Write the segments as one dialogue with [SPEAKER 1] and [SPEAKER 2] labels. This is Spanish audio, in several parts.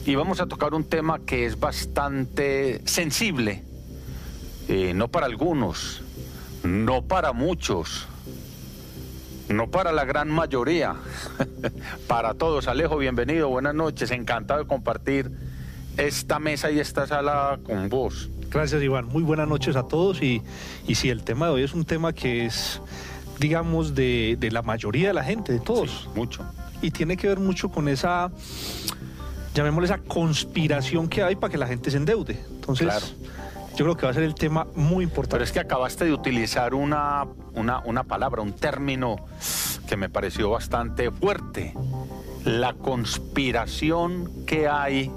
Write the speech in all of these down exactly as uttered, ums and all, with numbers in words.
[SPEAKER 1] y vamos a tocar un tema que es bastante sensible, eh, no para algunos, no para muchos, no para la gran mayoría, para todos. Alejo, bienvenido, buenas noches, encantado de compartir esta mesa y esta sala con vos.
[SPEAKER 2] Gracias, Iván, muy buenas noches a todos, y, y sí, el tema de hoy es un tema que es, digamos, de, de la mayoría de la gente, de todos.
[SPEAKER 1] Sí, mucho.
[SPEAKER 2] Y tiene que ver mucho con esa, llamémosle, esa conspiración que hay para que la gente se endeude. Entonces,
[SPEAKER 1] claro,
[SPEAKER 2] yo creo que va a ser el tema muy importante.
[SPEAKER 1] Pero es que acabaste de utilizar una, una, una palabra, un término que me pareció bastante fuerte. La conspiración que hay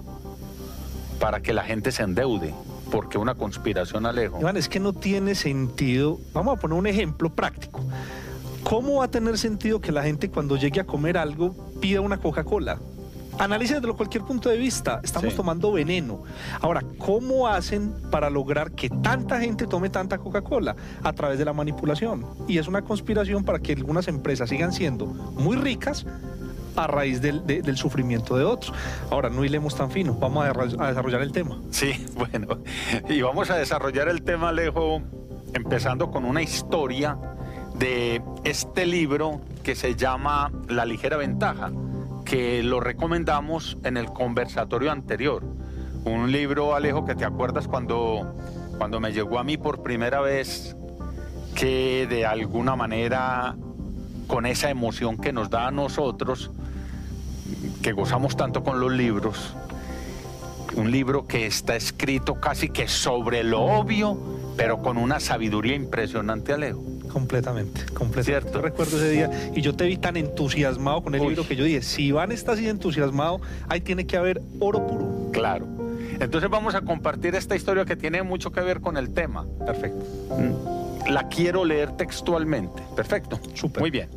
[SPEAKER 1] para que la gente se endeude. ¿Por qué una conspiración, Alejo?
[SPEAKER 2] Iván, es que no tiene sentido. Vamos a poner un ejemplo práctico. ¿Cómo va a tener sentido que la gente, cuando llegue a comer algo, pida una Coca-Cola? Analicen desde cualquier punto de vista. Estamos sí. tomando veneno. Ahora, ¿cómo hacen para lograr que tanta gente tome tanta Coca-Cola? A través de la manipulación. Y es una conspiración para que algunas empresas sigan siendo muy ricas a raíz del, de, del sufrimiento de otros. Ahora, no hilemos tan fino, vamos a, a desarrollar el tema.
[SPEAKER 1] Sí, bueno, y vamos a desarrollar el tema, Alejo, empezando con una historia de este libro que se llama La Ligera Ventaja, que lo recomendamos en el conversatorio anterior. Un libro, Alejo, que te acuerdas cuando, cuando me llegó a mí por primera vez, que de alguna manera, con esa emoción que nos da a nosotros, que gozamos tanto con los libros, un libro que está escrito casi que sobre lo obvio, pero con una sabiduría impresionante, Alejo.
[SPEAKER 2] Completamente, completamente.
[SPEAKER 1] ¿Cierto?
[SPEAKER 2] Yo recuerdo ese día y yo te vi tan entusiasmado con el Uy. libro que yo dije, si Iván está así entusiasmado, ahí tiene que haber oro puro.
[SPEAKER 1] Claro. Entonces vamos a compartir esta historia que tiene mucho que ver con el tema.
[SPEAKER 2] Perfecto.
[SPEAKER 1] La quiero leer textualmente. Perfecto.
[SPEAKER 2] Súper.
[SPEAKER 1] Muy bien.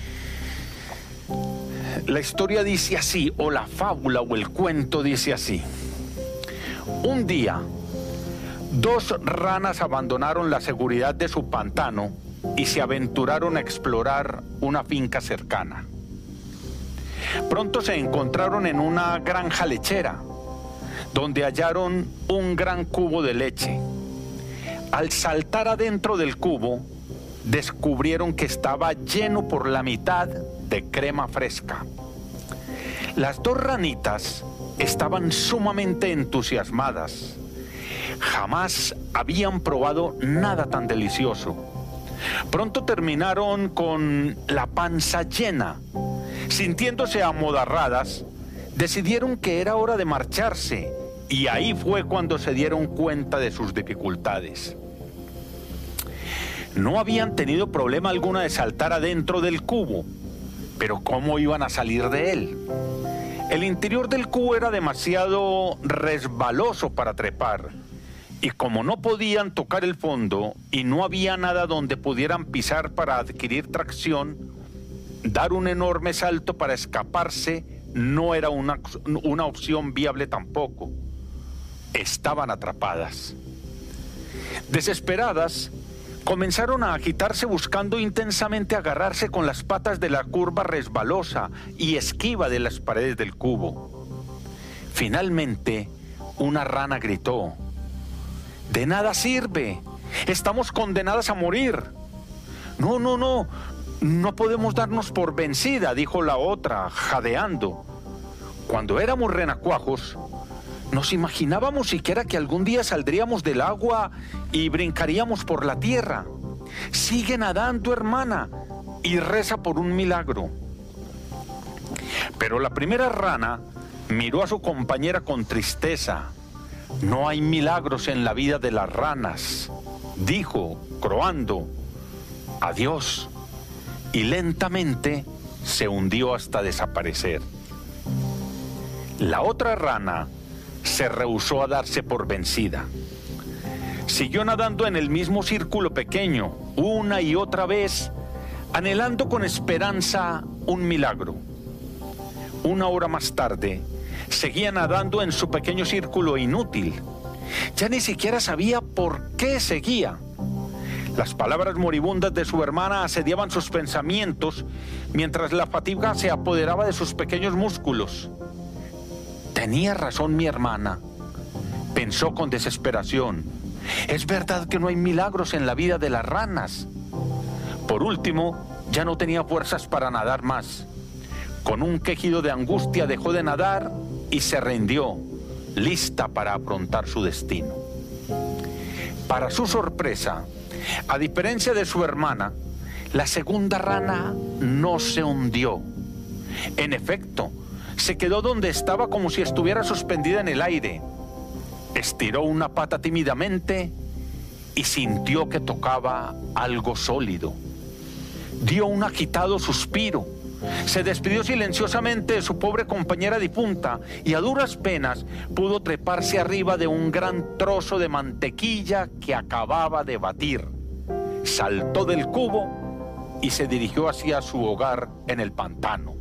[SPEAKER 1] La historia dice así, o la fábula o el cuento dice así. Un día, dos ranas abandonaron la seguridad de su pantano y se aventuraron a explorar una finca cercana. Pronto se encontraron en una granja lechera, donde hallaron un gran cubo de leche. Al saltar adentro del cubo, descubrieron que estaba lleno por la mitad de crema fresca. Las dos ranitas estaban sumamente entusiasmadas. Jamás habían probado nada tan delicioso. Pronto terminaron con la panza llena. Sintiéndose amodarradas, decidieron que era hora de marcharse, y ahí fue cuando se dieron cuenta de sus dificultades. No habían tenido problema alguno de saltar adentro del cubo, pero ¿cómo iban a salir de él? El interior del cubo era demasiado resbaloso para trepar, y como no podían tocar el fondo y no había nada donde pudieran pisar para adquirir tracción, dar un enorme salto para escaparse no era una, una opción viable tampoco. Estaban atrapadas. Desesperadas, comenzaron a agitarse buscando intensamente agarrarse con las patas de la curva resbalosa y esquiva de las paredes del cubo. Finalmente, una rana gritó: «De nada sirve, estamos condenadas a morir». «No, no, no, no podemos darnos por vencida», dijo la otra, jadeando. «Cuando éramos renacuajos, nos imaginábamos siquiera que algún día saldríamos del agua y brincaríamos por la tierra. Sigue nadando, hermana, y reza por un milagro». Pero la primera rana miró a su compañera con tristeza. «No hay milagros en la vida de las ranas», dijo, croando. «Adiós». Y lentamente se hundió hasta desaparecer. La otra rana se rehusó a darse por vencida. Siguió nadando en el mismo círculo pequeño, una y otra vez, anhelando con esperanza un milagro. Una hora más tarde, seguía nadando en su pequeño círculo inútil. Ya ni siquiera sabía por qué seguía. Las palabras moribundas de su hermana asediaban sus pensamientos, mientras la fatiga se apoderaba de sus pequeños músculos. tenía razón mi hermana. Pensó con desesperación. Es verdad que no hay milagros en la vida de las ranas. Por último, ya no tenía fuerzas para nadar más. Con un quejido de angustia dejó de nadar y se rindió, lista para afrontar su destino. Para su sorpresa, a diferencia de su hermana, la segunda rana no se hundió. En efecto, se quedó donde estaba como si estuviera suspendida en el aire. Estiró una pata tímidamente y sintió que tocaba algo sólido. Dio un agitado suspiro. Se despidió silenciosamente de su pobre compañera difunta y a duras penas pudo treparse arriba de un gran trozo de mantequilla que acababa de batir. Saltó del cubo y se dirigió hacia su hogar en el pantano.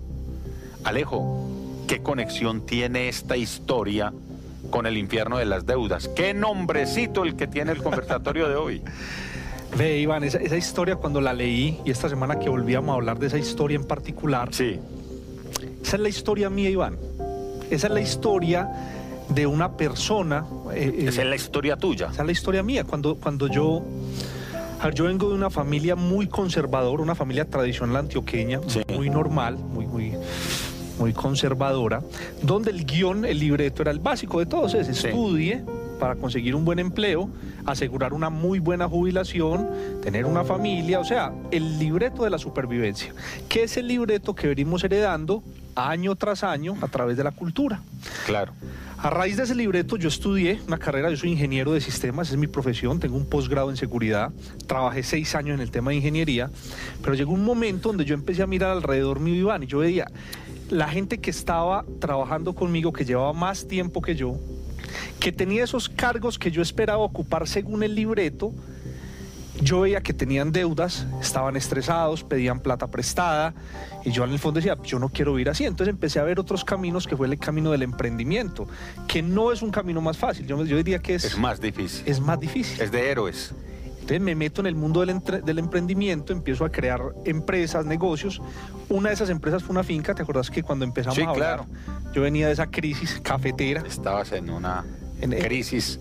[SPEAKER 1] Alejo, ¿qué conexión tiene esta historia con el infierno de las deudas? ¿Qué nombrecito el que tiene el conversatorio de hoy?
[SPEAKER 2] Ve, Iván, esa, esa historia cuando la leí y esta semana que volvíamos a hablar de esa historia en particular,
[SPEAKER 1] sí.
[SPEAKER 2] Esa es la historia mía, Iván. Esa es la historia de una persona. Eh,
[SPEAKER 1] esa es la historia tuya.
[SPEAKER 2] Esa es la historia mía. Cuando, cuando yo... A ver, yo vengo de una familia muy conservadora, una familia tradicional antioqueña, sí. muy normal, muy, muy, muy conservadora, donde el guión, el libreto era el básico de todos, es sí. estudie para conseguir un buen empleo, asegurar una muy buena jubilación, tener una familia, o sea, el libreto de la supervivencia, que es el libreto que venimos heredando año tras año a través de la cultura.
[SPEAKER 1] Claro.
[SPEAKER 2] A raíz de ese libreto yo estudié una carrera, yo soy ingeniero de sistemas, es mi profesión, tengo un posgrado en seguridad, trabajé seis años en el tema de ingeniería, pero llegó un momento donde yo empecé a mirar alrededor mío, Iván, y yo veía la gente que estaba trabajando conmigo, que llevaba más tiempo que yo, que tenía esos cargos que yo esperaba ocupar según el libreto. Yo veía que tenían deudas, estaban estresados, pedían plata prestada y yo en el fondo decía, yo no quiero vivir así. Entonces empecé a ver otros caminos, que fue el camino del emprendimiento, que no es un camino más fácil, yo, yo diría que es...
[SPEAKER 1] Es más difícil.
[SPEAKER 2] Es más difícil.
[SPEAKER 1] Es de héroes.
[SPEAKER 2] Entonces me meto en el mundo del, entre, del emprendimiento, empiezo a crear empresas, negocios. Una de esas empresas fue una finca, ¿te acuerdas que cuando empezamos
[SPEAKER 1] sí,
[SPEAKER 2] a hablar?
[SPEAKER 1] Claro.
[SPEAKER 2] Yo venía de esa crisis cafetera.
[SPEAKER 1] Estabas en una en, crisis...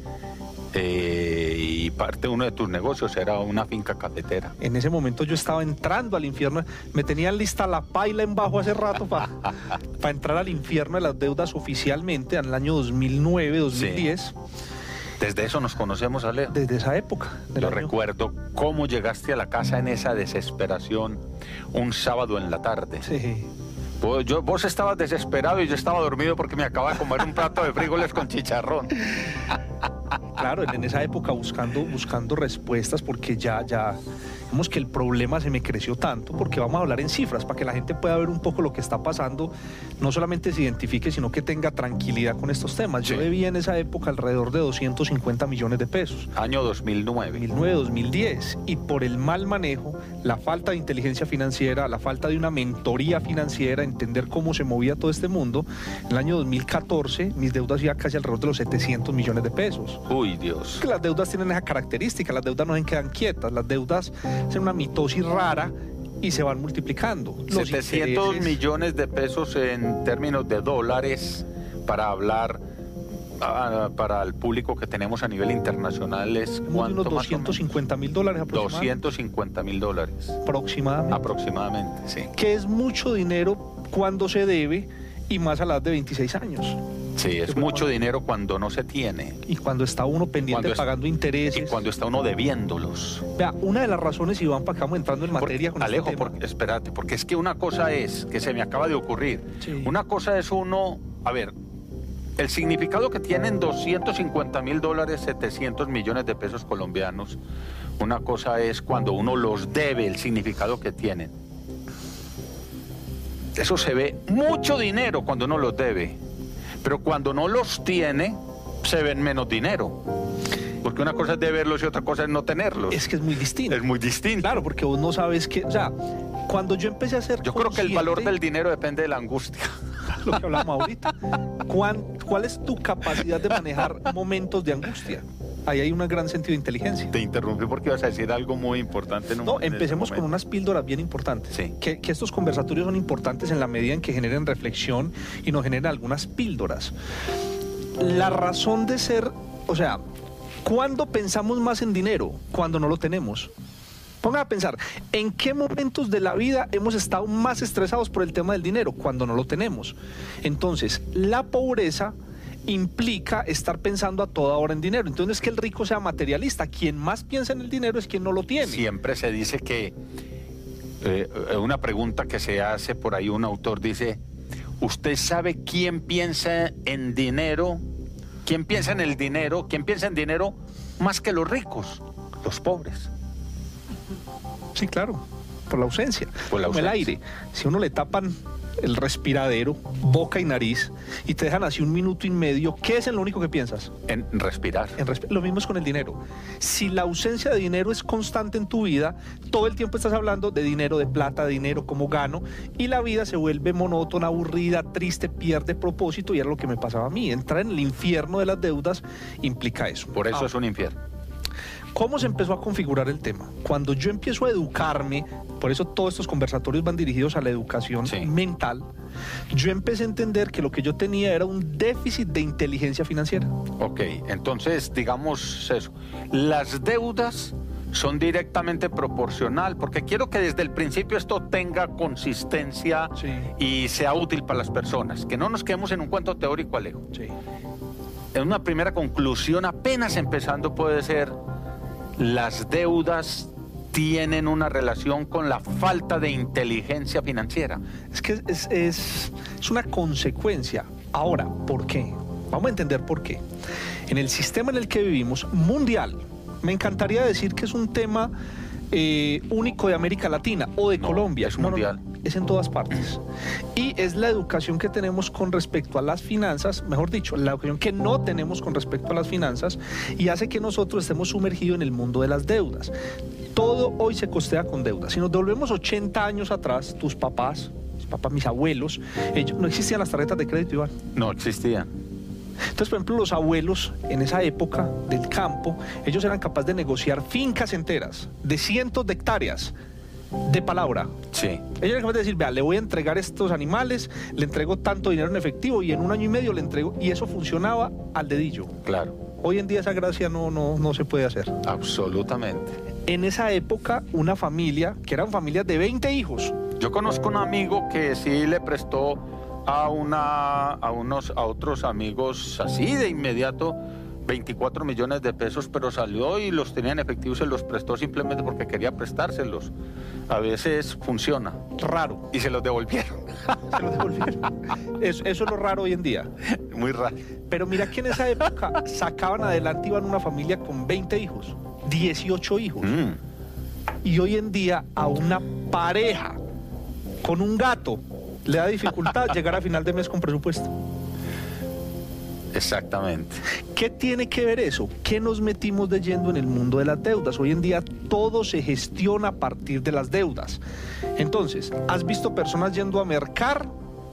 [SPEAKER 1] Eh, y parte de uno de tus negocios era una finca cafetera.
[SPEAKER 2] En ese momento yo estaba entrando al infierno, me tenían lista la paila en bajo hace rato para pa entrar al infierno de las deudas oficialmente en el año dos mil nueve, dos mil diez.
[SPEAKER 1] Sí. Desde eso nos conocemos, Ale.
[SPEAKER 2] Desde esa época.
[SPEAKER 1] Yo año. recuerdo cómo llegaste a la casa en esa desesperación un sábado en la tarde.
[SPEAKER 2] Sí.
[SPEAKER 1] Vos, yo, vos estabas desesperado y yo estaba dormido porque me acababa de comer un plato de frijoles con chicharrón.
[SPEAKER 2] Claro, en esa época buscando, buscando respuestas, porque ya, ya, digamos que el problema se me creció tanto, porque vamos a hablar en cifras, para que la gente pueda ver un poco lo que está pasando, no solamente se identifique, sino que tenga tranquilidad con estos temas. Sí. Yo debía en esa época alrededor de doscientos cincuenta millones de pesos.
[SPEAKER 1] Año dos mil nueve.
[SPEAKER 2] dos mil nueve, dos mil diez. Y por el mal manejo, la falta de inteligencia financiera, la falta de una mentoría financiera, entender cómo se movía todo este mundo, en el año dos mil catorce mis deudas iban casi alrededor de los setecientos millones de pesos.
[SPEAKER 1] Uy, Dios.
[SPEAKER 2] Que las deudas tienen esa característica, las deudas no se quedan quietas, las deudas son una mitosis rara y se van multiplicando. Los
[SPEAKER 1] setecientos
[SPEAKER 2] intereses...
[SPEAKER 1] millones de pesos en términos de dólares, para hablar uh, para el público que tenemos a nivel internacional, es ¿cuánto?
[SPEAKER 2] Unos doscientos cincuenta mil dólares aproximadamente.
[SPEAKER 1] doscientos cincuenta mil dólares.
[SPEAKER 2] Aproximadamente.
[SPEAKER 1] Aproximadamente, sí.
[SPEAKER 2] Que es mucho dinero cuando se debe y más a la edad de veintiséis años.
[SPEAKER 1] Sí, es mucho dinero cuando no se tiene.
[SPEAKER 2] Y cuando está uno pendiente, pagando intereses.
[SPEAKER 1] Y cuando está uno debiéndolos.
[SPEAKER 2] Vea, una de las razones, Iván, para que vamos entrando en materia
[SPEAKER 1] por,
[SPEAKER 2] con
[SPEAKER 1] Alejo,
[SPEAKER 2] este tema.
[SPEAKER 1] Porque, espérate, porque es que una cosa es, que se me acaba de ocurrir,
[SPEAKER 2] sí. Una
[SPEAKER 1] cosa es uno, a ver, el significado que tienen doscientos cincuenta mil dólares, setecientos millones de pesos colombianos, una cosa es cuando uno los debe, el significado que tienen. Eso se ve mucho dinero cuando uno los debe. Pero cuando no los tiene, se ven menos dinero. Porque una cosa es deberlos y otra cosa es no tenerlos.
[SPEAKER 2] Es que es muy distinto.
[SPEAKER 1] Es muy distinto.
[SPEAKER 2] Claro, porque vos no sabes que... O sea, cuando yo empecé a hacer
[SPEAKER 1] Yo creo que el valor del dinero depende de la angustia.
[SPEAKER 2] Lo que hablamos ahorita. ¿Cuál, ¿Cuál es tu capacidad de manejar momentos de angustia? ahí hay un gran sentido de inteligencia.
[SPEAKER 1] Te interrumpí porque ibas a decir algo muy importante. En un,
[SPEAKER 2] no,
[SPEAKER 1] en
[SPEAKER 2] empecemos
[SPEAKER 1] este
[SPEAKER 2] con unas píldoras bien importantes.
[SPEAKER 1] Sí.
[SPEAKER 2] Que, que estos conversatorios son importantes en la medida en que generen reflexión y nos generen algunas píldoras. La razón de ser, o sea, ¿cuándo pensamos más en dinero? Cuando no lo tenemos. Pongan a pensar, ¿en qué momentos de la vida hemos estado más estresados por el tema del dinero? Cuando no lo tenemos. Entonces, la pobreza implica estar pensando a toda hora en dinero. Entonces, no es que el rico sea materialista. Quien más piensa en el dinero es quien no lo tiene.
[SPEAKER 1] Siempre se dice que, eh, una pregunta que se hace por ahí, un autor dice, ¿usted sabe quién piensa en dinero? ¿Quién piensa en el dinero? ¿Quién piensa en dinero más que los ricos? Los pobres.
[SPEAKER 2] Sí, claro, por la ausencia.
[SPEAKER 1] Por la
[SPEAKER 2] Como el
[SPEAKER 1] ausencia.
[SPEAKER 2] aire. Si uno le tapan el respiradero, boca y nariz, y te dejan así un minuto y medio, ¿qué es en lo único que piensas?
[SPEAKER 1] En respirar.
[SPEAKER 2] En resp- lo mismo es con el dinero. Si la ausencia de dinero es constante en tu vida, todo el tiempo estás hablando de dinero, de plata, de dinero, cómo gano, y la vida se vuelve monótona, aburrida, triste, pierde propósito, y era lo que me pasaba a mí. Entrar en el infierno de las deudas implica eso.
[SPEAKER 1] Por eso
[SPEAKER 2] Ah.
[SPEAKER 1] es un infierno.
[SPEAKER 2] ¿Cómo se empezó a configurar el tema? Cuando yo empiezo a educarme, por eso todos estos conversatorios van dirigidos a la educación
[SPEAKER 1] Sí.
[SPEAKER 2] mental, yo empecé a entender que lo que yo tenía era un déficit de inteligencia financiera.
[SPEAKER 1] Ok, entonces digamos eso. Las deudas son directamente proporcional, porque quiero que desde el principio esto tenga consistencia
[SPEAKER 2] Sí.
[SPEAKER 1] y sea útil para las personas, que no nos quedemos en un cuento teórico, Alejo.
[SPEAKER 2] Sí.
[SPEAKER 1] En una primera conclusión, apenas empezando, puede ser, las deudas tienen una relación con la falta de inteligencia financiera.
[SPEAKER 2] Es que es, es, es una consecuencia. Ahora, ¿por qué? Vamos a entender por qué. En el sistema en el que vivimos, mundial, me encantaría decir que es un tema eh, único de América Latina o de
[SPEAKER 1] No,
[SPEAKER 2] Colombia.
[SPEAKER 1] es
[SPEAKER 2] No, no,
[SPEAKER 1] mundial.
[SPEAKER 2] no, es en todas partes. Y es la educación que tenemos con respecto a las finanzas, mejor dicho, la educación que no tenemos con respecto a las finanzas, y hace que nosotros estemos sumergidos en el mundo de las deudas. Todo hoy se costea con deudas. Si nos devolvemos ochenta años atrás, tus papás, mis papás, mis abuelos, ellos, no existían las tarjetas de crédito, Iván.
[SPEAKER 1] No existían.
[SPEAKER 2] Entonces, por ejemplo, los abuelos en esa época del campo, ellos eran capaces de negociar fincas enteras de cientos de hectáreas de palabra.
[SPEAKER 1] Sí.
[SPEAKER 2] Ellos eran capaces de decir, vea, le voy a entregar estos animales, le entrego tanto dinero en efectivo y en un año y medio le entrego, y eso funcionaba al dedillo.
[SPEAKER 1] Claro,
[SPEAKER 2] Hoy en día esa gracia no, no, no se puede hacer.
[SPEAKER 1] absolutamente.
[SPEAKER 2] En esa época, una familia, que eran familias de veinte hijos,
[SPEAKER 1] Yo conozco un amigo que sí le prestó a una a unos a otros amigos así de inmediato veinticuatro millones de pesos, pero salió y los tenía en efectivo y se los prestó simplemente porque quería prestárselos. A veces funciona.
[SPEAKER 2] raro,
[SPEAKER 1] Y se los devolvieron.
[SPEAKER 2] se lo devolvieron. Eso, eso es lo raro hoy en día.
[SPEAKER 1] Muy raro.
[SPEAKER 2] Pero mira que en esa época sacaban adelante, iban una familia con veinte hijos, dieciocho hijos.
[SPEAKER 1] Mm.
[SPEAKER 2] Y hoy en día a una pareja con un gato le da dificultad llegar a final de mes con presupuesto.
[SPEAKER 1] Exactamente.
[SPEAKER 2] ¿Qué tiene que ver eso? ¿Qué nos metimos de lleno en el mundo de las deudas? Hoy en día todo se gestiona a partir de las deudas. Entonces, ¿has visto personas yendo a mercar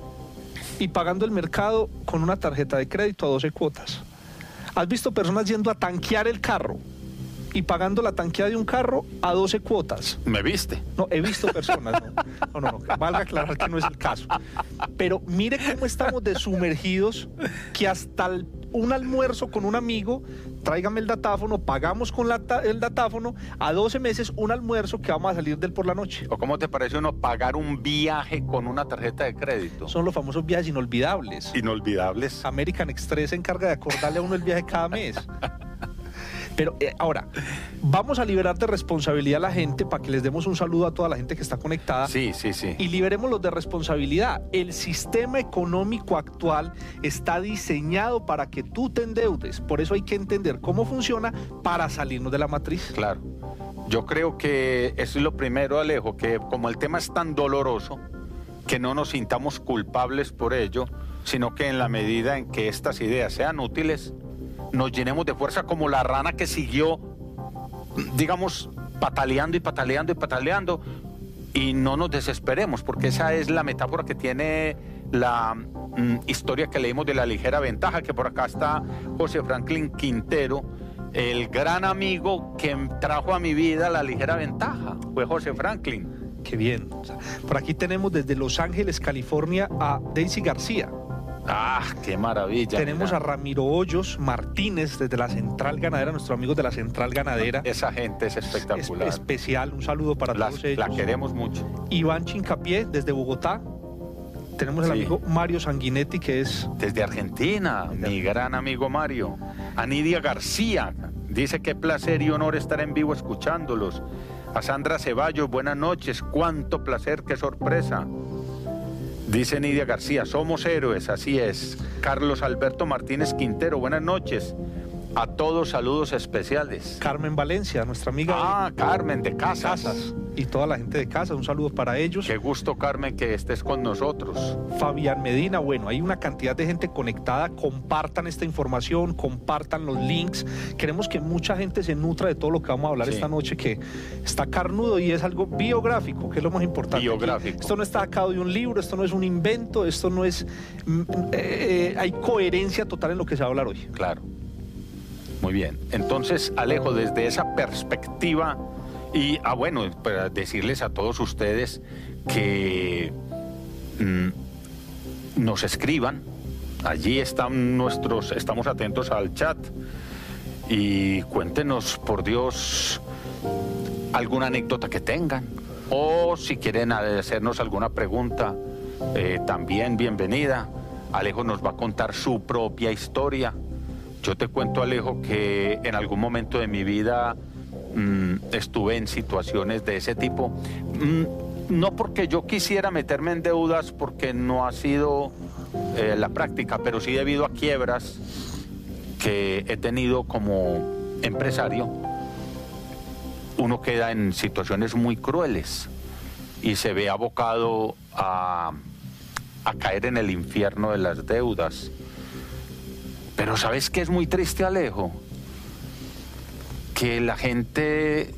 [SPEAKER 2] y pagando el mercado con una tarjeta de crédito a doce cuotas? ¿Has visto personas yendo a tanquear el carro y pagando la tanqueada de un carro a doce cuotas?
[SPEAKER 1] ¿Me viste?
[SPEAKER 2] No, he visto personas, no, no, no, no, valga aclarar que no es el caso. Pero mire cómo estamos de sumergidos que hasta el- un almuerzo con un amigo, tráigame el datáfono, pagamos con la ta- el datáfono, a doce meses un almuerzo que vamos a salir del por la noche.
[SPEAKER 1] ¿O cómo te parece uno pagar un viaje con una tarjeta de crédito?
[SPEAKER 2] Son los famosos viajes inolvidables.
[SPEAKER 1] Inolvidables.
[SPEAKER 2] American Express se encarga de acordarle a uno el viaje cada mes. Pero eh, ahora, vamos a liberar de responsabilidad a la gente para que les demos un saludo a toda la gente que está conectada.
[SPEAKER 1] Sí, sí, sí.
[SPEAKER 2] Y liberémoslos de responsabilidad. El sistema económico actual está diseñado para que tú te endeudes. Por eso hay que entender cómo funciona para salirnos de la matriz.
[SPEAKER 1] Claro. Yo creo que eso es lo primero, Alejo, que como el tema es tan doloroso, que no nos sintamos culpables por ello, sino que en la medida en que estas ideas sean útiles, nos llenemos de fuerza como la rana que siguió, digamos, pataleando y pataleando y pataleando, y no nos desesperemos, porque esa es la metáfora que tiene la mm, historia que leímos de La ligera ventaja, que por acá está José Franklin Quintero, el gran amigo que trajo a mi vida la ligera ventaja fue José Franklin.
[SPEAKER 2] Qué bien. O sea, por aquí tenemos desde Los Ángeles, California, a Daisy García.
[SPEAKER 1] Ah, qué maravilla.
[SPEAKER 2] Tenemos
[SPEAKER 1] mira.
[SPEAKER 2] a Ramiro Hoyos Martínez desde la Central Ganadera, nuestros amigos de la Central Ganadera.
[SPEAKER 1] Esa gente es espectacular.
[SPEAKER 2] Es, especial, un saludo para
[SPEAKER 1] Las,
[SPEAKER 2] todos ellos.
[SPEAKER 1] La queremos mucho.
[SPEAKER 2] Iván Chincapié desde Bogotá. Tenemos al
[SPEAKER 1] Sí.
[SPEAKER 2] amigo Mario Sanguinetti, que es...
[SPEAKER 1] Desde Argentina,
[SPEAKER 2] Desde
[SPEAKER 1] mi gran amigo Mario. A Nidia García, dice qué placer y honor estar en vivo escuchándolos. A Sandra Ceballos, buenas noches, cuánto placer, qué sorpresa. Dice Nidia García, somos héroes, así es. Carlos Alberto Martínez Quintero, buenas noches. A todos saludos especiales.
[SPEAKER 2] Carmen Valencia, nuestra amiga
[SPEAKER 1] Ah, Carmen de
[SPEAKER 2] de
[SPEAKER 1] Casas.
[SPEAKER 2] Casas. Y toda la gente de Casas, un saludo para ellos.
[SPEAKER 1] Qué gusto, Carmen, que estés con nosotros.
[SPEAKER 2] Fabián Medina, bueno, hay una cantidad de gente conectada. Compartan esta información, compartan los links. Queremos que mucha gente se nutra de todo lo que vamos a hablar
[SPEAKER 1] Sí.
[SPEAKER 2] esta noche, que está carnudo y es algo biográfico, que es lo más importante.
[SPEAKER 1] Biográfico.
[SPEAKER 2] Esto no está sacado de un libro, esto no es un invento, esto no es... mm, eh, hay coherencia total en lo que se va a hablar hoy.
[SPEAKER 1] Claro. Muy bien. Entonces, Alejo, desde esa perspectiva, y, ah, bueno, para decirles a todos ustedes que mm, nos escriban, allí están nuestros, estamos atentos al chat, y cuéntenos, por Dios, alguna anécdota que tengan, o si quieren hacernos alguna pregunta, eh, también bienvenida. Alejo nos va a contar su propia historia. Yo te cuento, Alejo, que en algún momento de mi vida mmm, estuve en situaciones de ese tipo. Mm, no porque yo quisiera meterme en deudas, porque no ha sido eh, la práctica, pero sí debido a quiebras que he tenido como empresario. Uno queda en situaciones muy crueles y se ve abocado a, a caer en el infierno de las deudas. Pero ¿sabes qué es muy triste, Alejo? Que la gente,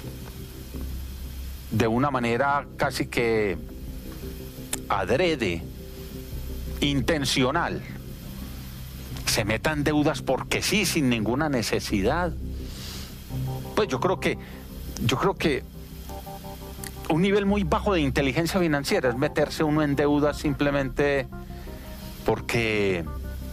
[SPEAKER 1] de una manera casi que adrede, intencional, se meta en deudas porque sí, sin ninguna necesidad. Pues yo creo que, yo creo que un nivel muy bajo de inteligencia financiera es meterse uno en deudas simplemente porque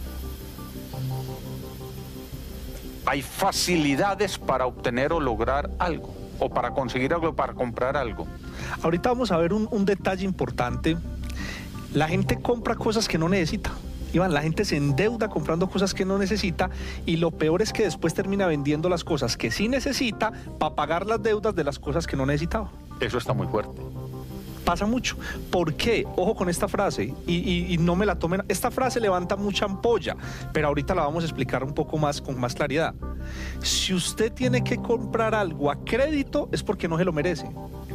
[SPEAKER 1] hay facilidades para obtener o lograr algo, o para conseguir algo, para comprar algo.
[SPEAKER 2] Ahorita vamos a ver un, un detalle importante. La gente compra cosas que no necesita. Iván, la gente se endeuda comprando cosas que no necesita y lo peor es que después termina vendiendo las cosas que sí necesita para pagar las deudas de las cosas que no necesitaba.
[SPEAKER 1] Eso está muy fuerte.
[SPEAKER 2] Pasa mucho. ¿Por qué? Ojo con esta frase y, y, y no me la tomen. Esta frase levanta mucha ampolla, pero ahorita la vamos a explicar un poco más con más claridad. Si usted tiene que comprar algo a crédito es porque no se lo merece.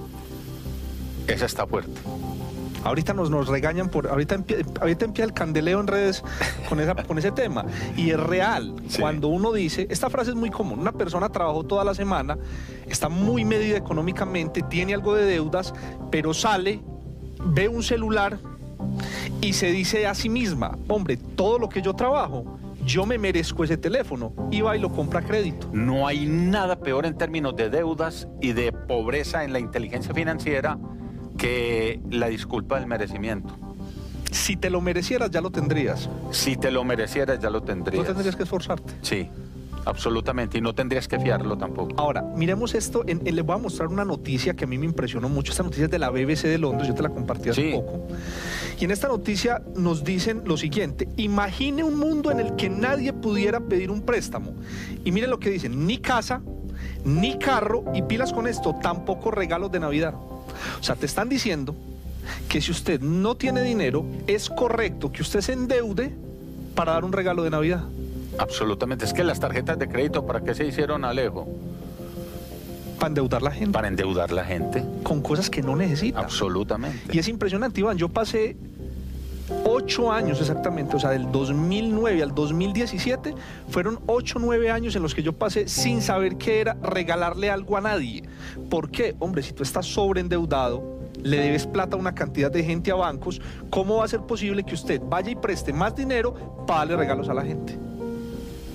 [SPEAKER 1] Esa está fuerte.
[SPEAKER 2] Ahorita nos, nos regañan por... Ahorita, empie, ahorita empieza el candeleo en redes con, esa, con ese tema. Y es real. Sí. Cuando uno dice... Esta frase es muy común. Una persona trabajó toda la semana, está muy medida económicamente, tiene algo de deudas, pero sale, ve un celular y se dice a sí misma, hombre, todo lo que yo trabajo, yo me merezco ese teléfono. Y va y lo compra a crédito.
[SPEAKER 1] No hay nada peor en términos de deudas y de pobreza en la inteligencia financiera que la disculpa del merecimiento.
[SPEAKER 2] Si te lo merecieras, ya lo tendrías.
[SPEAKER 1] Si te lo merecieras, ya lo tendrías.
[SPEAKER 2] No tendrías que esforzarte.
[SPEAKER 1] Sí, absolutamente. Y no tendrías que fiarlo tampoco.
[SPEAKER 2] Ahora, miremos esto. En, en, les voy a mostrar una noticia que a mí me impresionó mucho. Esta noticia es de la B B C de Londres. Yo te la compartí hace
[SPEAKER 1] sí.
[SPEAKER 2] poco. Y en esta noticia nos dicen lo siguiente. Imagine un mundo en el que nadie pudiera pedir un préstamo. Y miren lo que dicen. Ni casa, ni carro. Y pilas con esto, tampoco regalos de Navidad. O sea, te están diciendo que si usted no tiene dinero, es correcto que usted se endeude para dar un regalo de Navidad.
[SPEAKER 1] Absolutamente. Es que las tarjetas de crédito, ¿para qué se hicieron, Alejo?
[SPEAKER 2] Para endeudar la gente.
[SPEAKER 1] Para endeudar la gente.
[SPEAKER 2] Con cosas que no necesita.
[SPEAKER 1] Absolutamente.
[SPEAKER 2] Y es impresionante, Iván. Yo pasé ocho años exactamente, o sea, del dos mil nueve al dos mil diecisiete, fueron ocho, nueve años en los que yo pasé sin saber qué era regalarle algo a nadie. ¿Por qué? Hombre, si tú estás sobreendeudado, le debes plata a una cantidad de gente a bancos, ¿cómo va a ser posible que usted vaya y preste más dinero para darle regalos a la gente?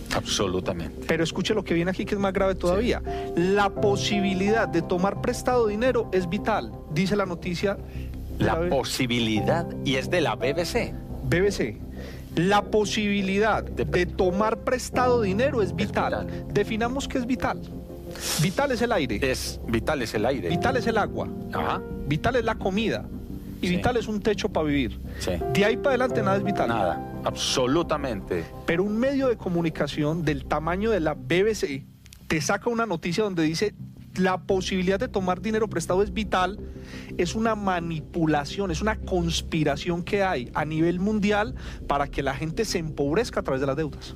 [SPEAKER 1] Absolutamente.
[SPEAKER 2] Pero escuche lo que viene aquí, que es más grave todavía. Sí. La posibilidad de tomar prestado dinero es vital, dice la noticia.
[SPEAKER 1] La,
[SPEAKER 2] la
[SPEAKER 1] posibilidad, y es de la B B C.
[SPEAKER 2] B B C. La posibilidad de, de tomar prestado dinero es vital. es vital. Definamos qué es vital. Vital es el aire.
[SPEAKER 1] Es, vital es el aire.
[SPEAKER 2] Vital es el agua.
[SPEAKER 1] Ajá.
[SPEAKER 2] Vital es la comida. Y sí. vital es un techo para vivir.
[SPEAKER 1] Sí.
[SPEAKER 2] De ahí para adelante nada es vital.
[SPEAKER 1] Nada, absolutamente.
[SPEAKER 2] Pero un medio de comunicación del tamaño de la B B C te saca una noticia donde dice la posibilidad de tomar dinero prestado es vital. Es una manipulación, es una conspiración que hay a nivel mundial para que la gente se empobrezca a través de las deudas.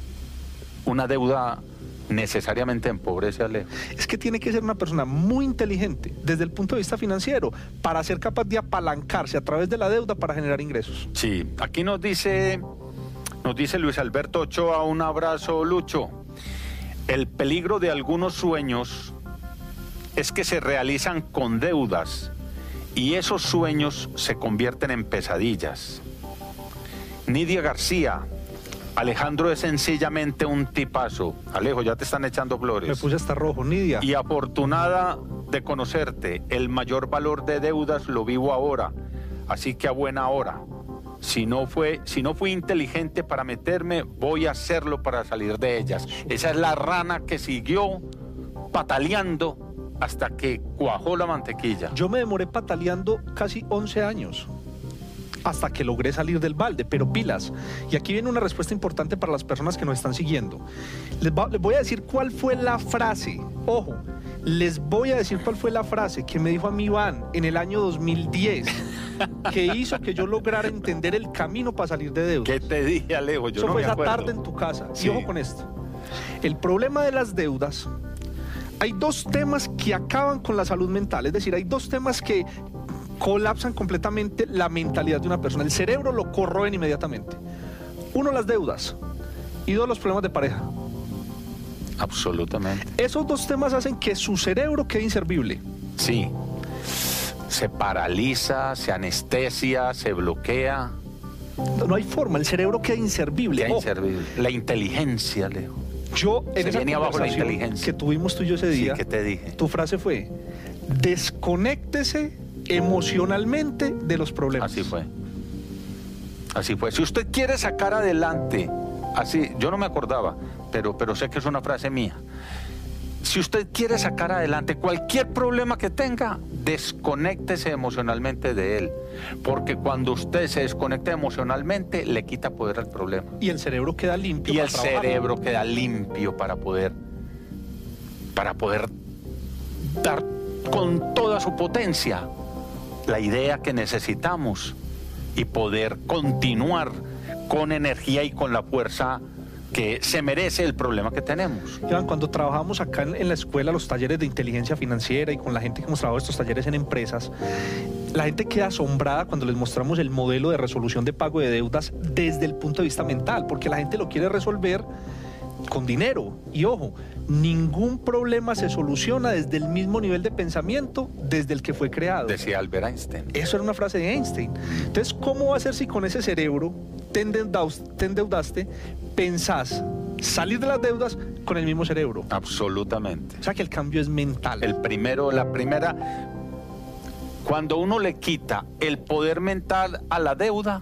[SPEAKER 1] Una deuda necesariamente empobrece, Alejo.
[SPEAKER 2] Es que tiene que ser una persona muy inteligente desde el punto de vista financiero para ser capaz de apalancarse a través de la deuda para generar ingresos.
[SPEAKER 1] Sí, aquí nos dice, nos dice Luis Alberto Ochoa, un abrazo, Lucho. El peligro de algunos sueños es que se realizan con deudas y esos sueños se convierten en pesadillas. Nidia García: Alejandro es sencillamente un tipazo. Alejo, ya te están echando flores.
[SPEAKER 2] Me puse hasta rojo, Nidia.
[SPEAKER 1] Y afortunada de conocerte. El mayor valor de deudas lo vivo ahora, así que a buena hora. Si no fue, si no fui inteligente para meterme, voy a hacerlo para salir de ellas. Esa es la rana que siguió pataleando hasta que cuajó la mantequilla.
[SPEAKER 2] Yo me demoré pataleando casi once años. Hasta que logré salir del balde, pero pilas. Y aquí viene una respuesta importante para las personas que nos están siguiendo. Les, va, les voy a decir cuál fue la frase, ojo, les voy a decir cuál fue la frase que me dijo a mí Iván en el año dos mil diez, que hizo que yo lograra entender el camino para salir de deuda.
[SPEAKER 1] ¿Qué te dije, Alejo? Yo
[SPEAKER 2] Eso
[SPEAKER 1] no
[SPEAKER 2] fue
[SPEAKER 1] me
[SPEAKER 2] esa
[SPEAKER 1] acuerdo.
[SPEAKER 2] tarde en tu casa.
[SPEAKER 1] Sí.
[SPEAKER 2] Y ojo con esto. El problema de las deudas, hay dos temas que acaban con la salud mental, es decir, hay dos temas que colapsan completamente la mentalidad de una persona. El cerebro lo corroen inmediatamente. Uno, las deudas, y dos, los problemas de pareja.
[SPEAKER 1] Absolutamente.
[SPEAKER 2] Esos dos temas hacen que su cerebro quede inservible.
[SPEAKER 1] Sí. Se paraliza, se anestesia, se bloquea.
[SPEAKER 2] No, no hay forma, el cerebro queda inservible.
[SPEAKER 1] Queda
[SPEAKER 2] Oh,
[SPEAKER 1] inservible. La inteligencia, Alejo.
[SPEAKER 2] Yo, en
[SPEAKER 1] Se
[SPEAKER 2] esa
[SPEAKER 1] viene abajo la
[SPEAKER 2] conversación
[SPEAKER 1] inteligencia.
[SPEAKER 2] que tuvimos tú y yo ese día,
[SPEAKER 1] Sí, ¿qué te dije?
[SPEAKER 2] tu frase fue: desconéctese emocionalmente de los problemas.
[SPEAKER 1] Así fue. Así fue. Si usted quiere sacar adelante, así, yo no me acordaba, pero, pero sé que es una frase mía. Si usted quiere sacar adelante cualquier problema que tenga, desconéctese emocionalmente de él. Porque cuando usted se desconecta emocionalmente, le quita poder al problema.
[SPEAKER 2] Y el cerebro queda limpio.
[SPEAKER 1] Y
[SPEAKER 2] para
[SPEAKER 1] el
[SPEAKER 2] trabajar.
[SPEAKER 1] cerebro queda limpio para poder, para poder dar con toda su potencia la idea que necesitamos y poder continuar con energía y con la fuerza que se merece el problema que tenemos.
[SPEAKER 2] Iván, cuando trabajamos acá en, en la escuela, los talleres de inteligencia financiera y con la gente que hemos trabajado estos talleres en empresas, la gente queda asombrada cuando les mostramos el modelo de resolución de pago de deudas desde el punto de vista mental, porque la gente lo quiere resolver con dinero. Y ojo, ningún problema se soluciona desde el mismo nivel de pensamiento desde el que fue creado.
[SPEAKER 1] Decía Albert Einstein.
[SPEAKER 2] Eso era una frase de Einstein. Entonces, ¿cómo va a ser si con ese cerebro te endeudaste, te endeudaste, pensás salir de las deudas con el mismo cerebro?
[SPEAKER 1] Absolutamente.
[SPEAKER 2] O sea que el cambio es mental.
[SPEAKER 1] El primero, la primera, cuando uno le quita el poder mental a la deuda,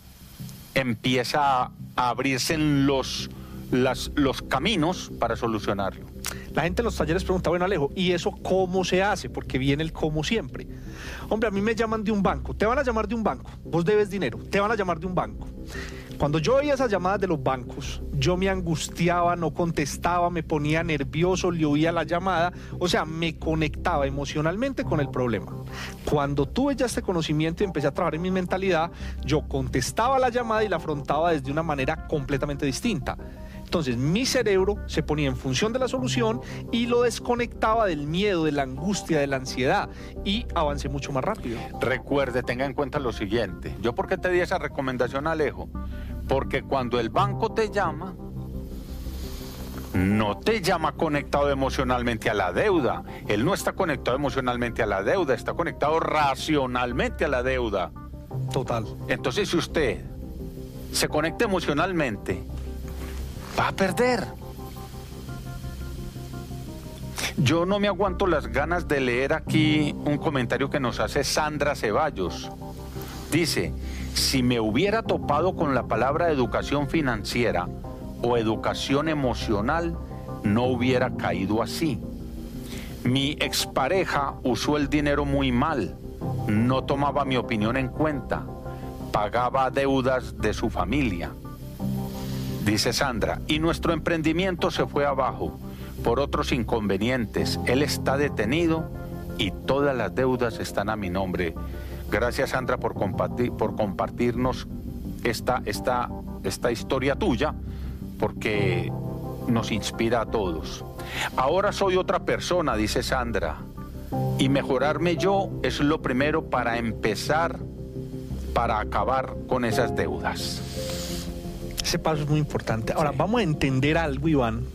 [SPEAKER 1] empieza a abrirse en los Las, los caminos para solucionarlo.
[SPEAKER 2] La gente en los talleres pregunta: bueno, Alejo, ¿y eso cómo se hace? Porque viene el cómo siempre. Hombre, a mí me llaman de un banco. Te van a llamar de un banco. Vos debes dinero. Te van a llamar de un banco. Cuando yo oía esas llamadas de los bancos, yo me angustiaba, no contestaba, me ponía nervioso, le oía la llamada, o sea, me conectaba emocionalmente con el problema. Cuando tuve ya este conocimiento y empecé a trabajar en mi mentalidad, yo contestaba la llamada y la afrontaba desde una manera completamente distinta. Entonces mi cerebro se ponía en función de la solución y lo desconectaba del miedo, de la angustia, de la ansiedad, y avancé mucho más rápido.
[SPEAKER 1] Recuerde, tenga en cuenta lo siguiente. ¿Yo por qué te di esa recomendación, Alejo? Porque cuando el banco te llama, no te llama conectado emocionalmente a la deuda. Él no está conectado emocionalmente a la deuda, está conectado racionalmente a la deuda.
[SPEAKER 2] Total.
[SPEAKER 1] Entonces, si usted se conecta emocionalmente va a perder. Yo no me aguanto las ganas de leer aquí un comentario que nos hace Sandra Ceballos. Dice, si me hubiera topado con la palabra educación financiera o educación emocional, no hubiera caído así. Mi expareja usó el dinero muy mal, no tomaba mi opinión en cuenta, pagaba deudas de su familia. Dice Sandra, y nuestro emprendimiento se fue abajo por otros inconvenientes. Él está detenido y todas las deudas están a mi nombre. Gracias, Sandra, por compartir, por compartirnos esta, esta, esta historia tuya, porque nos inspira a todos. Ahora soy otra persona, dice Sandra, y mejorarme yo es lo primero para empezar, para acabar con esas deudas.
[SPEAKER 2] Ese paso es muy importante. Ahora, sí, vamos a entender algo, Iván.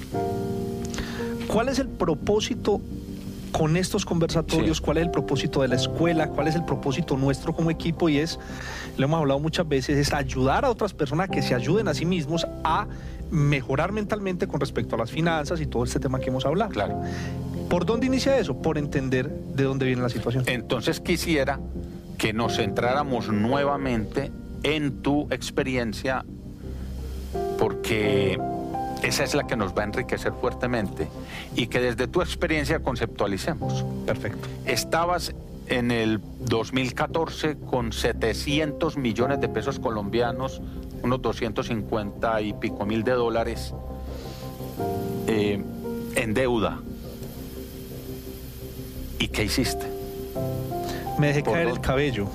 [SPEAKER 2] ¿Cuál es el propósito con estos conversatorios? Sí. ¿Cuál es el propósito de la escuela? ¿Cuál es el propósito nuestro como equipo? Y es, lo hemos hablado muchas veces, es ayudar a otras personas que se ayuden a sí mismos a mejorar mentalmente con respecto a las finanzas y todo este tema que hemos hablado.
[SPEAKER 1] Claro.
[SPEAKER 2] ¿Por dónde inicia eso? Por entender de dónde viene la situación.
[SPEAKER 1] Entonces quisiera que nos centráramos nuevamente en tu experiencia, porque esa es la que nos va a enriquecer fuertemente, y que desde tu experiencia conceptualicemos.
[SPEAKER 2] Perfecto.
[SPEAKER 1] Estabas en el dos mil catorce con setecientos millones de pesos colombianos, unos doscientos cincuenta y pico mil de dólares eh, en deuda. ¿Y qué hiciste?
[SPEAKER 2] Me dejé caer el cabello.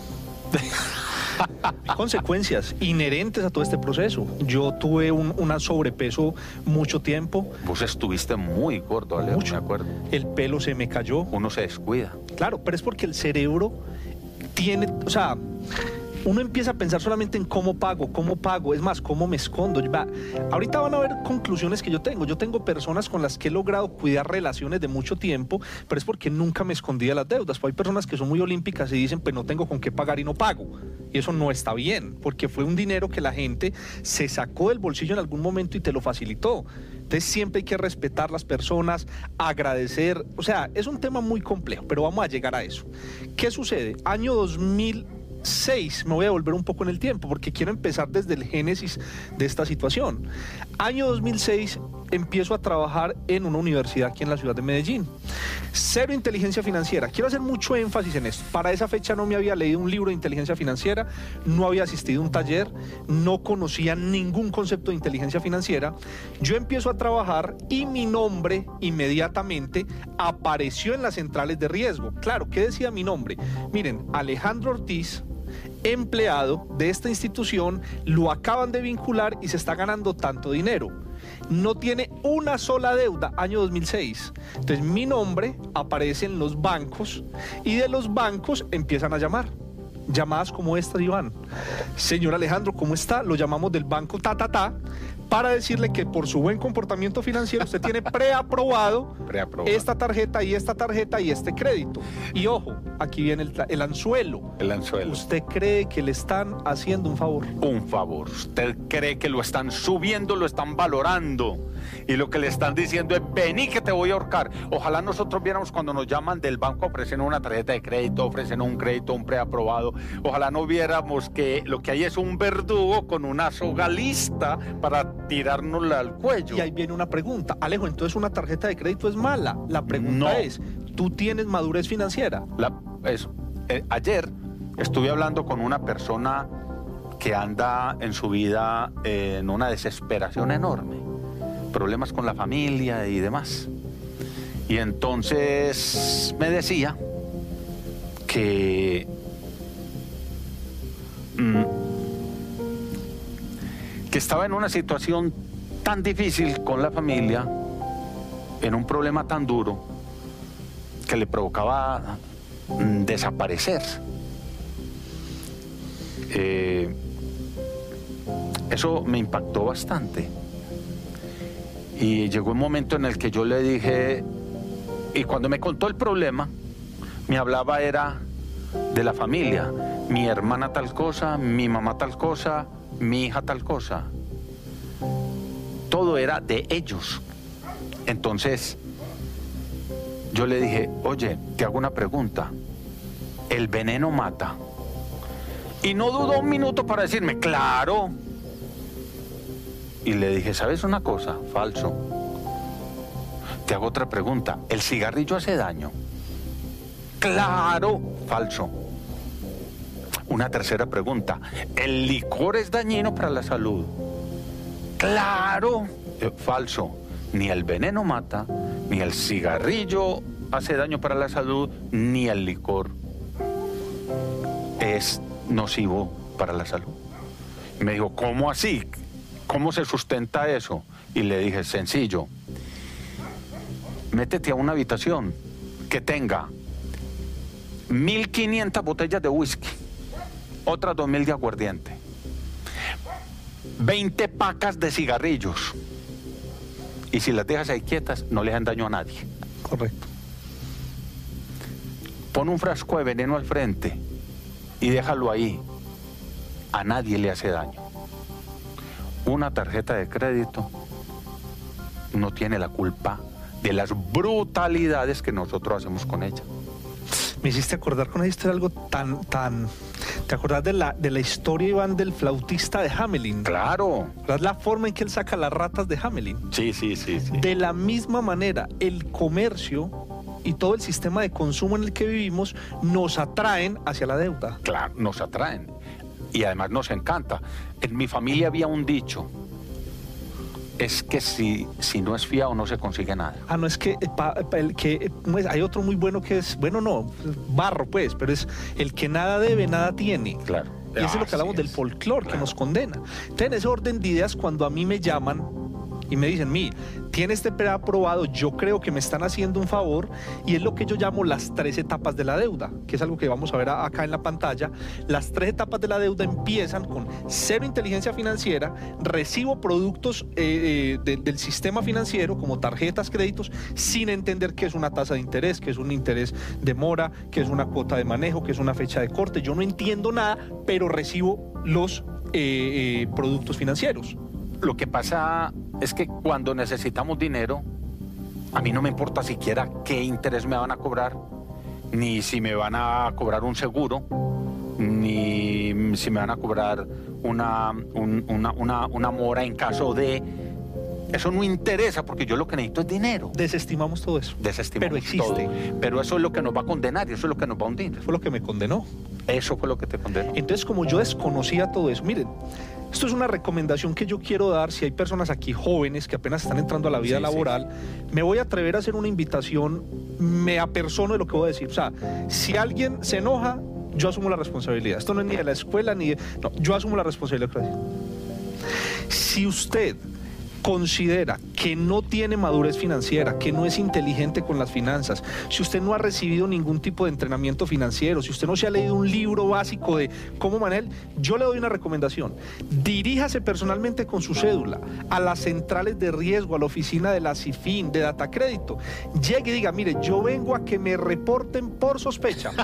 [SPEAKER 2] Consecuencias inherentes a todo este proceso. Yo tuve un una sobrepeso mucho tiempo.
[SPEAKER 1] Vos estuviste muy gordo, Alejo, mucho. Me acuerdo.
[SPEAKER 2] El pelo se me cayó.
[SPEAKER 1] Uno se descuida.
[SPEAKER 2] Claro, pero es porque el cerebro tiene, o sea, uno empieza a pensar solamente en cómo pago, cómo pago, es más, cómo me escondo. Va, ahorita van a ver conclusiones que yo tengo. Yo tengo personas con las que he logrado cuidar relaciones de mucho tiempo, pero es porque nunca me escondí de las deudas. Pues hay personas que son muy olímpicas y dicen, pues no tengo con qué pagar y no pago. Y eso no está bien, porque fue un dinero que la gente se sacó del bolsillo en algún momento y te lo facilitó. Entonces siempre hay que respetar las personas, agradecer. O sea, es un tema muy complejo, pero vamos a llegar a eso. ¿Qué sucede? Año dos mil seis, me voy a volver un poco en el tiempo porque quiero empezar desde el génesis de esta situación. Año dos mil seis, empiezo a trabajar en una universidad aquí en la ciudad de Medellín. Cero inteligencia financiera. Quiero hacer mucho énfasis en esto. Para esa fecha no me había leído un libro de inteligencia financiera, no había asistido a un taller, no conocía ningún concepto de inteligencia financiera. Yo empiezo a trabajar y mi nombre inmediatamente apareció en las centrales de riesgo. Claro, ¿qué decía mi nombre? Miren, Alejandro Ortiz, empleado de esta institución, lo acaban de vincular y se está ganando tanto dinero. No tiene una sola deuda, año dos mil seis. Entonces mi nombre aparece en los bancos y de los bancos empiezan a llamar. Llamadas como esta, Iván. Señor Alejandro, ¿cómo está? Lo llamamos del banco ta, ta, ta, para decirle que por su buen comportamiento financiero usted tiene preaprobado
[SPEAKER 1] Preaprobado.
[SPEAKER 2] esta tarjeta y esta tarjeta y este crédito. Y ojo, aquí viene el, el anzuelo.
[SPEAKER 1] El anzuelo.
[SPEAKER 2] ¿Usted cree que le están haciendo un favor?
[SPEAKER 1] Un favor. Usted cree que lo están subiendo, lo están valorando. Y lo que le están diciendo es, vení que te voy a ahorcar. Ojalá nosotros viéramos cuando nos llaman del banco, ofrecen una tarjeta de crédito, ofrecen un crédito, un preaprobado. Ojalá no viéramos que lo que hay es un verdugo con una soga lista para tirárnosla al cuello.
[SPEAKER 2] Y ahí viene una pregunta. Alejo, entonces una tarjeta de crédito es mala. La pregunta
[SPEAKER 1] no.
[SPEAKER 2] es, ¿tú tienes madurez financiera?
[SPEAKER 1] La, es, eh, ayer estuve hablando con una persona que anda en su vida eh, en una desesperación enorme. Problemas con la familia y demás. Y entonces me decía que mmm, que estaba en una situación tan difícil con la familia, en un problema tan duro que le provocaba mmm, desaparecer. Eh, eso me impactó bastante. Y llegó un momento en el que yo le dije, y cuando me contó el problema, me hablaba era de la familia, mi hermana tal cosa, mi mamá tal cosa, mi hija tal cosa. Todo todo era de ellos. Entonces, yo le dije, oye, te hago una pregunta. ¿El veneno mata? Y no dudó un minuto para decirme, claro. Y le dije, ¿sabes una cosa? Falso. Te hago otra pregunta. ¿El cigarrillo hace daño? Claro. Falso. Una tercera pregunta. ¿El licor es dañino para la salud? Claro. Eh, falso. Ni el veneno mata, ni el cigarrillo hace daño para la salud, ni el licor es nocivo para la salud. Me dijo, ¿cómo así? ¿Cómo se sustenta eso? Y le dije, sencillo. Métete a una habitación que tenga mil quinientas botellas de whisky, otras dos mil de aguardiente, veinte pacas de cigarrillos. Y si las dejas ahí quietas, no le hacen daño a nadie.
[SPEAKER 2] Correcto.
[SPEAKER 1] Pon un frasco de veneno al frente y déjalo ahí. A nadie le hace daño. Una tarjeta de crédito no tiene la culpa de las brutalidades que nosotros hacemos con ella.
[SPEAKER 2] Me hiciste acordar con esa historia algo tan, tan... ¿Te acordás de la, de la historia, Iván, del flautista de Hamelin?
[SPEAKER 1] Claro.
[SPEAKER 2] ¿Verdad? La forma en que él saca las ratas de Hamelin.
[SPEAKER 1] Sí, sí, sí, sí.
[SPEAKER 2] De la misma manera, el comercio y todo el sistema de consumo en el que vivimos nos atraen hacia la deuda.
[SPEAKER 1] Claro, nos atraen. Y además nos encanta. En mi familia había un dicho. Es que si, si no es fiado no se consigue nada.
[SPEAKER 2] Ah, no, es que, pa, pa, el que pues, hay otro muy bueno que es, bueno, no, barro pues, pero es el que nada debe, nada tiene.
[SPEAKER 1] Claro.
[SPEAKER 2] Y eso es lo que hablamos del folclore, claro, que nos condena. Entonces, en ese orden de ideas, cuando a mí me llaman y me dicen, mira, tiene este preaprobado, yo creo que me están haciendo un favor, y es lo que yo llamo las tres etapas de la deuda, que es algo que vamos a ver a, acá en la pantalla. Las tres etapas de la deuda empiezan con cero inteligencia financiera, recibo productos eh, eh, de, del sistema financiero como tarjetas, créditos, sin entender qué es una tasa de interés, qué es un interés de mora, qué es una cuota de manejo, qué es una fecha de corte. Yo no entiendo nada, pero recibo los eh, eh, productos financieros.
[SPEAKER 1] Lo que pasa es que cuando necesitamos dinero, a mí no me importa siquiera qué interés me van a cobrar, ni si me van a cobrar un seguro, ni si me van a cobrar una, un, una, una, una mora en caso de... Eso no interesa, porque yo lo que necesito es dinero.
[SPEAKER 2] Desestimamos todo eso.
[SPEAKER 1] Desestimamos
[SPEAKER 2] Pero existe.
[SPEAKER 1] todo. Pero eso es lo que nos va a condenar y eso es lo que nos va a hundir.
[SPEAKER 2] Fue lo que me condenó.
[SPEAKER 1] Eso fue lo que te condenó.
[SPEAKER 2] Entonces, como yo desconocía todo eso, miren, esto es una recomendación que yo quiero dar si hay personas aquí jóvenes que apenas están entrando a la vida sí, laboral. Sí. Me voy a atrever a hacer una invitación, me apersono de lo que voy a decir. O sea, si alguien se enoja, yo asumo la responsabilidad. Esto no es ni de la escuela ni de... No, yo asumo la responsabilidad. Si usted considera que no tiene madurez financiera, que no es inteligente con las finanzas, si usted no ha recibido ningún tipo de entrenamiento financiero, si usted no se ha leído un libro básico de cómo manejar, yo le doy una recomendación. Diríjase personalmente con su cédula a las centrales de riesgo, a la oficina de la CIFIN, de Datacrédito. Llegue y diga, mire, yo vengo a que me reporten por sospecha.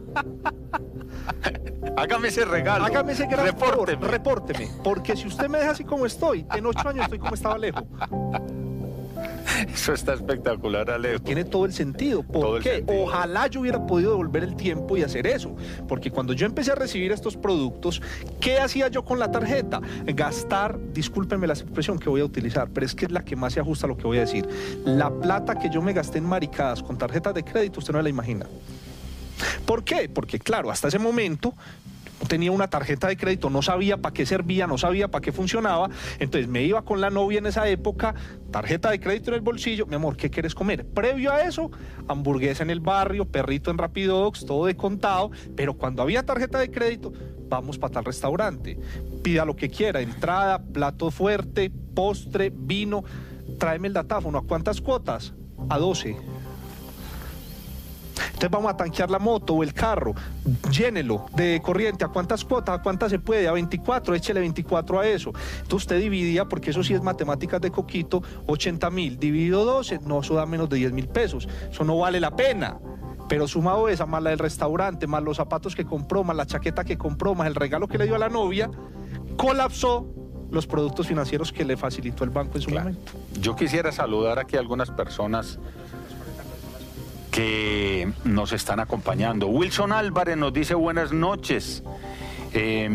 [SPEAKER 1] Hágame ese regalo.
[SPEAKER 2] Hágame ese gran
[SPEAKER 1] repórteme.
[SPEAKER 2] favor, repórteme. Porque si usted me deja así como estoy, en ocho años estoy como estaba Alejo.
[SPEAKER 1] Eso está espectacular, Alejo.
[SPEAKER 2] Tiene todo el sentido. ¿Por
[SPEAKER 1] todo
[SPEAKER 2] qué?
[SPEAKER 1] El sentido.
[SPEAKER 2] Ojalá yo hubiera podido devolver el tiempo y hacer eso. Porque cuando yo empecé a recibir estos productos, ¿qué hacía yo con la tarjeta? Gastar, discúlpenme la expresión que voy a utilizar, pero es que es la que más se ajusta a lo que voy a decir. La plata que yo me gasté en maricadas con tarjetas de crédito, usted no la imagina. ¿Por qué? Porque claro, hasta ese momento tenía una tarjeta de crédito, no sabía para qué servía, no sabía para qué funcionaba, entonces me iba con la novia en esa época, tarjeta de crédito en el bolsillo, mi amor, ¿qué quieres comer? Previo a eso, hamburguesa en el barrio, perrito en Rapidox, todo de contado, pero cuando había tarjeta de crédito, vamos para tal restaurante, pida lo que quiera, entrada, plato fuerte, postre, vino, tráeme el datáfono, ¿a cuántas cuotas? A doce. Entonces vamos a tanquear la moto o el carro, llénelo de corriente, ¿a cuántas cuotas? ¿A cuántas se puede? A veinticuatro, échele veinticuatro a eso. Entonces usted dividía, porque eso sí es matemáticas de coquito, ochenta mil, dividido doce, no, eso da menos de diez mil pesos, eso no vale la pena. Pero sumado esa, más la del restaurante, más los zapatos que compró, más la chaqueta que compró, más el regalo que le dio a la novia, colapsó los productos financieros que le facilitó el banco en su
[SPEAKER 1] Claro.
[SPEAKER 2] momento.
[SPEAKER 1] Yo quisiera saludar aquí a algunas personas que nos están acompañando. Wilson Álvarez nos dice buenas noches. Eh,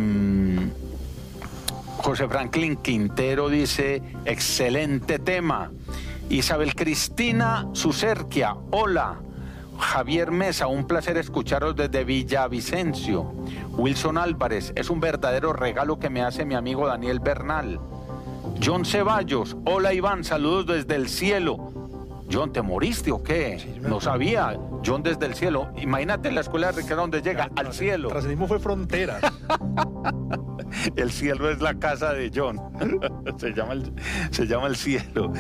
[SPEAKER 1] José Franklin Quintero dice excelente tema. Isabel Cristina Sucerquia, hola. Javier Mesa, un placer escucharos desde Villavicencio. Wilson Álvarez, es un verdadero regalo que me hace mi amigo Daniel Bernal. John Ceballos, hola Iván, saludos desde el cielo. John, ¿te moriste o qué?
[SPEAKER 2] Sí, me
[SPEAKER 1] No
[SPEAKER 2] acuerdo.
[SPEAKER 1] sabía. John desde el cielo. Imagínate la escuela de Ricardo donde llega al cielo.
[SPEAKER 2] Trascendismo fue fronteras.
[SPEAKER 1] El cielo es la casa de John. se, llama el, se llama el cielo.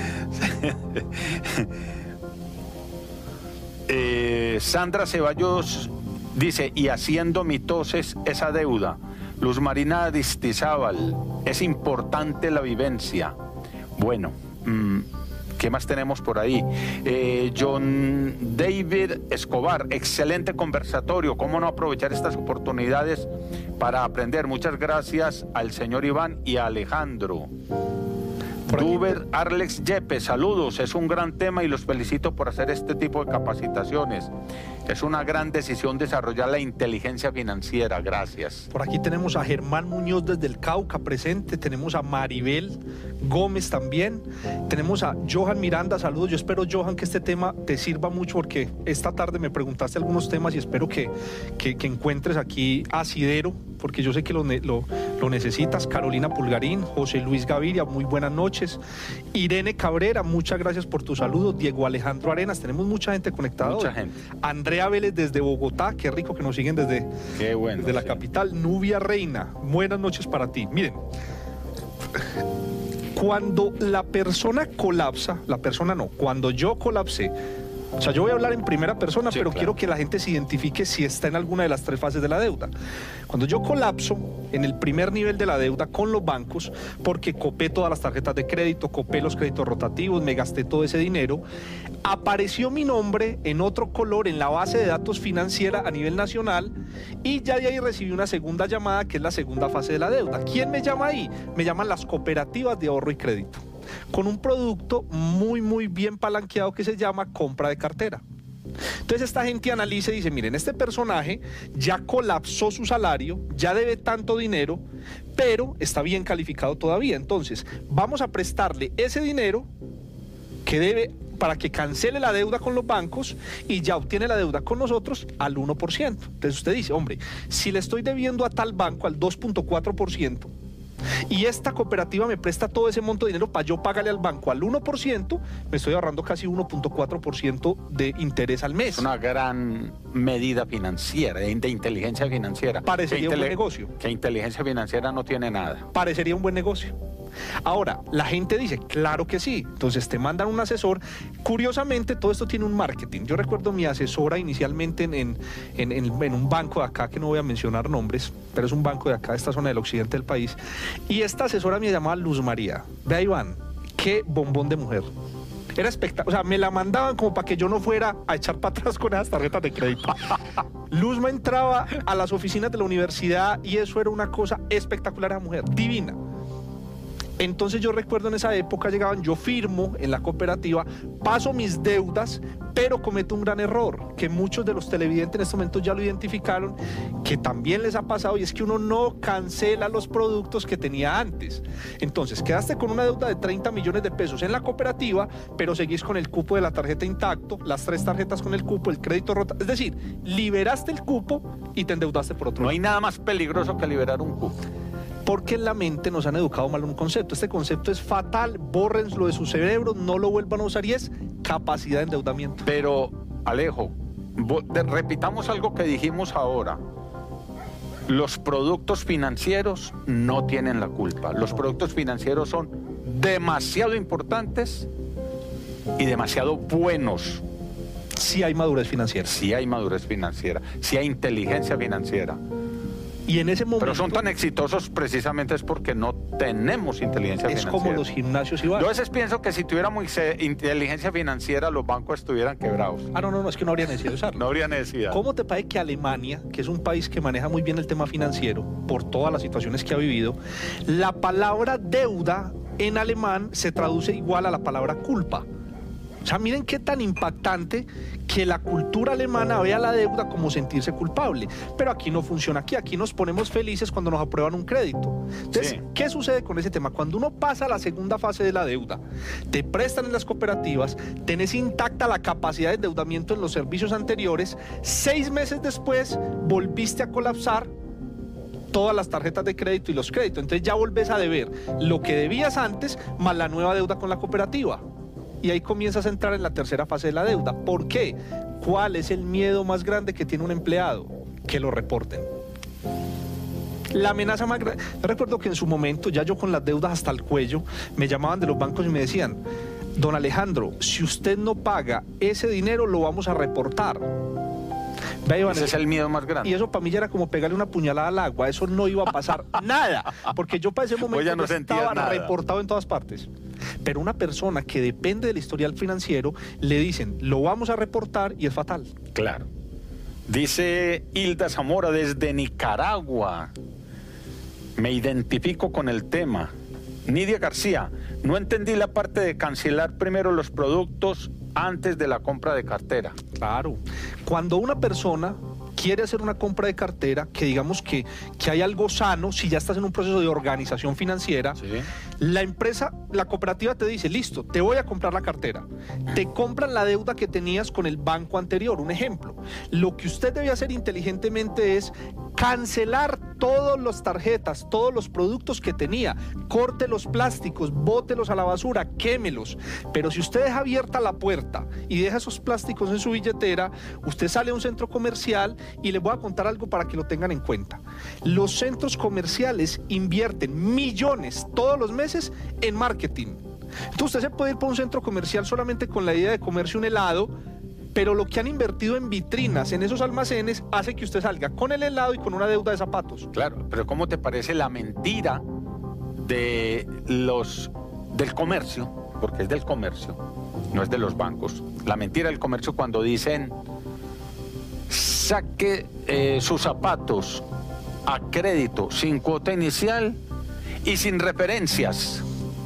[SPEAKER 1] eh, Sandra Ceballos dice, y haciendo mitoses esa deuda. Luz Marina Aristizábal, es importante la vivencia. Bueno, mmm, ¿qué más tenemos por ahí? Eh, John David Escobar, excelente conversatorio. ¿Cómo no aprovechar estas oportunidades para aprender? Muchas gracias al señor Iván y a Alejandro.
[SPEAKER 2] Por aquí.
[SPEAKER 1] Duber Arlex Yepes, saludos. Es un gran tema y los felicito por hacer este tipo de capacitaciones. Es una gran decisión desarrollar la inteligencia financiera. Gracias.
[SPEAKER 2] Por aquí tenemos a Germán Muñoz desde el Cauca presente, tenemos a Maribel Gómez también, tenemos a Johan Miranda, saludos. Yo espero, Johan, que este tema te sirva mucho porque esta tarde me preguntaste algunos temas y espero que, que, que encuentres aquí asidero, porque yo sé que lo, lo, lo necesitas. Carolina Pulgarín, José Luis Gaviria, muy buenas noches. Irene Cabrera, muchas gracias por tu saludo. Diego Alejandro Arenas, tenemos mucha gente conectada
[SPEAKER 1] Mucha
[SPEAKER 2] hoy.
[SPEAKER 1] gente.
[SPEAKER 2] Andrea Vélez desde Bogotá, qué rico que nos siguen desde,
[SPEAKER 1] Qué bueno.
[SPEAKER 2] desde la
[SPEAKER 1] sí.
[SPEAKER 2] capital. Nubia Reina, buenas noches para ti. Miren, cuando la persona colapsa, la persona no, cuando yo colapsé, o sea, yo voy a hablar en primera persona,
[SPEAKER 1] Sí,
[SPEAKER 2] pero
[SPEAKER 1] claro.
[SPEAKER 2] quiero que la gente se identifique si está en alguna de las tres fases de la deuda. Cuando yo colapso en el primer nivel de la deuda con los bancos, porque copé todas las tarjetas de crédito, copé los créditos rotativos, me gasté todo ese dinero, apareció mi nombre en otro color en la base de datos financiera a nivel nacional y ya de ahí recibí una segunda llamada que es la segunda fase de la deuda. ¿Quién me llama ahí? Me llaman las cooperativas de ahorro y crédito, con un producto muy muy bien palanqueado que se llama compra de cartera. Entonces esta gente analiza y dice, miren, este personaje ya colapsó su salario, ya debe tanto dinero, pero está bien calificado todavía. Entonces vamos a prestarle ese dinero que debe para que cancele la deuda con los bancos y ya obtiene la deuda con nosotros al uno por ciento. Entonces usted dice, hombre, si le estoy debiendo a tal banco al dos punto cuatro por ciento, y esta cooperativa me presta todo ese monto de dinero para yo pagarle al banco al uno por ciento, me estoy ahorrando casi uno punto cuatro por ciento de interés al mes.
[SPEAKER 1] Es una gran medida financiera, de, de inteligencia financiera.
[SPEAKER 2] Parecería
[SPEAKER 1] Que
[SPEAKER 2] un buen
[SPEAKER 1] intele-
[SPEAKER 2] negocio.
[SPEAKER 1] Que inteligencia financiera no tiene nada.
[SPEAKER 2] Parecería un buen negocio. Ahora, la gente dice, claro que sí. Entonces te mandan un asesor. Curiosamente, todo esto tiene un marketing. Yo recuerdo mi asesora inicialmente en, en, en, en, en un banco de acá, que no voy a mencionar nombres, pero es un banco de acá, de esta zona del occidente del país. Y esta asesora me llamaba Luz María. Vea, Iván, qué bombón de mujer. Era espectacular. O sea, me la mandaban como para que yo no fuera a echar para atrás con esas tarjetas de crédito. Luzma entraba a las oficinas de la universidad y eso era una cosa espectacular. Esa mujer, divina. Entonces yo recuerdo en esa época llegaban, yo firmo en la cooperativa, paso mis deudas, pero cometo un gran error, que muchos de los televidentes en este momento ya lo identificaron, que también les ha pasado, y es que uno no cancela los productos que tenía antes. Entonces quedaste con una deuda de treinta millones de pesos en la cooperativa, pero seguís con el cupo de la tarjeta intacto, las tres tarjetas con el cupo, el crédito rota, es decir, liberaste el cupo y te endeudaste por otro
[SPEAKER 1] No
[SPEAKER 2] lado.
[SPEAKER 1] hay nada más peligroso que liberar un cupo.
[SPEAKER 2] Porque en la mente nos han educado mal un concepto. Este concepto es fatal, bórrenlo de su cerebro, no lo vuelvan a usar y es capacidad de endeudamiento.
[SPEAKER 1] Pero, Alejo, vo- de- repitamos algo que dijimos ahora. Los productos financieros no tienen la culpa. Los productos financieros son demasiado importantes y demasiado buenos.
[SPEAKER 2] Sí hay madurez financiera.
[SPEAKER 1] Si hay madurez financiera, si hay inteligencia financiera.
[SPEAKER 2] Y en ese momento...
[SPEAKER 1] Pero son tan exitosos precisamente es porque no tenemos inteligencia
[SPEAKER 2] es
[SPEAKER 1] financiera.
[SPEAKER 2] Es como los gimnasios y bares.
[SPEAKER 1] Yo a veces pienso que si tuviéramos inteligencia financiera, los bancos estuvieran quebrados.
[SPEAKER 2] Ah, no, no, no, es que no habría necesidad de usarlo.
[SPEAKER 1] No habría necesidad.
[SPEAKER 2] ¿Cómo te parece que Alemania, que es un país que maneja muy bien el tema financiero, por todas las situaciones que ha vivido, la palabra deuda en alemán se traduce igual a la palabra culpa? O sea, miren qué tan impactante que la cultura alemana vea la deuda como sentirse culpable. Pero aquí no funciona aquí, aquí nos ponemos felices cuando nos aprueban un crédito. Entonces, sí. ¿Qué sucede con ese tema? Cuando uno pasa a la segunda fase de la deuda, te prestan en las cooperativas, tenés intacta la capacidad de endeudamiento en los servicios anteriores, seis meses después volviste a colapsar todas las tarjetas de crédito y los créditos. Entonces ya volvés a deber lo que debías antes más la nueva deuda con la cooperativa. Y ahí comienzas a entrar en la tercera fase de la deuda. ¿Por qué? ¿Cuál es el miedo más grande que tiene un empleado? Que lo reporten. La amenaza más grande... Yo recuerdo que en su momento, ya yo con las deudas hasta el cuello, me llamaban de los bancos y me decían: don Alejandro, si usted no paga ese dinero, lo vamos a reportar.
[SPEAKER 1] Ese es el miedo más grande.
[SPEAKER 2] Y eso para mí ya era como pegarle una puñalada al agua. Eso no iba a pasar nada. Porque yo para ese momento
[SPEAKER 1] ya no
[SPEAKER 2] ya estaba
[SPEAKER 1] nada.
[SPEAKER 2] reportado en todas partes. Pero una persona que depende del historial financiero, le dicen, lo vamos a reportar, y es fatal.
[SPEAKER 1] Claro. Dice Hilda Zamora desde Nicaragua: me identifico con el tema. Nidia García: no entendí la parte de cancelar primero los productos antes de la compra de cartera.
[SPEAKER 2] Claro. Cuando una persona quiere hacer una compra de cartera, que digamos que, que hay algo sano, si ya estás en un proceso de organización financiera, sí. La empresa, la cooperativa te dice, listo, te voy a comprar la cartera. Te compran la deuda que tenías con el banco anterior. Un ejemplo, lo que usted debe hacer inteligentemente es cancelar todas las tarjetas, todos los productos que tenía, corte los plásticos, bótelos a la basura, quémelos. Pero si usted deja abierta la puerta y deja esos plásticos en su billetera, usted sale a un centro comercial, y les voy a contar algo para que lo tengan en cuenta. Los centros comerciales invierten millones todos los meses en marketing. Entonces usted se puede ir por un centro comercial solamente con la idea de comerse un helado, pero lo que han invertido en vitrinas, en esos almacenes, hace que usted salga con el helado y con una deuda de zapatos.
[SPEAKER 1] Claro, pero ¿cómo te parece la mentira de los del comercio? Porque es del comercio, no es de los bancos. La mentira del comercio cuando dicen: saque eh, sus zapatos a crédito sin cuota inicial y sin referencias.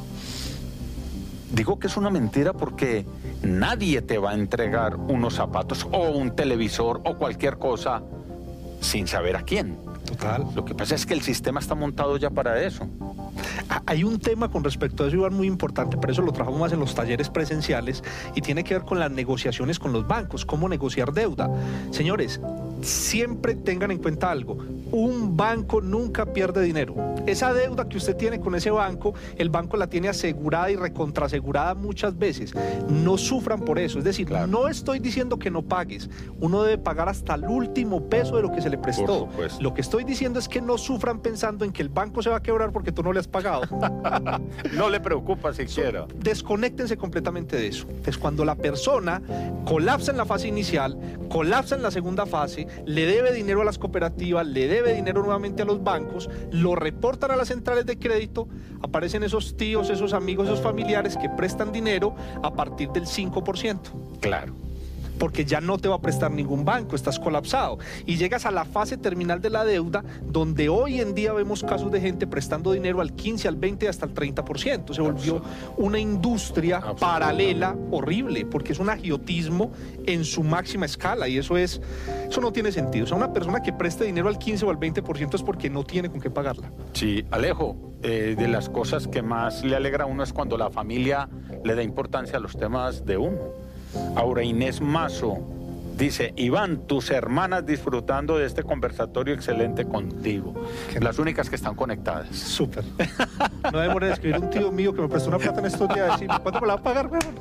[SPEAKER 1] Digo que es una mentira porque nadie te va a entregar unos zapatos o un televisor o cualquier cosa sin saber a quién.
[SPEAKER 2] Total.
[SPEAKER 1] Lo que pasa es que el sistema está montado ya para eso.
[SPEAKER 2] Hay un tema con respecto a eso, Iván, muy importante, pero eso lo trabajamos más en los talleres presenciales, y tiene que ver con las negociaciones con los bancos, cómo negociar deuda. Señores, siempre tengan en cuenta algo: un banco nunca pierde dinero. Esa deuda que usted tiene con ese banco, el banco la tiene asegurada y recontraasegurada muchas veces. No sufran por eso. Es decir, claro, no estoy diciendo que no pagues. Uno debe pagar hasta el último peso de lo que se le prestó. Lo que estoy diciendo es que no sufran pensando en que el banco se va a quebrar porque tú no le has pagado.
[SPEAKER 1] No le preocupa siquiera.
[SPEAKER 2] Desconéctense completamente de eso. Entonces, cuando la persona colapsa en la fase inicial, colapsa en la segunda fase, le debe dinero a las cooperativas, le debe dinero nuevamente a los bancos, lo reportan a las centrales de crédito, aparecen esos tíos, esos amigos, esos familiares que prestan dinero a partir del cinco por ciento.
[SPEAKER 1] Claro.
[SPEAKER 2] Porque ya no te va a prestar ningún banco, estás colapsado. Y llegas a la fase terminal de la deuda, donde hoy en día vemos casos de gente prestando dinero al quince, al veinte, hasta el treinta por ciento. Se volvió una industria paralela horrible, porque es un agiotismo en su máxima escala, y eso es, eso no tiene sentido. O sea, una persona que preste dinero al quince o al veinte por ciento es porque no tiene con qué pagarla.
[SPEAKER 1] Sí, Alejo, eh, de las cosas que más le alegra a uno es cuando la familia le da importancia a los temas de uno. Aura Inés Mazo dice: Iván, tus hermanas disfrutando de este conversatorio excelente contigo. Las únicas que están conectadas.
[SPEAKER 2] Súper. No demoré de escribir un tío mío que me prestó una plata en estos días, decir, ¿cuánto me la va a pagar, weón?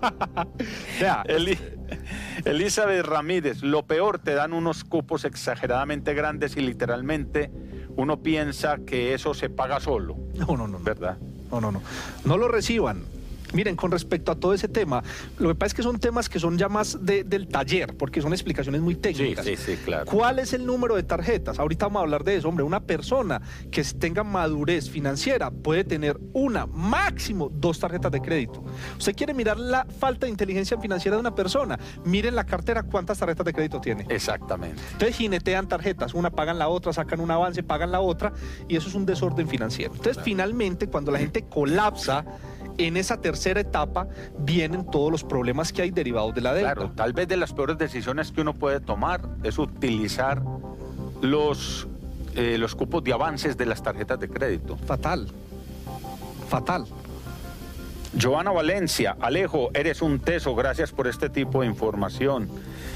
[SPEAKER 1] Vea, Eli, Elizabeth Ramírez: lo peor, te dan unos cupos exageradamente grandes y literalmente uno piensa que eso se paga solo.
[SPEAKER 2] No, no, no.
[SPEAKER 1] ¿Verdad?
[SPEAKER 2] No, no, no. No lo reciban. Miren, con respecto a todo ese tema, lo que pasa es que son temas que son ya más de, del taller, porque son explicaciones muy técnicas.
[SPEAKER 1] Sí, sí, sí, claro.
[SPEAKER 2] ¿Cuál es el número de tarjetas? Ahorita vamos a hablar de eso. Hombre, una persona que tenga madurez financiera puede tener una, máximo dos tarjetas de crédito. Usted quiere mirar la falta de inteligencia financiera de una persona, miren la cartera cuántas tarjetas de crédito tiene.
[SPEAKER 1] Exactamente.
[SPEAKER 2] Entonces jinetean tarjetas, una pagan la otra, sacan un avance, pagan la otra, y eso es un desorden financiero. Entonces, claro, finalmente, cuando la gente colapsa en esa tercera etapa, vienen todos los problemas que hay derivados de la deuda.
[SPEAKER 1] Claro, tal vez de las peores decisiones que uno puede tomar es utilizar los, eh, los cupos de avances de las tarjetas de crédito.
[SPEAKER 2] Fatal, fatal.
[SPEAKER 1] Joana Valencia, Alejo, eres un teso, gracias por este tipo de información.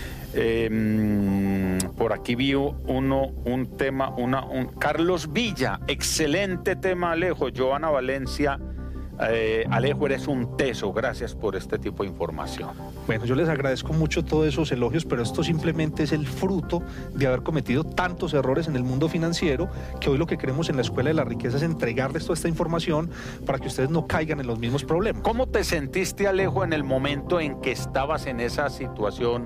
[SPEAKER 1] Eh, por aquí vi uno, un tema, una, un, Carlos Villa, excelente tema, Alejo. Joana Valencia, Eh, Alejo, eres un teso, gracias por este tipo de información.
[SPEAKER 2] Bueno, yo les agradezco mucho todos esos elogios, pero esto simplemente es el fruto de haber cometido tantos errores en el mundo financiero, que hoy lo que queremos en la Escuela de la Riqueza es entregarles toda esta información para que ustedes no caigan en los mismos problemas.
[SPEAKER 1] ¿Cómo te sentiste, Alejo, en el momento en que estabas en esa situación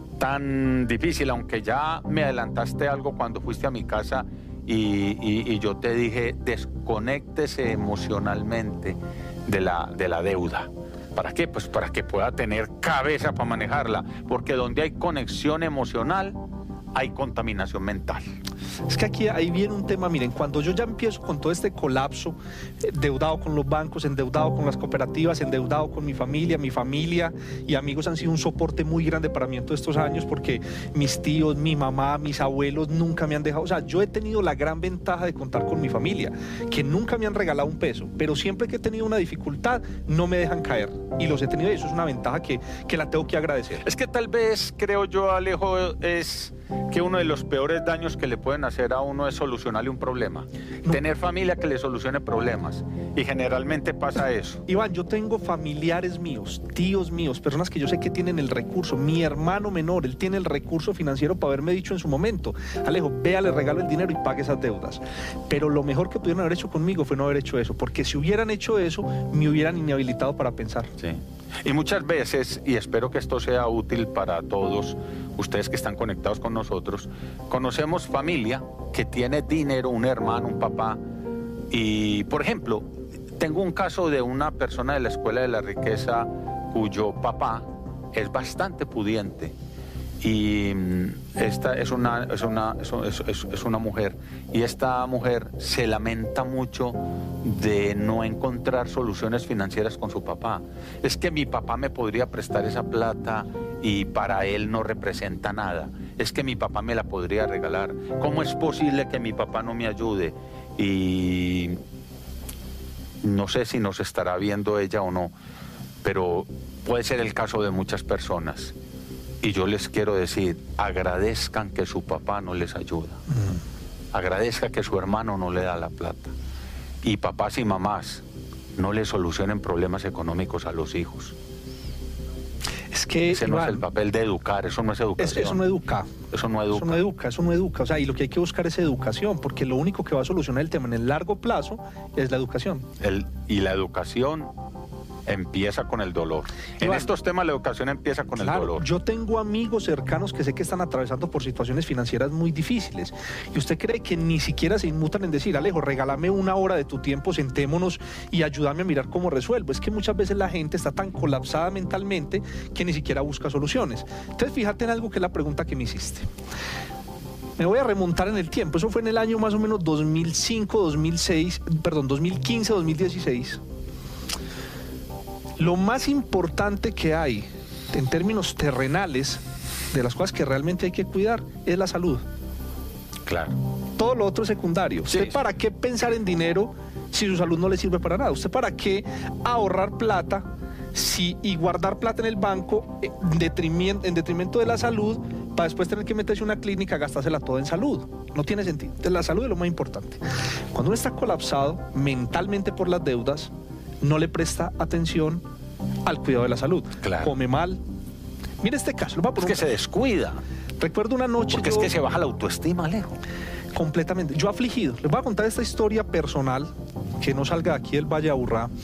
[SPEAKER 1] tan difícil? Aunque ya me adelantaste algo cuando fuiste a mi casa Y, y, y yo te dije, desconéctese emocionalmente de la, de la deuda. ¿Para qué? Pues para que pueda tener cabeza para manejarla, porque donde hay conexión emocional, hay contaminación mental.
[SPEAKER 2] Es que aquí ahí viene un tema, miren, cuando yo ya empiezo con todo este colapso, endeudado con los bancos, endeudado con las cooperativas, endeudado con mi familia, mi familia y amigos han sido un soporte muy grande para mí en todos estos años, porque mis tíos, mi mamá, mis abuelos nunca me han dejado, o sea, yo he tenido la gran ventaja de contar con mi familia, que nunca me han regalado un peso, pero siempre que he tenido una dificultad, no me dejan caer, y los he tenido, y eso es una ventaja que, que la tengo que agradecer.
[SPEAKER 1] Es que tal vez, creo yo, Alejo, es que uno de los peores daños que le pueden hacer a uno es solucionarle un problema. No. Tener familia que le solucione problemas. Y generalmente pasa eso.
[SPEAKER 2] Iván, yo tengo familiares míos, tíos míos, personas que yo sé que tienen el recurso. Mi hermano menor, él tiene el recurso financiero para haberme dicho en su momento, Alejo, vea, le regalo el dinero y pague esas deudas. Pero lo mejor que pudieron haber hecho conmigo fue no haber hecho eso, porque si hubieran hecho eso, me hubieran inhabilitado para pensar.
[SPEAKER 1] Sí. Y muchas veces, y espero que esto sea útil para todos ustedes que están conectados con nosotros, conocemos familia que tiene dinero, un hermano, un papá, y por ejemplo, tengo un caso de una persona de la Escuela de la Riqueza cuyo papá es bastante pudiente, y esta es una, es una, es, es, es una mujer, y esta mujer se lamenta mucho de no encontrar soluciones financieras con su papá. Es que mi papá me podría prestar esa plata y para él no representa nada. Es que mi papá me la podría regalar. ¿Cómo es posible que mi papá no me ayude? Y no sé si nos estará viendo ella o no, pero puede ser el caso de muchas personas. Y yo les quiero decir, agradezcan que su papá no les ayuda. Mm. Agradezca que su hermano no le da la plata. Y papás y mamás, no le solucionen problemas económicos a los hijos.
[SPEAKER 2] Es que,
[SPEAKER 1] ese no
[SPEAKER 2] Iván,
[SPEAKER 1] es el papel de educar, eso no es educación.
[SPEAKER 2] Eso no educa.
[SPEAKER 1] Eso no educa.
[SPEAKER 2] Eso no educa, eso no educa. O sea, y lo que hay que buscar es educación, porque lo único que va a solucionar el tema en el largo plazo es la educación.
[SPEAKER 1] El, y la educación empieza con el dolor. Iván, en estos temas la educación empieza con
[SPEAKER 2] claro,
[SPEAKER 1] el dolor.
[SPEAKER 2] Yo tengo amigos cercanos que sé que están atravesando por situaciones financieras muy difíciles. ¿Y usted cree que ni siquiera se inmutan en decir, Alejo, regálame una hora de tu tiempo, sentémonos y ayúdame a mirar cómo resuelvo? Es que muchas veces la gente está tan colapsada mentalmente que ni siquiera busca soluciones. Entonces, fíjate en algo que es la pregunta que me hiciste. Me voy a remontar en el tiempo. Eso fue en el año más o menos dos mil cinco, dos mil seis, perdón, dos mil quince, dos mil dieciséis. Lo más importante que hay en términos terrenales, de las cosas que realmente hay que cuidar, es la salud.
[SPEAKER 1] Claro.
[SPEAKER 2] Todo lo otro es secundario.
[SPEAKER 1] Sí.
[SPEAKER 2] ¿Usted para qué pensar en dinero si su salud no le sirve para nada? ¿Usted para qué ahorrar plata si, y guardar plata en el banco en detrimento, en detrimento de la salud, para después tener que meterse en una clínica a gastársela toda en salud? No tiene sentido. Entonces, la salud es lo más importante. Cuando uno está colapsado mentalmente por las deudas, no le presta atención al cuidado de la salud.
[SPEAKER 1] Claro.
[SPEAKER 2] Come mal. Mire este caso. Lo voy a poner
[SPEAKER 1] es que
[SPEAKER 2] un...
[SPEAKER 1] se descuida.
[SPEAKER 2] Recuerdo una noche...
[SPEAKER 1] Porque
[SPEAKER 2] yo...
[SPEAKER 1] es que se baja la autoestima, Alejo.
[SPEAKER 2] Completamente. Yo afligido. Les voy a contar esta historia personal, que no salga de aquí del Valle de Aburrá.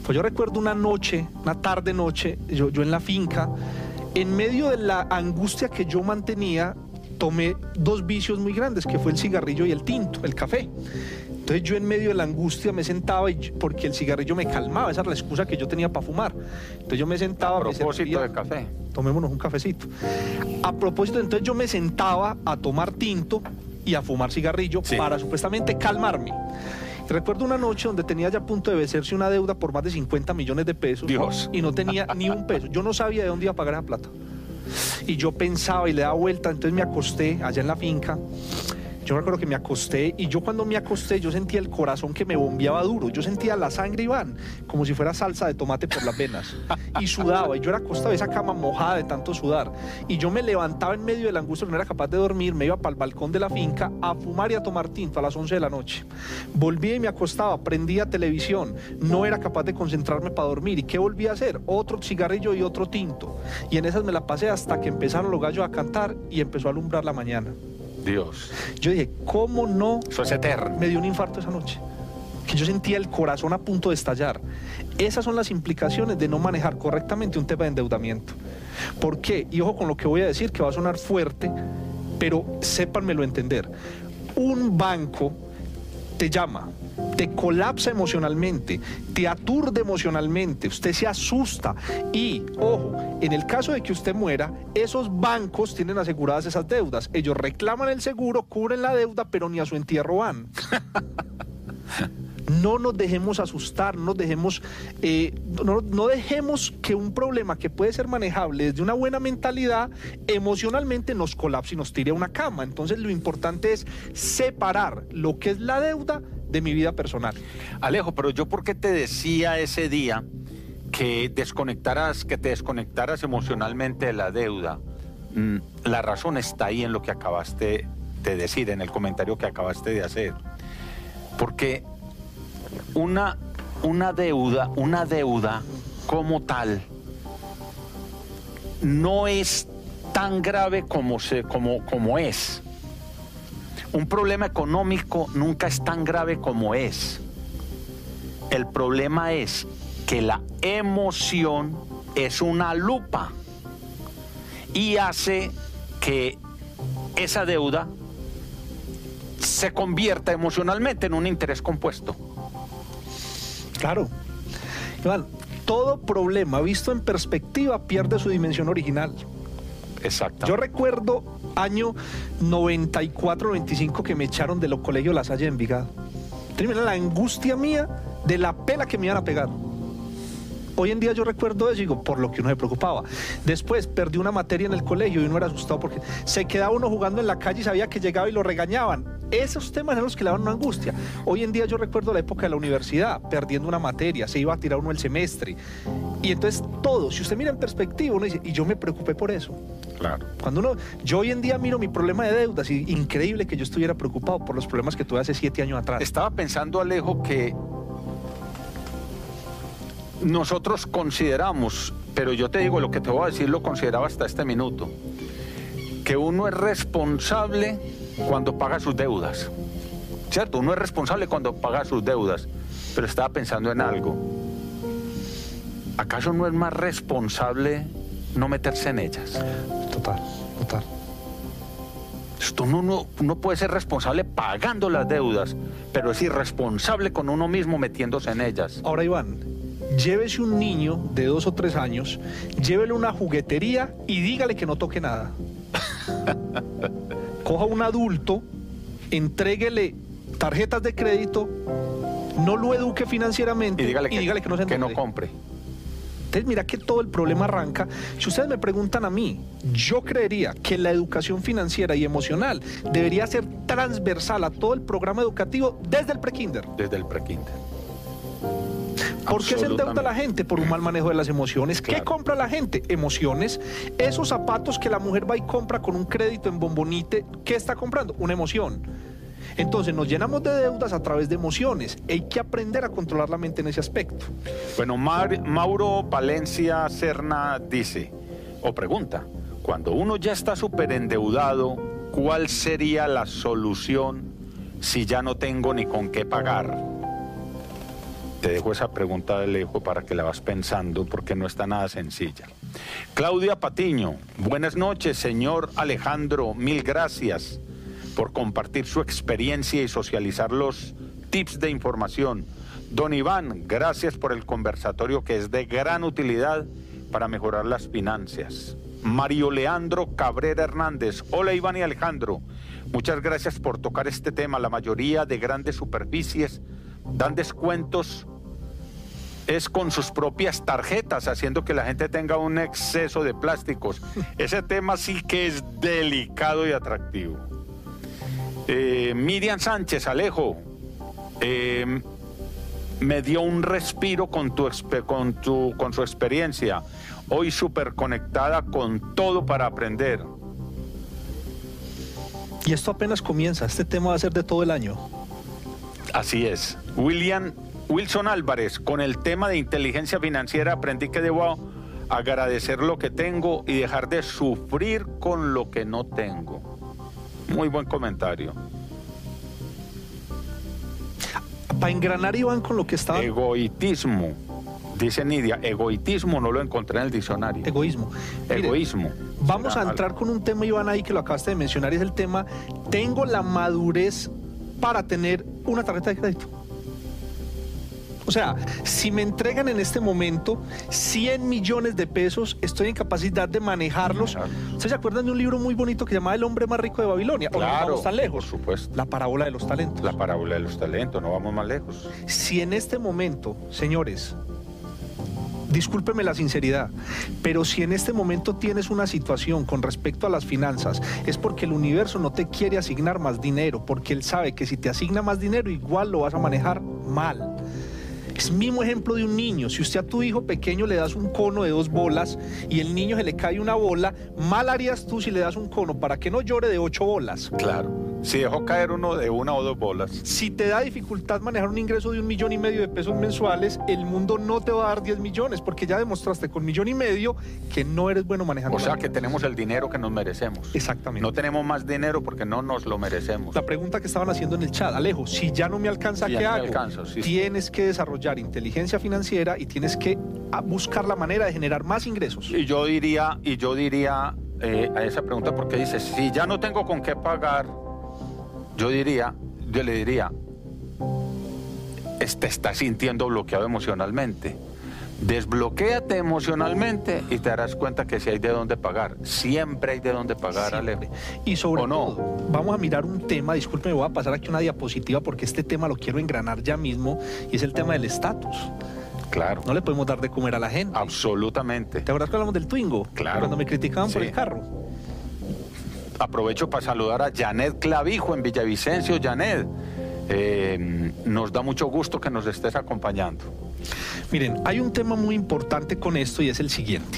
[SPEAKER 2] Pues yo recuerdo una noche, una tarde noche, yo, yo en la finca, en medio de la angustia que yo mantenía, tomé dos vicios muy grandes, que fue el cigarrillo y el tinto, el café. Entonces yo en medio de la angustia me sentaba y, porque el cigarrillo me calmaba, esa era la excusa que yo tenía para fumar. Entonces yo me sentaba...
[SPEAKER 1] A propósito
[SPEAKER 2] me servía,
[SPEAKER 1] de café.
[SPEAKER 2] Tomémonos un cafecito. A propósito, entonces yo me sentaba a tomar tinto y a fumar cigarrillo, sí, para supuestamente calmarme. Y recuerdo una noche donde tenía ya a punto de vencerse una deuda por más de cincuenta millones de pesos.
[SPEAKER 1] Dios.
[SPEAKER 2] Y no tenía ni un peso. Yo no sabía de dónde iba a pagar esa plata. Y yo pensaba y le daba vuelta, entonces me acosté allá en la finca. Yo recuerdo que me acosté y yo cuando me acosté yo sentía el corazón que me bombeaba duro. Yo sentía la sangre, Iván, como si fuera salsa de tomate por las venas. Y sudaba, y yo era acostado en esa cama mojada de tanto sudar. Y yo me levantaba en medio de la angustia, no era capaz de dormir, me iba para el balcón de la finca a fumar y a tomar tinto a las once de la noche. Volvía y me acostaba, prendía televisión, no era capaz de concentrarme para dormir. ¿Y qué volví a hacer? Otro cigarrillo y otro tinto. Y en esas me la pasé hasta que empezaron los gallos a cantar y empezó a alumbrar la mañana.
[SPEAKER 1] Dios.
[SPEAKER 2] Yo dije, ¿cómo no?
[SPEAKER 1] Eso es eterno.
[SPEAKER 2] Me dio un infarto esa noche. Que yo sentía el corazón a punto de estallar. Esas son las implicaciones de no manejar correctamente un tema de endeudamiento. ¿Por qué? Y ojo con lo que voy a decir, que va a sonar fuerte, pero sépanmelo entender. Un banco te llama, te colapsa emocionalmente, te aturde emocionalmente, usted se asusta y, ojo, en el caso de que usted muera, esos bancos tienen aseguradas esas deudas. Ellos reclaman el seguro, cubren la deuda, pero ni a su entierro van. No nos dejemos asustar, no nos dejemos, eh, no, no dejemos que un problema que puede ser manejable desde una buena mentalidad, emocionalmente nos colapse y nos tire a una cama. Entonces lo importante es separar lo que es la deuda de mi vida personal.
[SPEAKER 1] Alejo, pero yo ¿por qué te decía ese día que desconectaras, que te desconectaras emocionalmente de la deuda? Mm, la razón está ahí en lo que acabaste de decir, en el comentario que acabaste de hacer. Porque una, una deuda, una deuda como tal, no es tan grave como, se, como, como es. Un problema económico nunca es tan grave como es. El problema es que la emoción es una lupa y hace que esa deuda se convierta emocionalmente en un interés compuesto.
[SPEAKER 2] Claro. Iván, todo problema visto en perspectiva pierde su dimensión original.
[SPEAKER 1] Exacto.
[SPEAKER 2] Yo recuerdo año noventa y cuatro, noventa y cinco que me echaron de los colegios La Salle de Envigado. Termina la angustia mía de la pela que me iban a pegar. Hoy en día yo recuerdo eso y digo, por lo que uno se preocupaba. Después perdí una materia en el colegio y uno era asustado porque se quedaba uno jugando en la calle y sabía que llegaba y lo regañaban. Esos temas eran los que le daban una angustia. Hoy en día yo recuerdo la época de la universidad, perdiendo una materia, se iba a tirar uno el semestre. Y entonces todo, si usted mira en perspectiva, uno dice, y yo me preocupé por eso.
[SPEAKER 1] Claro.
[SPEAKER 2] Cuando uno, yo hoy en día miro mi problema de deudas y increíble que yo estuviera preocupado por los problemas que tuve hace siete años atrás.
[SPEAKER 1] Estaba pensando, Alejo, que nosotros consideramos, pero yo te digo, lo que te voy a decir lo consideraba hasta este minuto, que uno es responsable cuando paga sus deudas, ¿cierto? Uno es responsable cuando paga sus deudas, pero estaba pensando en algo. ¿Acaso no es más responsable no meterse en ellas?
[SPEAKER 2] Total, total.
[SPEAKER 1] Esto uno no, no puede ser responsable pagando las deudas, pero es irresponsable con uno mismo metiéndose en ellas.
[SPEAKER 2] Ahora, Iván, llévese un niño de dos o tres años, llévele una juguetería y dígale que no toque nada. Coja un adulto, entréguele tarjetas de crédito, no lo eduque financieramente
[SPEAKER 1] y dígale que,
[SPEAKER 2] y dígale que no se
[SPEAKER 1] que no compre.
[SPEAKER 2] Entonces, mira que todo el problema arranca. Si ustedes me preguntan a mí, yo creería que la educación financiera y emocional debería ser transversal a todo el programa educativo desde el prekinder.
[SPEAKER 1] Desde el prekinder.
[SPEAKER 2] ¿Por qué se endeuda la gente? Por un mal manejo de las emociones. Claro. ¿Qué compra la gente? Emociones. Esos zapatos que la mujer va y compra con un crédito en Bombonite, ¿qué está comprando? Una emoción. Entonces nos llenamos de deudas a través de emociones. Hay que aprender a controlar la mente en ese aspecto.
[SPEAKER 1] Bueno, Mar, Mauro Palencia Serna dice, o pregunta, cuando uno ya está súper endeudado, ¿cuál sería la solución si ya no tengo ni con qué pagar? Te dejo esa pregunta de lejos para que la vas pensando, porque no está nada sencilla. Claudia Patiño, buenas noches, señor Alejandro, mil gracias por compartir su experiencia y socializar los tips de información. Don Iván, gracias por el conversatorio que es de gran utilidad para mejorar las finanzas. Mario Leandro Cabrera Hernández, hola Iván y Alejandro, muchas gracias por tocar este tema. La mayoría de grandes superficies dan descuentos es con sus propias tarjetas, haciendo que la gente tenga un exceso de plásticos. Ese tema sí que es delicado y atractivo. Eh, Miriam Sánchez, Alejo, eh, me dio un respiro con, tu, con, tu, con su experiencia. Hoy súper conectada con todo para aprender.
[SPEAKER 2] Y esto apenas comienza, este tema va a ser de todo el año.
[SPEAKER 1] Así es. William Wilson Álvarez, con el tema de inteligencia financiera aprendí que debo agradecer lo que tengo y dejar de sufrir con lo que no tengo. Muy buen comentario.
[SPEAKER 2] Para engranar, Iván, con lo que estaba...
[SPEAKER 1] Egoísmo, dice Nidia, egoísmo no lo encontré en el diccionario.
[SPEAKER 2] Egoísmo.
[SPEAKER 1] Egoísmo.
[SPEAKER 2] Mire, vamos a entrar algo. con un tema, Iván, ahí que lo acabaste de mencionar, y es el tema, tengo la madurez para tener una tarjeta de crédito. O sea, si me entregan en este momento cien millones de pesos, estoy en capacidad de manejarlos. ¿Ustedes se acuerdan de un libro muy bonito que se llamaba El hombre más rico de Babilonia?
[SPEAKER 1] Claro,
[SPEAKER 2] ¿O no vamos tan lejos?
[SPEAKER 1] Por supuesto.
[SPEAKER 2] La parábola de los talentos.
[SPEAKER 1] La parábola de los talentos, no vamos más lejos.
[SPEAKER 2] Si en este momento, señores, discúlpeme la sinceridad, pero si en este momento tienes una situación con respecto a las finanzas, es porque el universo no te quiere asignar más dinero, porque él sabe que si te asigna más dinero, igual lo vas a manejar mal. Es mismo ejemplo de un niño. Si usted a tu hijo pequeño le das un cono de dos bolas y el niño se le cae una bola, mal harías tú si le das un cono para que no llore de ocho bolas.
[SPEAKER 1] Claro. Si dejó caer uno de una o dos bolas.
[SPEAKER 2] Si te da dificultad manejar un ingreso de un millón y medio de pesos mensuales, el mundo no te va a dar diez millones, porque ya demostraste con millón y medio que no eres bueno manejando.
[SPEAKER 1] O sea, que tenemos el dinero que nos merecemos.
[SPEAKER 2] Exactamente.
[SPEAKER 1] No tenemos más dinero porque no nos lo merecemos.
[SPEAKER 2] La pregunta que estaban haciendo en el chat, Alejo, si ya no me alcanza,
[SPEAKER 1] si
[SPEAKER 2] ¿qué
[SPEAKER 1] no
[SPEAKER 2] hago?
[SPEAKER 1] Alcanzo, sí,
[SPEAKER 2] tienes
[SPEAKER 1] sí.
[SPEAKER 2] que desarrollar inteligencia financiera y tienes que buscar la manera de generar más ingresos.
[SPEAKER 1] Y yo diría, y yo diría eh, a esa pregunta, porque dice, si ya no tengo con qué pagar, yo diría, yo le diría, te estás sintiendo bloqueado emocionalmente. Desbloquéate emocionalmente y te darás cuenta que si hay de dónde pagar. Siempre hay de dónde pagar, Alejo.
[SPEAKER 2] Y sobre
[SPEAKER 1] ¿O no?
[SPEAKER 2] todo, vamos a mirar un tema, discúlpeme, voy a pasar aquí una diapositiva porque este tema lo quiero engranar ya mismo, y es el tema del estatus.
[SPEAKER 1] Claro.
[SPEAKER 2] No le podemos dar de comer a la gente.
[SPEAKER 1] Absolutamente.
[SPEAKER 2] ¿Te acuerdas que hablamos del Twingo?
[SPEAKER 1] Claro.
[SPEAKER 2] Cuando me criticaban
[SPEAKER 1] Sí.
[SPEAKER 2] por el carro.
[SPEAKER 1] Aprovecho para saludar a Janet Clavijo en Villavicencio. Janet, eh, nos da mucho gusto que nos estés acompañando.
[SPEAKER 2] Miren, hay un tema muy importante con esto y es el siguiente.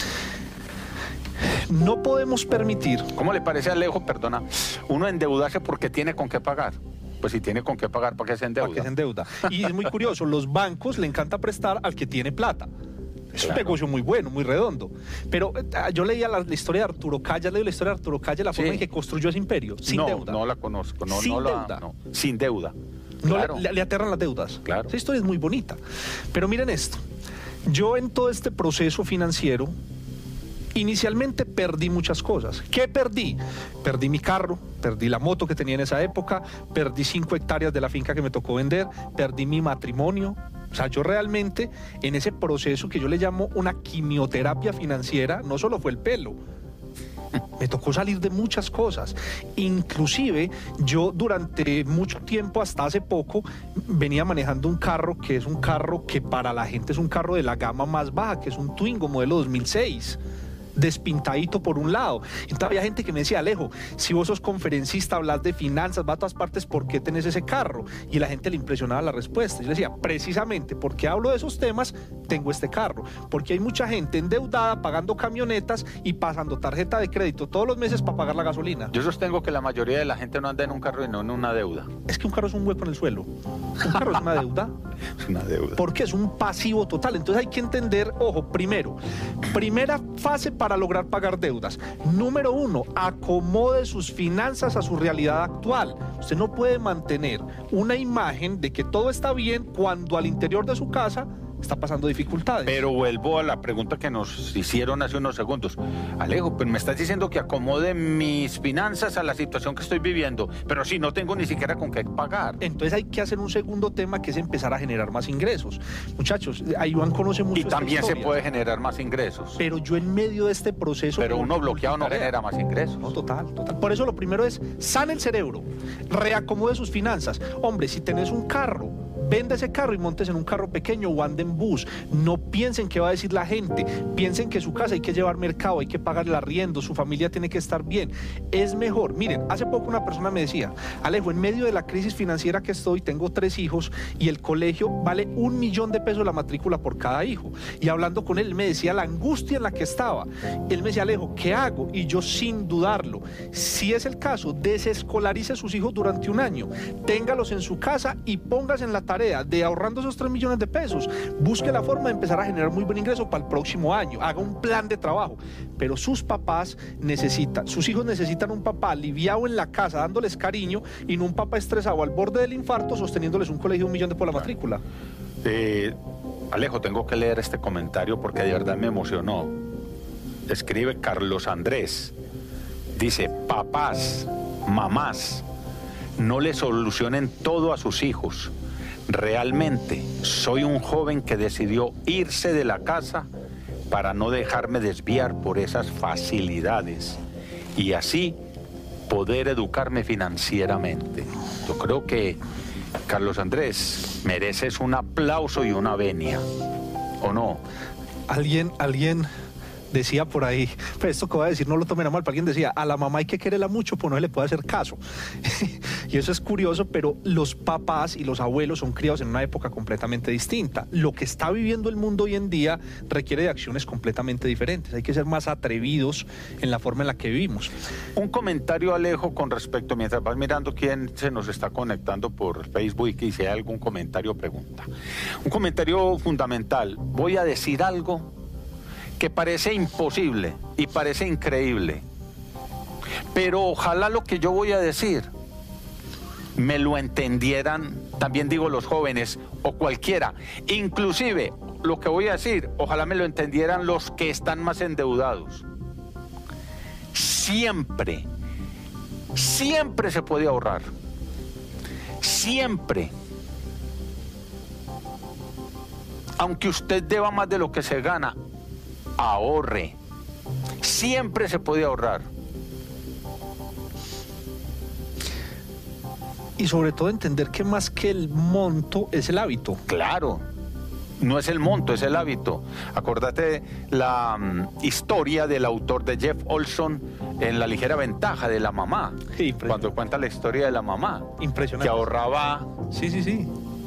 [SPEAKER 2] No podemos permitir...
[SPEAKER 1] ¿Cómo le parece a Alejo, perdona, uno endeudarse porque tiene con qué pagar? Pues si tiene con qué pagar, ¿para qué se endeuda?
[SPEAKER 2] ¿Para qué se endeuda? Y es muy curioso, los bancos le encanta prestar al que tiene plata. Es
[SPEAKER 1] Claro.
[SPEAKER 2] un negocio muy bueno, muy redondo. Pero eh, yo leía la, la historia de Arturo Calle, leí la historia de Arturo Calle, la forma
[SPEAKER 1] Sí.
[SPEAKER 2] en que construyó ese imperio, sin
[SPEAKER 1] no,
[SPEAKER 2] deuda.
[SPEAKER 1] no la conozco. No,
[SPEAKER 2] Sin
[SPEAKER 1] no la,
[SPEAKER 2] deuda.
[SPEAKER 1] no. Sin deuda.
[SPEAKER 2] No
[SPEAKER 1] Claro.
[SPEAKER 2] le, le aterran las deudas.
[SPEAKER 1] Claro.
[SPEAKER 2] Esa historia es muy bonita. Pero miren esto. Yo en todo este proceso financiero, inicialmente perdí muchas cosas. ¿Qué perdí? Perdí mi carro, perdí la moto que tenía en esa época, perdí cinco hectáreas de la finca que me tocó vender, perdí mi matrimonio. O sea, yo realmente en ese proceso que yo le llamo una quimioterapia financiera, no solo fue el pelo. Me tocó salir de muchas cosas. Inclusive yo durante mucho tiempo, hasta hace poco, venía manejando un carro que es un carro que para la gente es un carro de la gama más baja, que es un Twingo modelo dos mil seis. Despintadito por un lado. Entonces había gente que me decía, Alejo, si vos sos conferencista, hablas de finanzas, vas a todas partes, ¿por qué tenés ese carro? Y la gente le impresionaba la respuesta. Yo le decía, precisamente porque hablo de esos temas, tengo este carro. Porque hay mucha gente endeudada, pagando camionetas y pasando tarjeta de crédito todos los meses para pagar la gasolina.
[SPEAKER 1] Yo sostengo que la mayoría de la gente no anda en un carro y no en una deuda.
[SPEAKER 2] Es que un carro es un hueco en el suelo. Un carro es una deuda.
[SPEAKER 1] Es una deuda.
[SPEAKER 2] Porque es un pasivo total. Entonces hay que entender, ojo, primero, primera fase para lograr pagar deudas. Número uno, acomode sus finanzas a su realidad actual. Usted no puede mantener una imagen de que todo está bien cuando al interior de su casa está pasando dificultades.
[SPEAKER 1] Pero vuelvo a la pregunta que nos hicieron hace unos segundos. Alejo, pero me estás diciendo que acomode mis finanzas a la situación que estoy viviendo, pero si no tengo ni siquiera con qué pagar.
[SPEAKER 2] Entonces hay que hacer un segundo tema, que es empezar a generar más ingresos. Muchachos, a Iván conoce mucho
[SPEAKER 1] Y también
[SPEAKER 2] esta
[SPEAKER 1] se
[SPEAKER 2] historia,
[SPEAKER 1] puede generar más ingresos.
[SPEAKER 2] pero yo en medio de este proceso...
[SPEAKER 1] Pero
[SPEAKER 2] como
[SPEAKER 1] uno bloqueado no
[SPEAKER 2] multitarea.
[SPEAKER 1] genera más ingresos.
[SPEAKER 2] No, total, total. Por eso lo primero es, sane el cerebro, reacomode sus finanzas. Hombre, si tenés un carro, vende ese carro y montes en un carro pequeño o ande en bus. No piensen qué va a decir la gente. Piensen que su casa hay que llevar mercado, hay que pagar el arriendo, su familia tiene que estar bien. Es mejor. Miren, hace poco una persona me decía, Alejo, en medio de la crisis financiera que estoy, tengo tres hijos y el colegio vale un millón de pesos la matrícula por cada hijo. Y hablando con él, él me decía la angustia en la que estaba. Él me decía, Alejo, ¿qué hago? Y yo, sin dudarlo, si es el caso, desescolarice a sus hijos durante un año, téngalos en su casa y póngase en la tarea de, ahorrando esos tres millones de pesos, busque la forma de empezar a generar muy buen ingreso para el próximo año, haga un plan de trabajo. Pero sus papás necesitan, sus hijos necesitan un papá aliviado en la casa, dándoles cariño, y no un papá estresado al borde del infarto, sosteniéndoles un colegio de un millón de por la matrícula.
[SPEAKER 1] Eh, Alejo, tengo que leer este comentario porque de verdad me emocionó. Escribe Carlos Andrés. Dice, papás, mamás, no le solucionen todo a sus hijos. Realmente soy un joven que decidió irse de la casa para no dejarme desviar por esas facilidades y así poder educarme financieramente. Yo creo que, Carlos Andrés, mereces un aplauso y una venia, ¿o no?
[SPEAKER 2] Alguien, alguien decía por ahí, pues esto que voy a decir no lo tomen a mal, pero alguien decía, a la mamá hay que quererla mucho, pues no se le puede hacer caso. Y eso es curioso, pero los papás y los abuelos son criados en una época completamente distinta. Lo que está viviendo el mundo hoy en día requiere de acciones completamente diferentes. Hay que ser más atrevidos en la forma en la que vivimos.
[SPEAKER 1] Un comentario, Alejo, con respecto, mientras vas mirando quién se nos está conectando por Facebook y si hay algún comentario o pregunta. Un comentario fundamental. Voy a decir algo que parece imposible y parece increíble, pero ojalá lo que yo voy a decir me lo entendieran, también digo los jóvenes o cualquiera, inclusive lo que voy a decir, ojalá me lo entendieran los que están más endeudados. Siempre, siempre se puede ahorrar, siempre. Aunque usted deba más de lo que se gana, ahorre. Siempre se puede ahorrar.
[SPEAKER 2] Y sobre todo entender que más que el monto es el hábito.
[SPEAKER 1] Claro, no es el monto, es el hábito. Acordate la um, historia del autor de Jeff Olson en La ligera ventaja de la mamá.
[SPEAKER 2] Sí,
[SPEAKER 1] cuando cuenta la historia de la mamá.
[SPEAKER 2] Impresionante.
[SPEAKER 1] Que ahorraba.
[SPEAKER 2] Sí, sí, sí.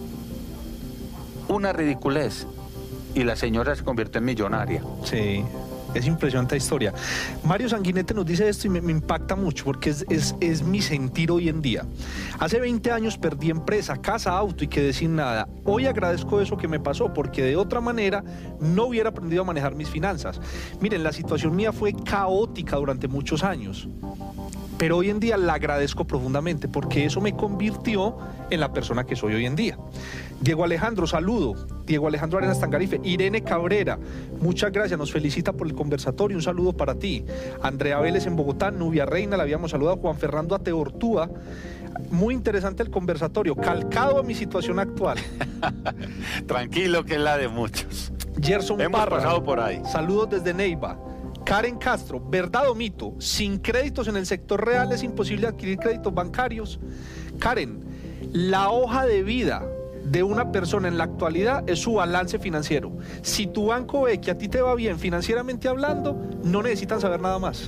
[SPEAKER 1] Una ridiculez. Y la señora se convirtió en millonaria.
[SPEAKER 2] Sí, es impresionante la historia. Mario Sanguinete nos dice esto y me, me impacta mucho porque es, es, es mi sentir hoy en día. Hace veinte años perdí empresa, casa, auto y quedé sin nada. Hoy agradezco eso que me pasó porque de otra manera no hubiera aprendido a manejar mis finanzas. Miren, la situación mía fue caótica durante muchos años, pero hoy en día la agradezco profundamente porque eso me convirtió en la persona que soy hoy en día. Diego Alejandro, saludo. Diego Alejandro Arenas Tangarife. Irene Cabrera, muchas gracias, nos felicita por el conversatorio, un saludo para ti. Andrea Vélez en Bogotá, Nubia Reina, la habíamos saludado. Juan Fernando Ateortúa, muy interesante el conversatorio, calcado a mi situación actual.
[SPEAKER 1] Tranquilo, que es la de muchos.
[SPEAKER 2] Gerson
[SPEAKER 1] Hemos
[SPEAKER 2] Parra,
[SPEAKER 1] pasado por ahí.
[SPEAKER 2] saludos desde Neiva. Karen Castro, ¿verdad o mito? Sin créditos en el sector real es imposible adquirir créditos bancarios. Karen, la hoja de vida de una persona en la actualidad es su balance financiero. Si tu banco ve que a ti te va bien financieramente hablando, no necesitan saber nada más.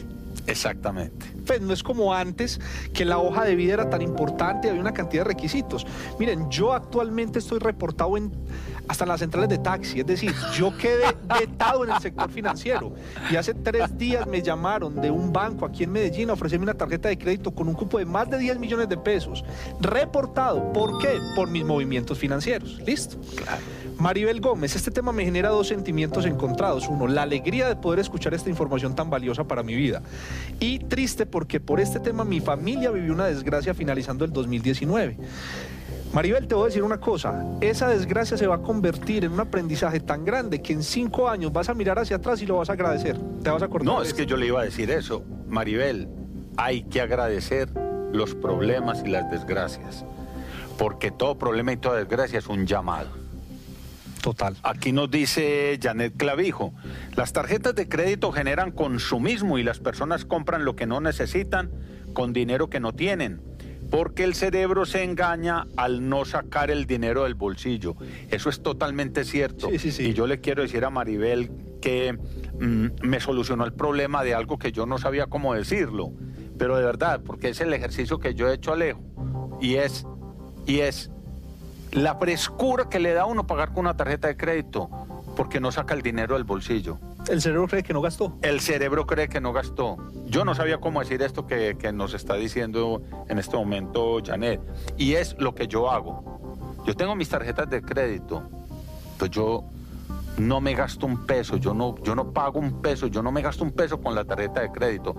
[SPEAKER 1] Exactamente.
[SPEAKER 2] Pues no es como antes, que la hoja de vida era tan importante, había una cantidad de requisitos. Miren, yo actualmente estoy reportado en hasta en las centrales de taxi, es decir, yo quedé vetado en el sector financiero y hace tres días me llamaron de un banco aquí en Medellín a ofrecerme una tarjeta de crédito con un cupo de más de diez millones de pesos. Reportado, ¿por qué? Por mis movimientos financieros. ¿Listo?
[SPEAKER 1] Claro.
[SPEAKER 2] Maribel Gómez, este tema me genera dos sentimientos encontrados. Uno, la alegría de poder escuchar esta información tan valiosa para mi vida. Y triste porque por este tema mi familia vivió una desgracia finalizando el dos mil diecinueve. Maribel, te voy a decir una cosa, esa desgracia se va a convertir en un aprendizaje tan grande que en cinco años vas a mirar hacia atrás y lo vas a agradecer. Te vas a acordar.
[SPEAKER 1] No, es que yo le iba a decir eso. Maribel, hay que agradecer los problemas y las desgracias, porque todo problema y toda desgracia es un llamado.
[SPEAKER 2] Total.
[SPEAKER 1] Aquí nos dice Janet Clavijo, las tarjetas de crédito generan consumismo y las personas compran lo que no necesitan con dinero que no tienen, porque el cerebro se engaña al no sacar el dinero del bolsillo. Eso es totalmente cierto.
[SPEAKER 2] Sí, sí, sí.
[SPEAKER 1] Y yo le quiero decir a Maribel que mmm, me solucionó el problema de algo que yo no sabía cómo decirlo, pero de verdad, porque es el ejercicio que yo he hecho, Alejo, y es, y es la frescura que le da a uno pagar con una tarjeta de crédito, porque no saca el dinero del bolsillo.
[SPEAKER 2] El cerebro cree que no gastó.
[SPEAKER 1] El cerebro cree que no gastó. Yo no sabía cómo decir esto que, que nos está diciendo en este momento Janet. Y es lo que yo hago. Yo tengo mis tarjetas de crédito, pues yo no me gasto un peso, yo no, yo no pago un peso, yo no me gasto un peso con la tarjeta de crédito.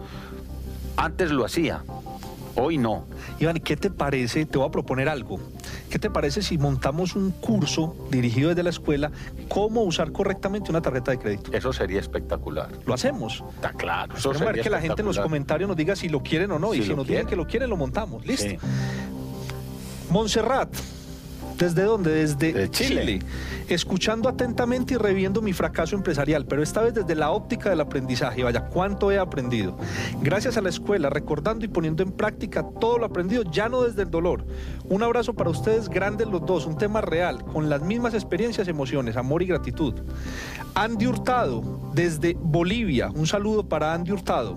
[SPEAKER 1] Antes lo hacía, hoy no.
[SPEAKER 2] Iván, ¿qué te parece? Te voy a proponer algo. ¿Qué te parece si montamos un curso dirigido desde la escuela, cómo usar correctamente una tarjeta de crédito?
[SPEAKER 1] Eso sería espectacular.
[SPEAKER 2] Lo hacemos.
[SPEAKER 1] Está claro. Eso
[SPEAKER 2] Queremos ver que la gente en los comentarios nos diga si lo quieren o no.
[SPEAKER 1] Si
[SPEAKER 2] y si nos
[SPEAKER 1] quieren.
[SPEAKER 2] dicen que lo quieren, lo montamos. Listo.
[SPEAKER 1] Sí.
[SPEAKER 2] Montserrat. ¿Desde dónde? Desde
[SPEAKER 1] de Chile.
[SPEAKER 2] Chile. Escuchando atentamente y reviendo mi fracaso empresarial, pero esta vez desde la óptica del aprendizaje. Vaya, cuánto he aprendido. Gracias a la escuela, recordando y poniendo en práctica todo lo aprendido, ya no desde el dolor. Un abrazo para ustedes, grandes los dos, un tema real, con las mismas experiencias, emociones, amor y gratitud. Andy Hurtado, desde Bolivia. Un saludo para Andy Hurtado.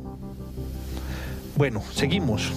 [SPEAKER 2] Bueno, seguimos.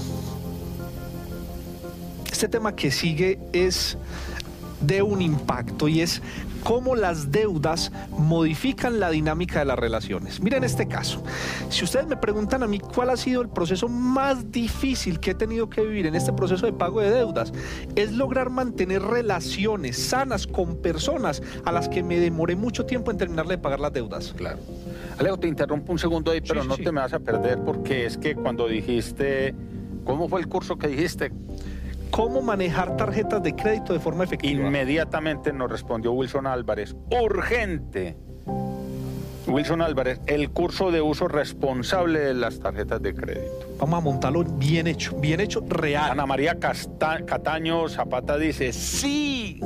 [SPEAKER 2] Este tema que sigue es de un impacto y es cómo las deudas modifican la dinámica de las relaciones. Miren este caso. Si ustedes me preguntan a mí cuál ha sido el proceso más difícil que he tenido que vivir en este proceso de pago de deudas, es lograr mantener relaciones sanas con personas a las que me demoré mucho tiempo en terminarle de pagar las deudas.
[SPEAKER 1] Claro. Alejo, te interrumpo un segundo ahí, pero
[SPEAKER 2] Sí, sí,
[SPEAKER 1] no
[SPEAKER 2] sí.
[SPEAKER 1] te me vas a perder, porque es que cuando dijiste, ¿cómo fue el curso que dijiste?
[SPEAKER 2] ¿Cómo manejar tarjetas de crédito de forma efectiva?
[SPEAKER 1] Inmediatamente nos respondió Wilson Álvarez, urgente. Wilson Álvarez, el curso de uso responsable de las tarjetas de crédito.
[SPEAKER 2] Vamos a montarlo bien hecho, bien hecho, real.
[SPEAKER 1] Ana María Casta- Cataño Zapata dice, sí.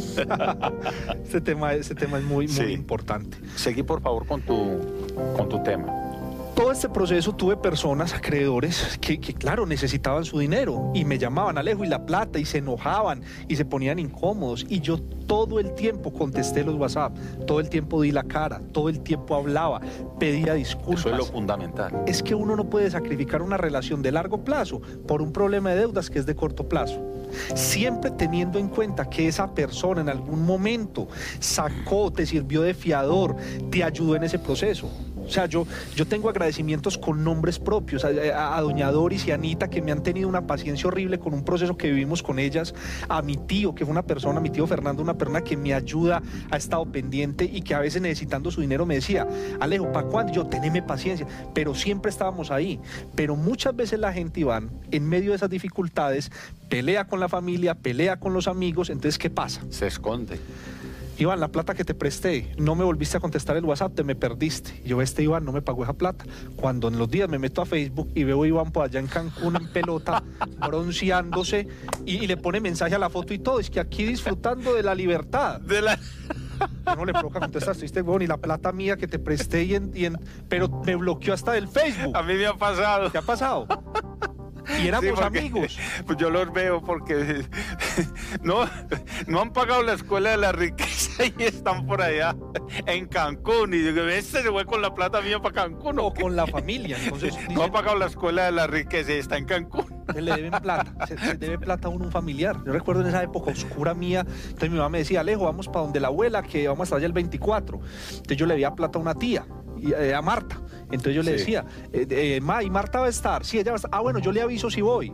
[SPEAKER 2] Este tema, este tema es muy, muy
[SPEAKER 1] Sí.
[SPEAKER 2] importante.
[SPEAKER 1] Seguí por favor con tu, con tu tema.
[SPEAKER 2] Todo este proceso tuve personas, acreedores, que, que claro, necesitaban su dinero y me llamaban, Alejo, y la plata, y se enojaban y se ponían incómodos. Y yo todo el tiempo contesté los WhatsApp, todo el tiempo di la cara, todo el tiempo hablaba, pedía disculpas.
[SPEAKER 1] Eso es lo fundamental.
[SPEAKER 2] Es que uno no puede sacrificar una relación de largo plazo por un problema de deudas que es de corto plazo. Siempre teniendo en cuenta que esa persona en algún momento sacó, te sirvió de fiador, te ayudó en ese proceso. O sea, yo, yo tengo agradecimientos con nombres propios a, a, a doña Doris y a Anita, que me han tenido una paciencia horrible con un proceso que vivimos con ellas, a mi tío, que fue una persona, mi tío Fernando, una persona que me ayuda, ha estado pendiente y que a veces necesitando su dinero me decía, Alejo, ¿para cuándo? Yo, teneme paciencia, pero siempre estábamos ahí. Pero muchas veces la gente, Iván, en medio de esas dificultades, pelea con la familia, pelea con los amigos, entonces, ¿qué pasa?
[SPEAKER 1] Se esconde.
[SPEAKER 2] Iván, la plata que te presté, no me volviste a contestar el WhatsApp, te me perdiste. Yo, este Iván no me pagó esa plata. Cuando en los días me meto a Facebook y veo a Iván por allá en Cancún en pelota, bronceándose, y, y le pone mensaje a la foto y todo, es que aquí disfrutando de la libertad.
[SPEAKER 1] De la...
[SPEAKER 2] Yo no le provoca contestar, estuviste huevón, y la plata mía que te presté, y en, y en, pero me bloqueó hasta del Facebook.
[SPEAKER 1] A mí me ha pasado.
[SPEAKER 2] ¿Qué ha pasado? Y éramos
[SPEAKER 1] Sí, porque,
[SPEAKER 2] amigos.
[SPEAKER 1] Pues yo los veo porque no, no han pagado la escuela de la riqueza. y están por allá en Cancún y digo, este se fue con la plata mía para Cancún
[SPEAKER 2] O
[SPEAKER 1] o qué?
[SPEAKER 2] con la familia. Entonces,
[SPEAKER 1] No ha
[SPEAKER 2] dicen,
[SPEAKER 1] pagado la escuela de la riqueza y está en Cancún.
[SPEAKER 2] se le deben plata, se, se debe plata a uno un familiar. Yo recuerdo en esa época oscura mía, entonces mi mamá me decía, Alejo, vamos para donde la abuela, que vamos a estar allá el veinticuatro. Entonces yo le debía plata a una tía, y, eh, a Marta. Entonces yo le
[SPEAKER 1] Sí.
[SPEAKER 2] decía, eh, eh, Ma, ¿y Marta va a estar? Sí, ella va a estar. Ah, bueno, yo le aviso si voy.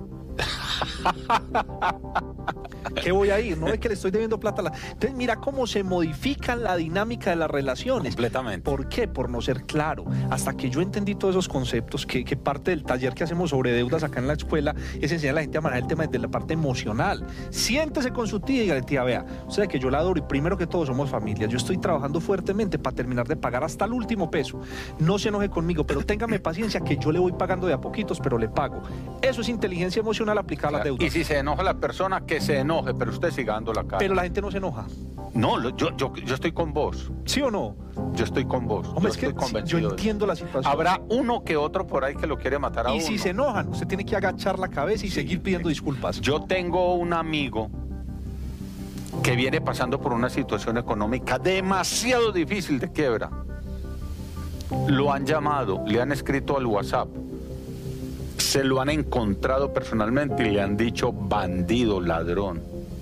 [SPEAKER 2] ¿Qué voy a ir? No es que le estoy debiendo plata a la... Entonces mira cómo se modifica la dinámica de las relaciones.
[SPEAKER 1] Completamente.
[SPEAKER 2] ¿Por qué? Por no ser claro. Hasta que yo entendí todos esos conceptos, que, que parte del taller que hacemos sobre deudas acá en la escuela es enseñar a la gente a manejar el tema desde la parte emocional. Siéntese con su tía y dígale, tía, vea, o sea que yo la adoro y primero que todo somos familia. Yo estoy trabajando fuertemente para terminar de pagar hasta el último peso. No se enoje conmigo, pero téngame paciencia que yo le voy pagando de a poquitos, pero le pago. Eso es inteligencia emocional aplicada a las deudas.
[SPEAKER 1] Y si se enoja la persona, que se enoje, pero usted siga dando la cara.
[SPEAKER 2] Pero la gente no se enoja.
[SPEAKER 1] No, lo- yo, yo, yo estoy con vos.
[SPEAKER 2] ¿Sí o no?
[SPEAKER 1] Yo estoy con vos.
[SPEAKER 2] Hombre,
[SPEAKER 1] yo
[SPEAKER 2] es que
[SPEAKER 1] estoy
[SPEAKER 2] si-
[SPEAKER 1] convencido.
[SPEAKER 2] yo
[SPEAKER 1] de
[SPEAKER 2] entiendo la situación.
[SPEAKER 1] Habrá uno que otro por ahí que lo quiere matar a
[SPEAKER 2] Y
[SPEAKER 1] uno.
[SPEAKER 2] si se enojan, usted tiene que agachar la cabeza y
[SPEAKER 1] Sí,
[SPEAKER 2] seguir pidiendo
[SPEAKER 1] sí.
[SPEAKER 2] disculpas.
[SPEAKER 1] Yo tengo un amigo que viene pasando por una situación económica demasiado difícil de quiebra. Lo han llamado, le han escrito al WhatsApp, se lo han encontrado personalmente y le han dicho bandido, ladrón.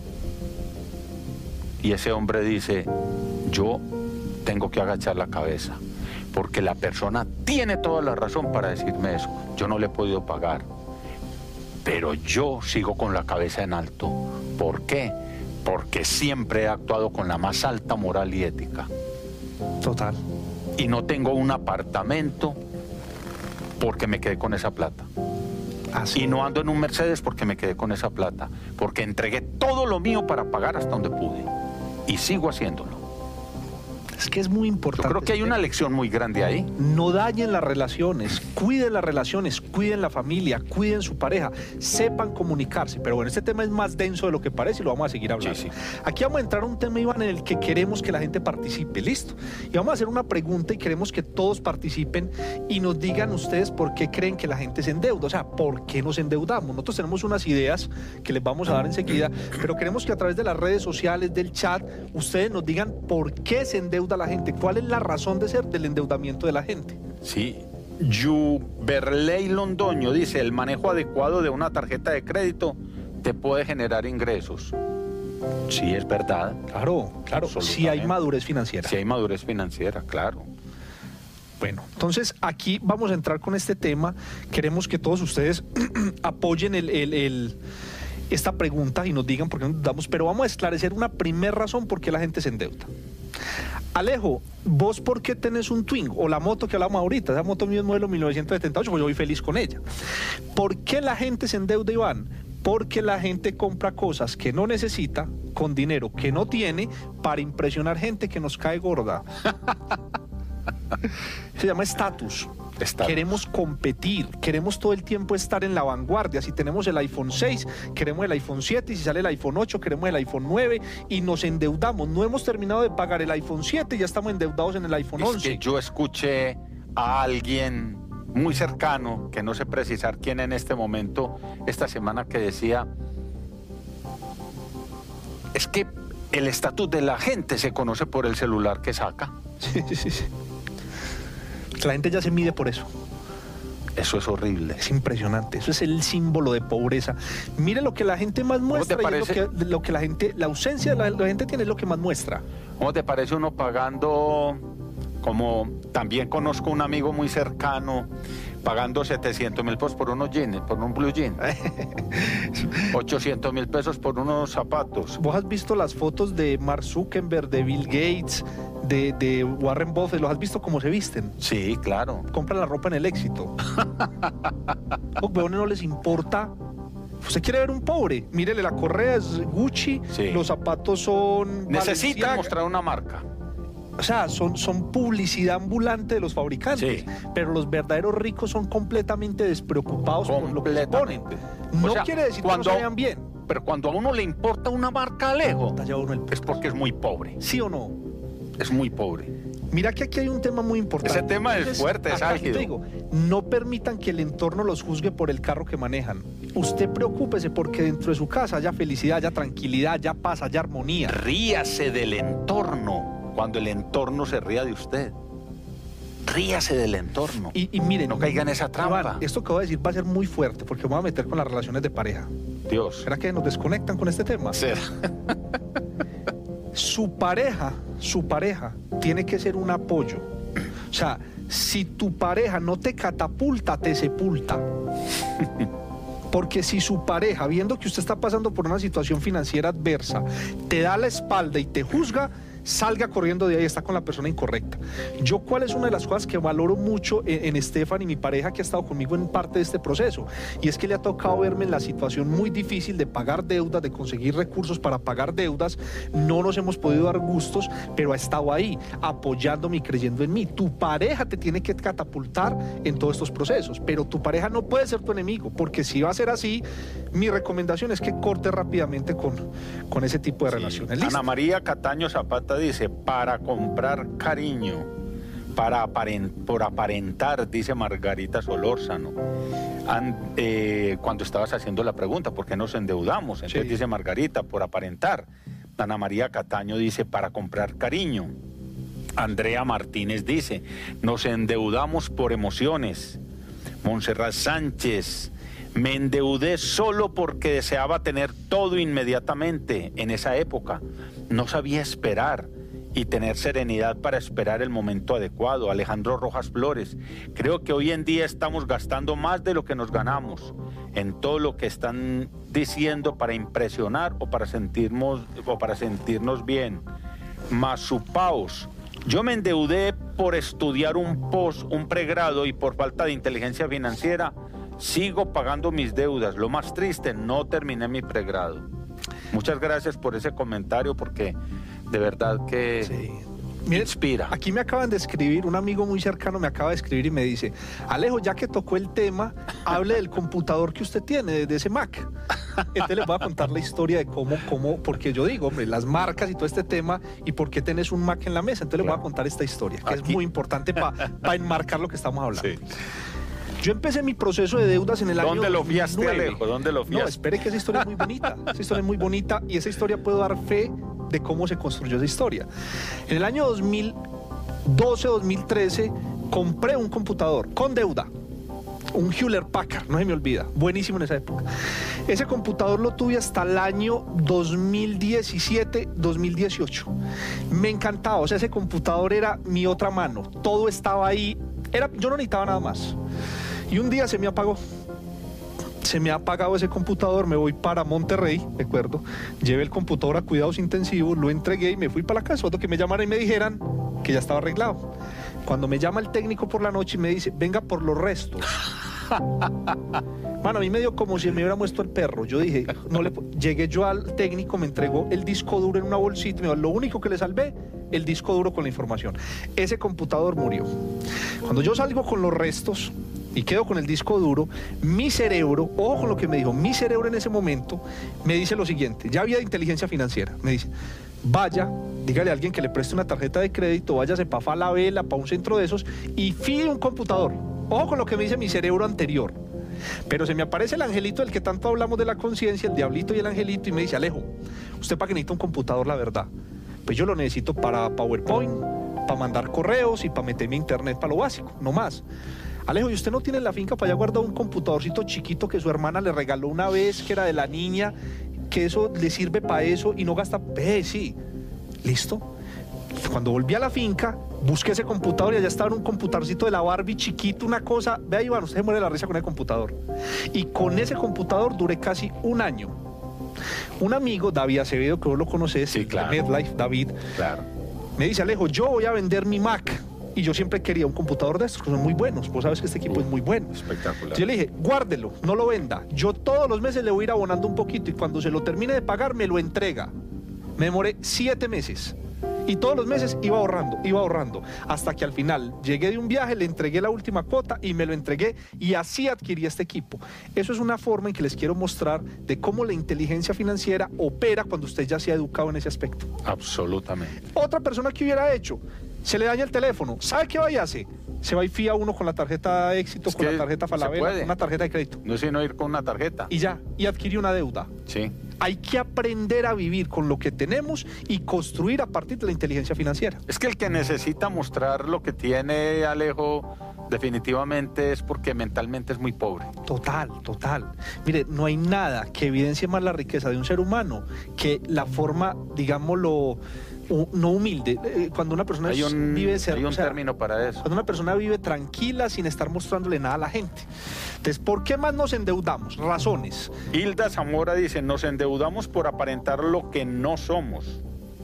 [SPEAKER 1] Y ese hombre dice, yo tengo que agachar la cabeza, porque la persona tiene toda la razón para decirme eso. Yo no le he podido pagar, pero yo sigo con la cabeza en alto. ¿Por qué? Porque siempre he actuado con la más alta moral y ética.
[SPEAKER 2] Total.
[SPEAKER 1] Y no tengo un apartamento porque me quedé con esa plata.
[SPEAKER 2] Así.
[SPEAKER 1] Y no ando en un Mercedes porque me quedé con esa plata. Porque entregué todo lo mío para pagar hasta donde pude. Y sigo haciéndolo.
[SPEAKER 2] Es que es muy
[SPEAKER 1] Yo
[SPEAKER 2] importante.
[SPEAKER 1] creo que hay una lección muy grande ahí.
[SPEAKER 2] No dañen las relaciones, cuiden las relaciones, cuiden la familia, cuiden su pareja, sepan comunicarse. Pero bueno, este tema es más denso de lo que parece y lo vamos a seguir hablando.
[SPEAKER 1] Sí, sí.
[SPEAKER 2] Aquí vamos a entrar a un tema, Iván, en el que queremos que la gente participe. Listo. Y vamos a hacer una pregunta y queremos que todos participen y nos digan ustedes por qué creen que la gente se endeuda. O sea, ¿por qué nos endeudamos? Nosotros tenemos unas ideas que les vamos a dar enseguida, pero queremos que a través de las redes sociales, del chat, ustedes nos digan por qué se endeuda a la gente, cuál es la razón de ser del endeudamiento de la gente.
[SPEAKER 1] Sí. Yuberley Londoño dice, el manejo adecuado de una tarjeta de crédito te puede generar ingresos. Sí, es verdad.
[SPEAKER 2] Claro, claro, si hay
[SPEAKER 1] Absolutamente.
[SPEAKER 2] madurez financiera.
[SPEAKER 1] Si hay madurez financiera, claro.
[SPEAKER 2] Bueno, entonces aquí vamos a entrar con este tema. Queremos que todos ustedes apoyen el, el- el- esta pregunta y nos digan por qué nos damos, pero vamos a esclarecer una primera razón por qué la gente se endeuda. Alejo, ¿vos por qué tenés un Twingo? O la moto que hablamos ahorita, esa moto mía es modelo mil novecientos setenta y ocho, pues yo voy feliz con ella. ¿Por qué la gente se endeuda, Iván? Porque la gente compra cosas que no necesita con dinero que no tiene para impresionar gente que nos cae gorda. Se llama estatus.
[SPEAKER 1] Estatus.
[SPEAKER 2] Queremos competir, queremos todo el tiempo estar en la vanguardia. Si tenemos el iPhone seis, queremos el iPhone siete, y si sale el iPhone ocho, queremos el iPhone nueve y nos endeudamos. No hemos terminado de pagar el iPhone siete y ya estamos endeudados en el iPhone
[SPEAKER 1] Es
[SPEAKER 2] once.
[SPEAKER 1] que yo escuché a alguien muy cercano, que no sé precisar quién en este momento, esta semana, que decía, es que el estatus de la gente se conoce por el celular que saca.
[SPEAKER 2] Sí, sí, sí, sí. La gente ya se mide por eso.
[SPEAKER 1] Eso es horrible.
[SPEAKER 2] Es impresionante. Eso es el símbolo de pobreza. Mire lo que la gente más muestra.
[SPEAKER 1] te
[SPEAKER 2] y es
[SPEAKER 1] parece?
[SPEAKER 2] lo, que, lo que la gente, la ausencia de la, la gente tiene es lo que más muestra.
[SPEAKER 1] ¿Cómo te parece uno pagando, como también conozco un amigo muy cercano, pagando setecientos mil pesos por unos jeans, por un blue jean, ochocientos mil pesos por unos zapatos?
[SPEAKER 2] ¿Vos has visto las fotos de Mark Zuckerberg, de Bill Gates, de, de Warren Buffett? ¿Los has visto cómo se visten?
[SPEAKER 1] Sí, claro.
[SPEAKER 2] Compran la ropa en el éxito. Los huevones no les importa. ¿Usted quiere ver un pobre? Mírele, la correa es Gucci,
[SPEAKER 1] Sí.
[SPEAKER 2] los zapatos son
[SPEAKER 1] Necesitan
[SPEAKER 2] Balenciaga.
[SPEAKER 1] mostrar una marca.
[SPEAKER 2] O sea, son, son publicidad ambulante de los fabricantes.
[SPEAKER 1] Sí.
[SPEAKER 2] Pero los verdaderos ricos son completamente despreocupados por lo que se ponen.
[SPEAKER 1] Completamente.
[SPEAKER 2] No
[SPEAKER 1] O sea,
[SPEAKER 2] quiere decir
[SPEAKER 1] cuando-
[SPEAKER 2] que no se vean bien.
[SPEAKER 1] Pero cuando a uno le importa una marca, Alejo,
[SPEAKER 2] Talla uno el
[SPEAKER 1] es porque es muy pobre.
[SPEAKER 2] ¿Sí o no?
[SPEAKER 1] Es muy pobre.
[SPEAKER 2] Mira que aquí hay un tema muy importante.
[SPEAKER 1] Ese tema es fuerte, es
[SPEAKER 2] acá
[SPEAKER 1] álgido.
[SPEAKER 2] te digo, no permitan que el entorno los juzgue por el carro que manejan. Usted preocúpese porque dentro de su casa haya felicidad, haya tranquilidad, haya paz, haya armonía.
[SPEAKER 1] Ríase del entorno cuando el entorno se ría de usted. Ríase del entorno.
[SPEAKER 2] Y, y miren,
[SPEAKER 1] no caiga en esa trampa.
[SPEAKER 2] Iván, esto que voy a decir va a ser muy fuerte porque me voy a meter con las relaciones de pareja.
[SPEAKER 1] Dios.
[SPEAKER 2] ¿Será que nos desconectan con este tema?
[SPEAKER 1] ¿Será?
[SPEAKER 2] Su pareja, su pareja tiene que ser un apoyo. O sea, si tu pareja no te catapulta, te sepulta. Porque si su pareja, viendo que usted está pasando por una situación financiera adversa, te da la espalda y te juzga, salga corriendo de ahí, está con la persona incorrecta. Yo, ¿cuál es una de las cosas que valoro mucho en, en Stephanie, mi pareja, que ha estado conmigo en parte de este proceso? Y es que le ha tocado verme en la situación muy difícil de pagar deudas, de conseguir recursos para pagar deudas. No nos hemos podido dar gustos, pero ha estado ahí, apoyándome y creyendo en mí. Tu pareja te tiene que catapultar en todos estos procesos, pero tu pareja no puede ser tu enemigo, porque si va a ser así, mi recomendación es que corte rápidamente con, con ese tipo de sí. relaciones. ¿Listo?
[SPEAKER 1] Ana María Cataño Zapata dice, para comprar cariño, para aparent, por aparentar, dice Margarita Solórzano, And, eh, cuando estabas haciendo la pregunta, ¿por qué nos endeudamos? Entonces sí. dice Margarita, por aparentar. Ana María Cataño dice, para comprar cariño. Andrea Martínez dice, nos endeudamos por emociones. Montserrat Sánchez, me endeudé solo porque deseaba tener todo inmediatamente en esa época. No sabía esperar y tener serenidad para esperar el momento adecuado. Alejandro Rojas Flores, creo que hoy en día estamos gastando más de lo que nos ganamos en todo lo que están diciendo para impresionar o para sentirnos, o para sentirnos bien. Masupaos, yo me endeudé por estudiar un post, un pregrado y por falta de inteligencia financiera sigo pagando mis deudas. Lo más triste, no terminé mi pregrado. Muchas gracias por ese comentario porque de verdad que sí.
[SPEAKER 2] Mire,
[SPEAKER 1] inspira.
[SPEAKER 2] Aquí me acaban de escribir, un amigo muy cercano me acaba de escribir y me dice, Alejo, ya que tocó el tema, hable del computador que usted tiene, de ese Mac. Entonces les voy a contar la historia de cómo, cómo, porque yo digo, hombre, las marcas y todo este tema y por qué tenés un Mac en la mesa. Entonces claro. les voy a contar esta historia, que aquí. es muy importante para pa enmarcar lo que estamos hablando. Sí. Yo empecé mi proceso de deudas en el año
[SPEAKER 1] ¿Dónde lo fiaste, Alejo? ¿Dónde lo fiaste?
[SPEAKER 2] No, espere que esa historia es muy bonita. Esa historia es muy bonita y esa historia puedo dar fe de cómo se construyó esa historia. En el año dos mil doce, dos mil trece, compré un computador con deuda. Un Hewlett Packard, no se me olvida. Buenísimo en esa época. Ese computador lo tuve hasta el año dos mil diecisiete, dos mil dieciocho. Me encantaba. O sea, ese computador era mi otra mano. Todo estaba ahí. Era, yo no necesitaba nada más. Y un día se me apagó. Se me ha apagado ese computador, me voy para Monterrey, recuerdo. Llevé el computador a cuidados intensivos, lo entregué y me fui para la casa. Otro que me llamaran y me dijeran que ya estaba arreglado. Cuando me llama el técnico por la noche y me dice, venga por los restos. Mano, a mí me dio como si me hubiera muerto el perro. Yo dije, no le... Llegué yo al técnico, me entregó el disco duro en una bolsita. Me dijo, lo único que le salvé, el disco duro con la información. Ese computador murió. Cuando yo salgo con los restos y quedo con el disco duro, mi cerebro, ojo con lo que me dijo, mi cerebro en ese momento me dice lo siguiente, ya había inteligencia financiera, me dice, vaya, dígale a alguien que le preste una tarjeta de crédito, váyase para Falabella, para un centro de esos y fíe un computador. Ojo con lo que me dice mi cerebro anterior. Pero se me aparece el angelito del que tanto hablamos de la conciencia, el diablito y el angelito, y me dice, Alejo, ¿usted para qué necesita un computador, la verdad? Pues yo lo necesito para PowerPoint, para mandar correos y para meterme a internet para lo básico, no más. Alejo, ¿y usted no tiene en la finca para allá guardado un computadorcito chiquito que su hermana le regaló una vez, que era de la niña, que eso le sirve para eso y no gasta? Ve, sí. ¿Listo? Cuando volví a la finca, busqué ese computador y allá estaba un computadorcito de la Barbie chiquito, una cosa. Vea, Iván, usted se muere de la risa con el computador. Y con ese computador duré casi un año. Un amigo, David Acevedo, que vos lo conocés,
[SPEAKER 1] sí, claro.
[SPEAKER 2] de MedLife, David,
[SPEAKER 1] claro.
[SPEAKER 2] me dice, Alejo, yo voy a vender mi Mac. Y yo siempre quería un computador de estos, que son muy buenos. Vos sabes que este equipo uh, es muy bueno.
[SPEAKER 1] Espectacular.
[SPEAKER 2] Entonces yo le dije, guárdelo, no lo venda. Yo todos los meses le voy a ir abonando un poquito y cuando se lo termine de pagar, me lo entrega. Me demoré siete meses. Y todos los meses iba ahorrando, iba ahorrando. Hasta que al final llegué de un viaje, le entregué la última cuota y me lo entregué. Y así adquirí este equipo. Eso es una forma en que les quiero mostrar de cómo la inteligencia financiera opera cuando usted ya se ha educado en ese aspecto.
[SPEAKER 1] Absolutamente.
[SPEAKER 2] Otra persona que hubiera hecho... Se le daña el teléfono. ¿Sabe qué vaya a hacer? Se va y fía uno con la tarjeta Éxito,
[SPEAKER 1] Es
[SPEAKER 2] con
[SPEAKER 1] que
[SPEAKER 2] la tarjeta
[SPEAKER 1] se
[SPEAKER 2] Falabella,
[SPEAKER 1] puede.
[SPEAKER 2] con una tarjeta de crédito.
[SPEAKER 1] No es sino ir con una tarjeta.
[SPEAKER 2] Y ya, y adquirir una deuda.
[SPEAKER 1] Sí.
[SPEAKER 2] Hay que aprender a vivir con lo que tenemos y construir a partir de la inteligencia financiera.
[SPEAKER 1] Es que el que necesita mostrar lo que tiene, Alejo, definitivamente es porque mentalmente es muy pobre.
[SPEAKER 2] Total, total. Mire, no hay nada que evidencie más la riqueza de un ser humano que la forma, digámoslo, hu- no humilde. Eh, Cuando una persona
[SPEAKER 1] Hay
[SPEAKER 2] es-
[SPEAKER 1] un,
[SPEAKER 2] vive... ser-
[SPEAKER 1] hay un
[SPEAKER 2] o sea,
[SPEAKER 1] término para eso.
[SPEAKER 2] Cuando una persona vive tranquila sin estar mostrándole nada a la gente. Entonces, ¿por qué más nos endeudamos? Razones.
[SPEAKER 1] Hilda Zamora dice, nos endeudamos por aparentar lo que no somos.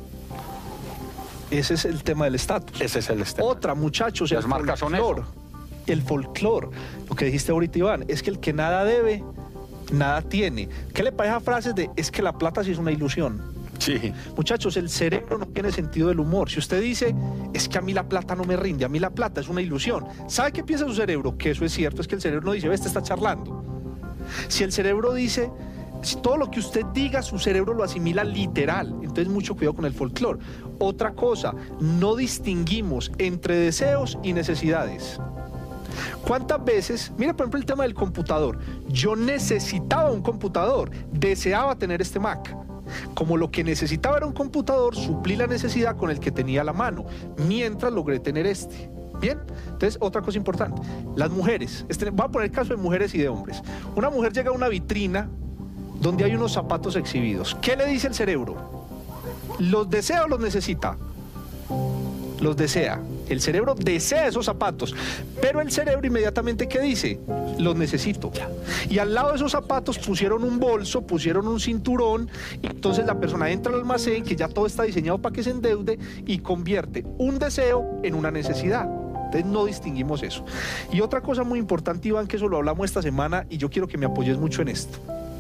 [SPEAKER 2] Ese es el tema del estatus.
[SPEAKER 1] Ese es el estado.
[SPEAKER 2] Otra, muchachos,
[SPEAKER 1] Las
[SPEAKER 2] el
[SPEAKER 1] marcas son
[SPEAKER 2] folclor.
[SPEAKER 1] eso.
[SPEAKER 2] El folclor. Lo que dijiste ahorita, Iván, es que el que nada debe, nada tiene. ¿Qué le parece a frases de es que la plata sí es una ilusión?
[SPEAKER 1] Sí.
[SPEAKER 2] Muchachos, el cerebro no tiene sentido del humor. Si usted dice, es que a mí la plata no me rinde, a mí la plata es una ilusión. ¿Sabe qué piensa su cerebro? Que eso es cierto, es que el cerebro no dice, ve, este está charlando. Si el cerebro dice, si todo lo que usted diga, su cerebro lo asimila literal. Entonces, mucho cuidado con el folclore. Otra cosa, no distinguimos entre deseos y necesidades. ¿Cuántas veces, mira por ejemplo el tema del computador, yo necesitaba un computador, deseaba tener este Mac? Como lo que necesitaba era un computador, suplí la necesidad con el que tenía a la mano, mientras logré tener este. Bien, entonces otra cosa importante, las mujeres, este, voy a poner el caso de mujeres y de hombres. Una mujer llega a una vitrina donde hay unos zapatos exhibidos. ¿Qué le dice el cerebro? ¿Los desea o los necesita? Los desea. El cerebro desea esos zapatos, pero el cerebro inmediatamente, ¿qué dice? Los necesito. Y al lado de esos zapatos pusieron un bolso, pusieron un cinturón, y entonces la persona entra al almacén, que ya todo está diseñado para que se endeude, y convierte un deseo en una necesidad. Entonces no distinguimos eso. Y otra cosa muy importante, Iván, que eso lo hablamos esta semana, y yo quiero que me apoyes mucho en esto.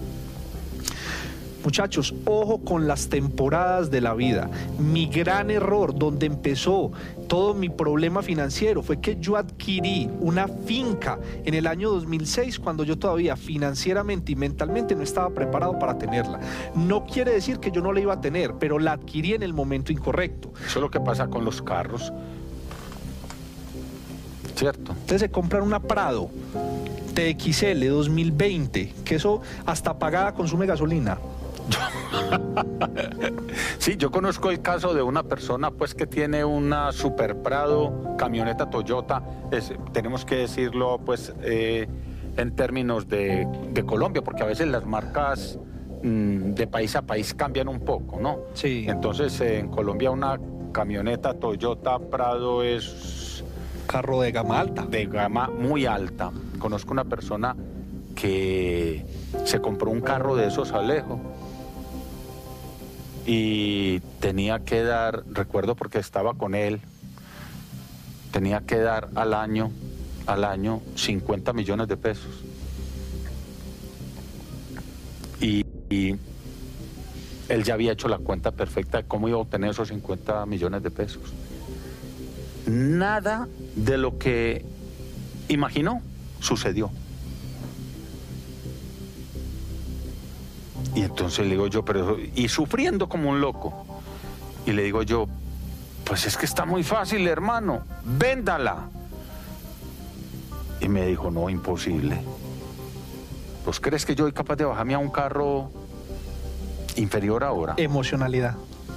[SPEAKER 2] Muchachos, ojo con las temporadas de la vida. Mi gran error, donde empezó todo mi problema financiero, fue que yo adquirí una finca en el año dos mil seis, cuando yo todavía financieramente y mentalmente no estaba preparado para tenerla. No quiere decir que yo no la iba a tener, pero la adquirí en el momento incorrecto.
[SPEAKER 1] Eso es lo que pasa con los carros. ¿Cierto?
[SPEAKER 2] Entonces se compran una Prado T X L dos mil veinte, que eso hasta pagada consume gasolina.
[SPEAKER 1] Sí, yo conozco el caso de una persona pues que tiene una Super Prado, camioneta Toyota, es, tenemos que decirlo pues eh, en términos de, de Colombia, porque a veces las marcas mm, de país a país cambian un poco, ¿no?
[SPEAKER 2] Sí.
[SPEAKER 1] Entonces eh, en Colombia una camioneta Toyota Prado es
[SPEAKER 2] Carro de gama alta.
[SPEAKER 1] de gama muy alta. Conozco una persona que se compró un carro de esos, Alejo, y tenía que dar, recuerdo porque estaba con él, tenía que dar al año, al año cincuenta millones de pesos. Y, y él ya había hecho la cuenta perfecta de cómo iba a obtener esos cincuenta millones de pesos. Nada de lo que imaginó sucedió. Y entonces le digo yo, pero y sufriendo como un loco. Y le digo yo, pues es que está muy fácil, hermano, véndala. Y me dijo, no, imposible. ¿Pues crees que yo soy capaz de bajarme a un carro inferior ahora?
[SPEAKER 2] Emocionalidad.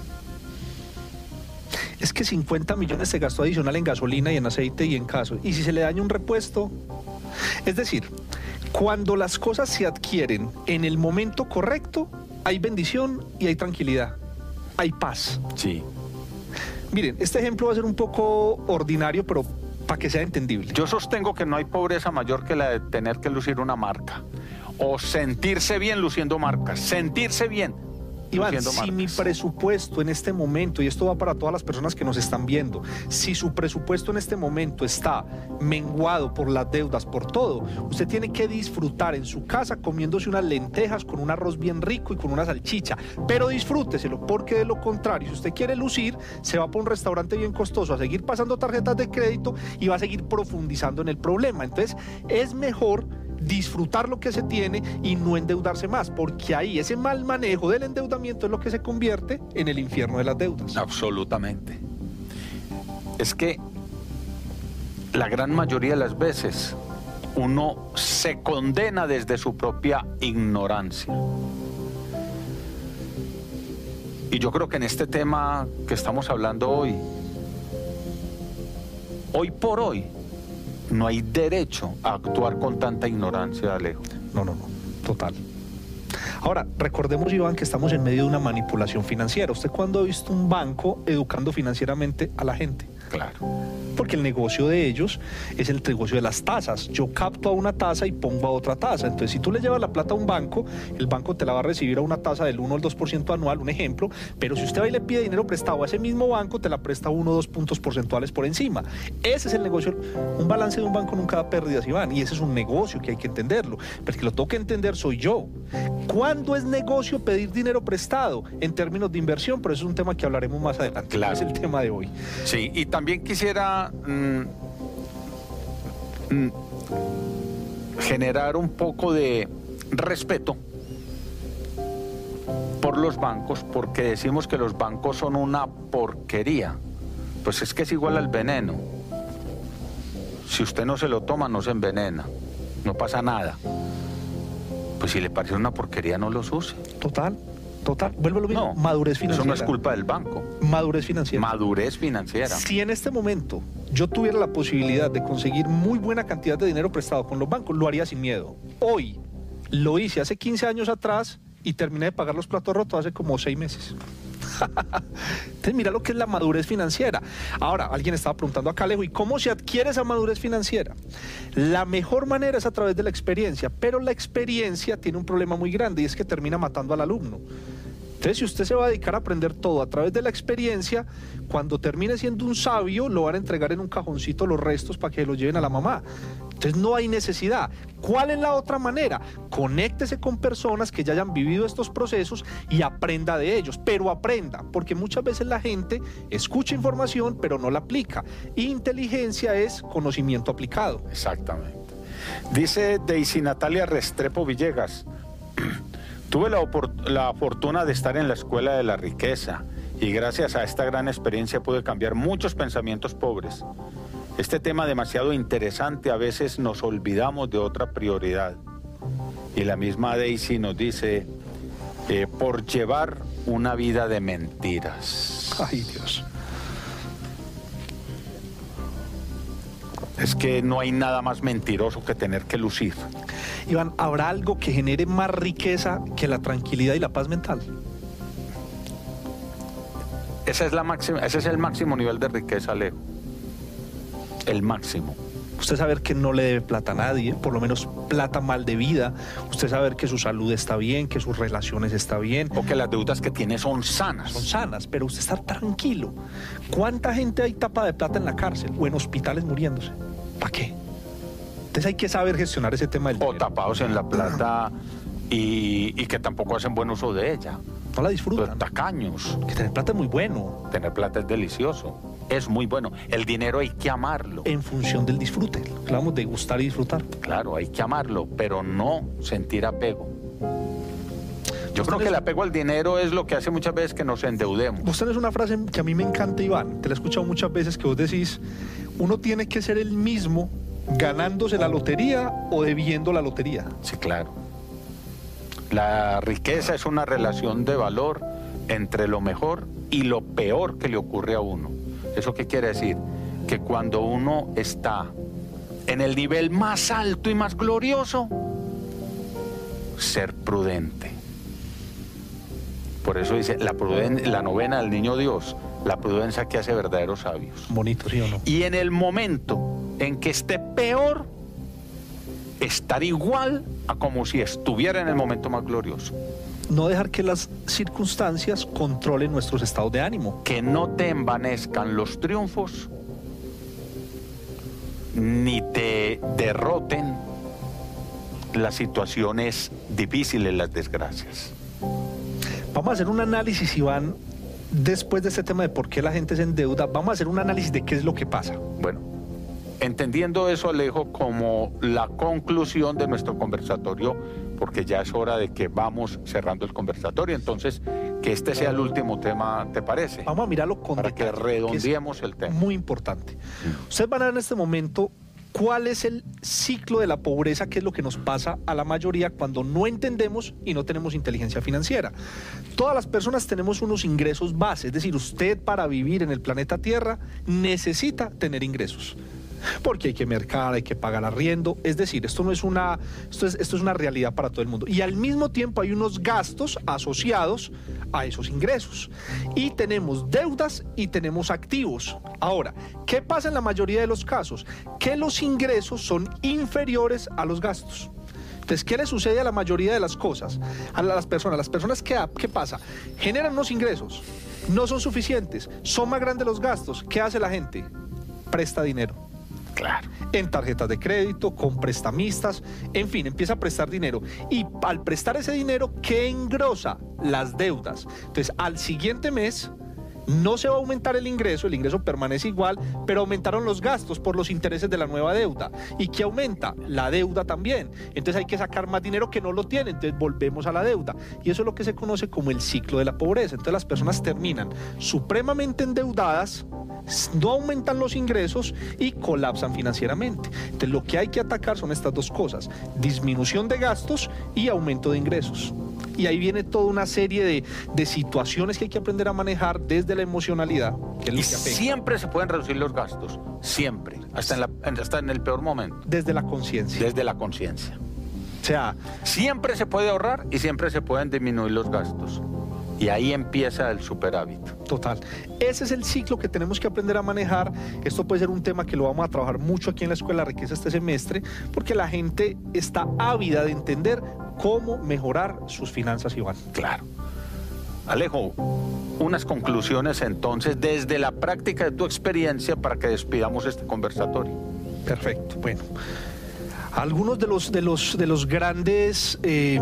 [SPEAKER 2] Es que cincuenta millones se gastó adicional en gasolina y en aceite y en casos. Y si se le daña un repuesto, es decir, cuando las cosas se adquieren en el momento correcto, hay bendición y hay tranquilidad, hay paz.
[SPEAKER 1] Sí.
[SPEAKER 2] Miren, este ejemplo va a ser un poco ordinario, pero para que sea entendible.
[SPEAKER 1] Yo sostengo que no hay pobreza mayor que la de tener que lucir una marca. O sentirse bien luciendo marcas. Sentirse bien.
[SPEAKER 2] Iván,
[SPEAKER 1] luciendo
[SPEAKER 2] si
[SPEAKER 1] marcas.
[SPEAKER 2] mi presupuesto en este momento, y esto va para todas las personas que nos están viendo, si su presupuesto en este momento está menguado por las deudas, por todo, usted tiene que disfrutar en su casa comiéndose unas lentejas con un arroz bien rico y con una salchicha, pero disfrúteselo, porque de lo contrario, si usted quiere lucir, se va por un restaurante bien costoso a seguir pasando tarjetas de crédito y va a seguir profundizando en el problema. Entonces, es mejor disfrutar lo que se tiene y no endeudarse más, porque ahí ese mal manejo del endeudamiento es lo que se convierte en el infierno de las deudas.
[SPEAKER 1] Absolutamente. Es que la gran mayoría de las veces uno se condena desde su propia ignorancia. Y yo creo que en este tema que estamos hablando hoy, hoy por hoy, no hay derecho a actuar con tanta ignorancia, Alejo.
[SPEAKER 2] No, no, no, total. Ahora, recordemos, Iván, que estamos en medio de una manipulación financiera. ¿Usted cuándo ha visto un banco educando financieramente a la gente?
[SPEAKER 1] Claro.
[SPEAKER 2] Porque el negocio de ellos es el negocio de las tasas. Yo capto a una tasa y pongo a otra tasa. Entonces, si tú le llevas la plata a un banco, el banco te la va a recibir a una tasa del uno al dos por ciento anual, un ejemplo. Pero si usted va y le pide dinero prestado a ese mismo banco, te la presta uno o dos puntos porcentuales por encima. Ese es el negocio. Un balance de un banco nunca da pérdidas, Iván. Y ese es un negocio que hay que entenderlo. Pero el que lo tengo que entender soy yo. ¿Cuándo es negocio pedir dinero prestado? En términos de inversión, pero eso es un tema que hablaremos más adelante.
[SPEAKER 1] Claro.
[SPEAKER 2] Es el tema de hoy.
[SPEAKER 1] Sí, y también quisiera mm, mm, generar un poco de respeto por los bancos, porque decimos que los bancos son una porquería. Pues es que es igual al veneno. Si usted no se lo toma, no se envenena, no pasa nada. Pues si le parece una porquería, no los use.
[SPEAKER 2] Total, total. Vuelvo a lo mismo.
[SPEAKER 1] No,
[SPEAKER 2] madurez financiera.
[SPEAKER 1] eso no es culpa del banco.
[SPEAKER 2] Madurez financiera.
[SPEAKER 1] Madurez financiera.
[SPEAKER 2] Si en este momento yo tuviera la posibilidad de conseguir muy buena cantidad de dinero prestado con los bancos, lo haría sin miedo. Hoy lo hice hace quince años atrás y terminé de pagar los platos rotos hace como seis meses. Entonces mira lo que es la madurez financiera. Ahora, alguien estaba preguntando acá, Alejo, ¿y cómo se adquiere esa madurez financiera? La mejor manera es a través de la experiencia, pero la experiencia tiene un problema muy grande y es que termina matando al alumno. Entonces, si usted se va a dedicar a aprender todo a través de la experiencia, cuando termine siendo un sabio, lo van a entregar en un cajoncito los restos para que lo lleven a la mamá. Entonces, no hay necesidad. ¿Cuál es la otra manera? Conéctese con personas que ya hayan vivido estos procesos y aprenda de ellos, pero aprenda, porque muchas veces la gente escucha información, pero no la aplica. Inteligencia es conocimiento aplicado.
[SPEAKER 1] Exactamente. Dice Daisy Natalia Restrepo Villegas: tuve la, la fortuna de estar en la Escuela de la Riqueza y gracias a esta gran experiencia pude cambiar muchos pensamientos pobres. Este tema demasiado interesante, a veces nos olvidamos de otra prioridad. Y la misma Daisy nos dice, eh, por llevar una vida de mentiras.
[SPEAKER 2] Ay, Dios.
[SPEAKER 1] Es que no hay nada más mentiroso que tener que lucir.
[SPEAKER 2] Iván, ¿habrá algo que genere más riqueza que la tranquilidad y la paz mental?
[SPEAKER 1] Esa es la máxima, ese es el máximo nivel de riqueza, Alejo. El máximo.
[SPEAKER 2] Usted saber que no le debe plata a nadie, por lo menos plata mal de vida. Usted saber que su salud está bien, que sus relaciones están bien.
[SPEAKER 1] O que las deudas que tiene son sanas.
[SPEAKER 2] Son sanas, pero usted está tranquilo. ¿Cuánta gente hay tapada de plata en la cárcel o en hospitales muriéndose? ¿Para qué? Entonces hay que saber gestionar ese tema del
[SPEAKER 1] O
[SPEAKER 2] dinero.
[SPEAKER 1] tapados en la plata y, y que tampoco hacen buen uso de ella.
[SPEAKER 2] No la disfrutan.
[SPEAKER 1] Los tacaños.
[SPEAKER 2] Que tener plata es muy bueno.
[SPEAKER 1] Tener plata es delicioso. Es muy bueno. El dinero hay que amarlo.
[SPEAKER 2] En función del disfrute. Hablamos de gustar y disfrutar.
[SPEAKER 1] Claro, hay que amarlo, pero no sentir apego. Yo creo que el apego al dinero es lo que hace muchas veces que nos endeudemos.
[SPEAKER 2] Vos tenés una frase que a mí me encanta, Iván. Te la he escuchado muchas veces, que vos decís, uno tiene que ser el mismo ganándose la lotería o debiendo la lotería.
[SPEAKER 1] Sí, claro. La riqueza es una relación de valor entre lo mejor y lo peor que le ocurre a uno. ¿Eso qué quiere decir? Que cuando uno está en el nivel más alto y más glorioso, ser prudente. Por eso dice la, pruden- la novena del Niño Dios, la prudencia que hace verdaderos sabios.
[SPEAKER 2] Bonito, ¿sí o no?
[SPEAKER 1] Y en el momento en que esté peor, estar igual a como si estuviera en el momento más glorioso.
[SPEAKER 2] No dejar que las circunstancias controlen nuestros estados de ánimo.
[SPEAKER 1] Que no te envanezcan los triunfos, ni te derroten las situaciones difíciles, las desgracias.
[SPEAKER 2] Vamos a hacer un análisis, Iván, después de este tema de por qué la gente se endeuda. Vamos a hacer un análisis de qué es lo que pasa.
[SPEAKER 1] Bueno, entendiendo eso, Alejo, como la conclusión de nuestro conversatorio porque ya es hora de que vamos cerrando el conversatorio. Entonces, que este sea el último tema, ¿te parece?
[SPEAKER 2] Vamos a mirarlo con
[SPEAKER 1] Para
[SPEAKER 2] detalle,
[SPEAKER 1] que redondeemos
[SPEAKER 2] que
[SPEAKER 1] el tema.
[SPEAKER 2] Muy importante. Mm. Ustedes van a ver en este momento cuál es el ciclo de la pobreza, que es lo que nos pasa a la mayoría cuando no entendemos y no tenemos inteligencia financiera. Todas las personas tenemos unos ingresos base, es decir, usted para vivir en el planeta Tierra necesita tener ingresos. Porque hay que mercar, hay que pagar arriendo, es decir, esto no es una, esto es, esto es una realidad para todo el mundo. Y al mismo tiempo hay unos gastos asociados a esos ingresos. Y tenemos deudas y tenemos activos. Ahora, ¿qué pasa en la mayoría de los casos? Que los ingresos son inferiores a los gastos. Entonces, ¿qué le sucede a la mayoría de las cosas? A las personas, las personas, ¿qué, qué pasa? Generan unos ingresos, no son suficientes, son más grandes los gastos. ¿Qué hace la gente? Presta dinero.
[SPEAKER 1] Claro.
[SPEAKER 2] En tarjetas de crédito, con prestamistas, en fin, empieza a prestar dinero. Y al prestar ese dinero, ¿qué engrosa? Las deudas. Entonces, al siguiente mes no se va a aumentar el ingreso, el ingreso permanece igual, pero aumentaron los gastos por los intereses de la nueva deuda. ¿Y qué aumenta? La deuda también. Entonces hay que sacar más dinero que no lo tienen, entonces volvemos a la deuda. Y eso es lo que se conoce como el ciclo de la pobreza. Entonces las personas terminan supremamente endeudadas, no aumentan los ingresos y colapsan financieramente. Entonces lo que hay que atacar son estas dos cosas: disminución de gastos y aumento de ingresos. Y ahí viene toda una serie de, de situaciones que hay que aprender a manejar desde la emocionalidad. Que es lo
[SPEAKER 1] y
[SPEAKER 2] que afecta.
[SPEAKER 1] Siempre se pueden reducir los gastos, siempre, hasta en, la, hasta en el peor momento.
[SPEAKER 2] Desde la conciencia.
[SPEAKER 1] Desde la conciencia.
[SPEAKER 2] O sea,
[SPEAKER 1] siempre se puede ahorrar y siempre se pueden disminuir los gastos. Y ahí empieza el superávit.
[SPEAKER 2] Total. Ese es el ciclo que tenemos que aprender a manejar. Esto puede ser un tema que lo vamos a trabajar mucho aquí en la Escuela de Riqueza este semestre, porque la gente está ávida de entender cómo mejorar sus finanzas, Iván.
[SPEAKER 1] Claro. Alejo, unas conclusiones entonces desde la práctica de tu experiencia para que despidamos este conversatorio.
[SPEAKER 2] Perfecto. Bueno, algunos de los, de los, de los grandes eh,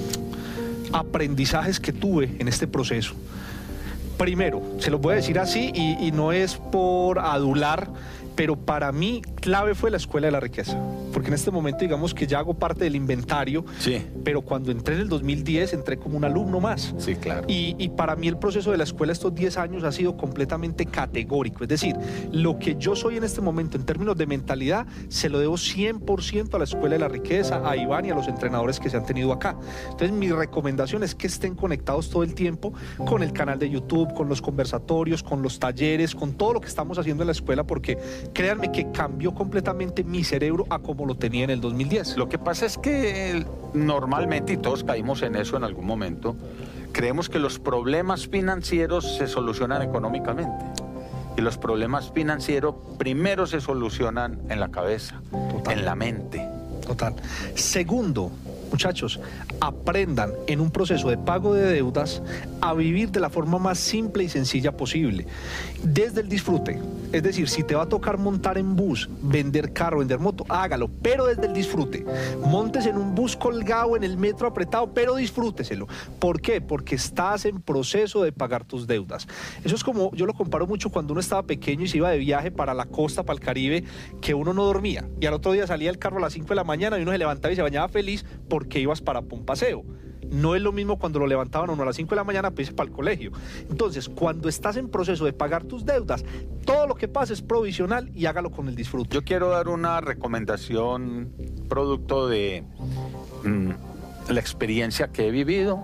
[SPEAKER 2] aprendizajes que tuve en este proceso. Primero, se los voy a decir así y, y no es por adular, pero para mí clave fue la Escuela de la Riqueza, porque en este momento digamos que ya hago parte del inventario,
[SPEAKER 1] sí.
[SPEAKER 2] Pero cuando entré en el dos mil diez entré como un alumno más.
[SPEAKER 1] Sí, claro.
[SPEAKER 2] Y, y para mí el proceso de la escuela estos diez años ha sido completamente categórico, es decir, lo que yo soy en este momento en términos de mentalidad se lo debo cien por ciento a la Escuela de la Riqueza, a Iván y a los entrenadores que se han tenido acá. Entonces mi recomendación es que estén conectados todo el tiempo con el canal de YouTube, con los conversatorios, con los talleres, con todo lo que estamos haciendo en la escuela, porque créanme que cambió completamente mi cerebro a como lo tenía en el dos mil diez.
[SPEAKER 1] Lo que pasa es que normalmente, y todos caímos en eso en algún momento, creemos que los problemas financieros se solucionan económicamente. Y los problemas financieros primero se solucionan en la cabeza, Total. En la mente.
[SPEAKER 2] Total. Segundo, muchachos, aprendan en un proceso de pago de deudas a vivir de la forma más simple y sencilla posible, desde el disfrute. Es decir, si te va a tocar montar en bus, vender carro, vender moto, hágalo, pero desde el disfrute. Montes en un bus colgado, en el metro apretado, pero disfrúteselo. ¿Por qué? Porque estás en proceso de pagar tus deudas. Eso es como, yo lo comparo mucho cuando uno estaba pequeño y se iba de viaje para la costa, para el Caribe, que uno no dormía. Y al otro día salía el carro a las cinco de la mañana y uno se levantaba y se bañaba feliz porque ibas para un paseo. No es lo mismo cuando lo levantaban uno a las cinco de la mañana para irse para el colegio. Entonces, cuando estás en proceso de pagar tus deudas, todo lo que pasa es provisional y hágalo con el disfrute.
[SPEAKER 1] Yo quiero dar una recomendación producto de mmm, la experiencia que he vivido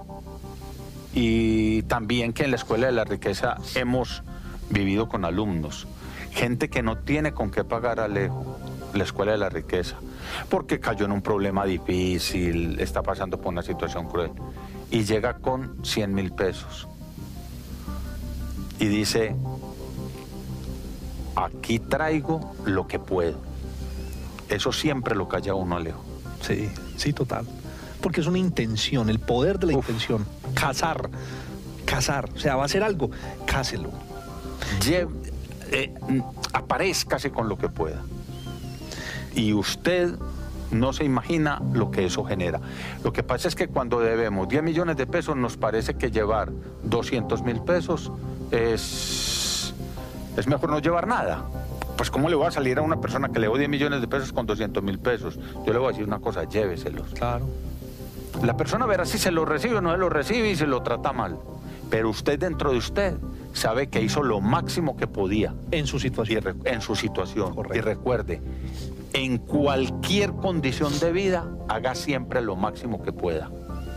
[SPEAKER 1] y también que en la Escuela de la Riqueza hemos vivido con alumnos. Gente que no tiene con qué pagar, Alejo, la Escuela de la Riqueza, porque cayó en un problema difícil, está pasando por una situación cruel y llega con cien mil pesos y dice: aquí traigo lo que puedo. Eso siempre lo calla uno, Alejo.
[SPEAKER 2] Sí, sí, total, porque es una intención, el poder de la Uf. intención. Cazar, cazar, o sea, va a hacer algo, cáselo.
[SPEAKER 1] Lle eh, aparézcase con lo que pueda. Y usted no se imagina lo que eso genera. Lo que pasa es que cuando debemos diez millones de pesos, nos parece que llevar doscientos mil pesos es, es mejor no llevar nada. Pues ¿cómo le voy a salir a una persona que le debo diez millones de pesos con doscientos mil pesos? Yo le voy a decir una cosa: lléveselos.
[SPEAKER 2] Claro.
[SPEAKER 1] La persona verá si se lo recibe o no se lo recibe y se lo trata mal. Pero usted dentro de usted sabe que hizo lo máximo que podía.
[SPEAKER 2] En su situación.
[SPEAKER 1] Y en su situación.
[SPEAKER 2] Correcto.
[SPEAKER 1] Y recuerde, en cualquier condición de vida, haga siempre lo máximo que pueda.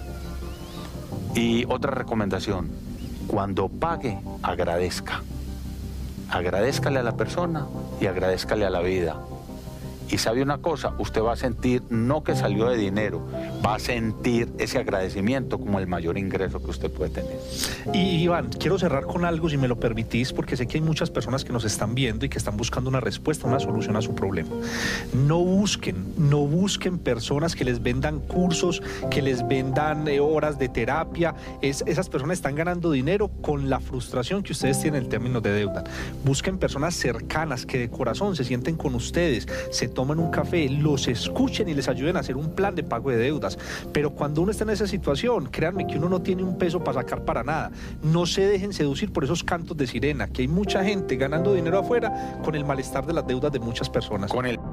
[SPEAKER 1] Y otra recomendación, cuando pague, agradezca. Agradézcale a la persona y agradézcale a la vida. Y sabe una cosa, usted va a sentir, no que salió de dinero, va a sentir ese agradecimiento como el mayor ingreso que usted puede tener.
[SPEAKER 2] Y Iván, quiero cerrar con algo, si me lo permitís, porque sé que hay muchas personas que nos están viendo y que están buscando una respuesta, una solución a su problema. No busquen, no busquen personas que les vendan cursos, que les vendan eh, horas de terapia. Es, esas personas están ganando dinero con la frustración que ustedes tienen en términos de deuda. Busquen personas cercanas que de corazón se sienten con ustedes, se tomen un café, los escuchen y les ayuden a hacer un plan de pago de deudas. Pero cuando uno está en esa situación, créanme que uno no tiene un peso para sacar para nada. No se dejen seducir por esos cantos de sirena, que hay mucha gente ganando dinero afuera con el malestar de las deudas de muchas personas.
[SPEAKER 1] Con el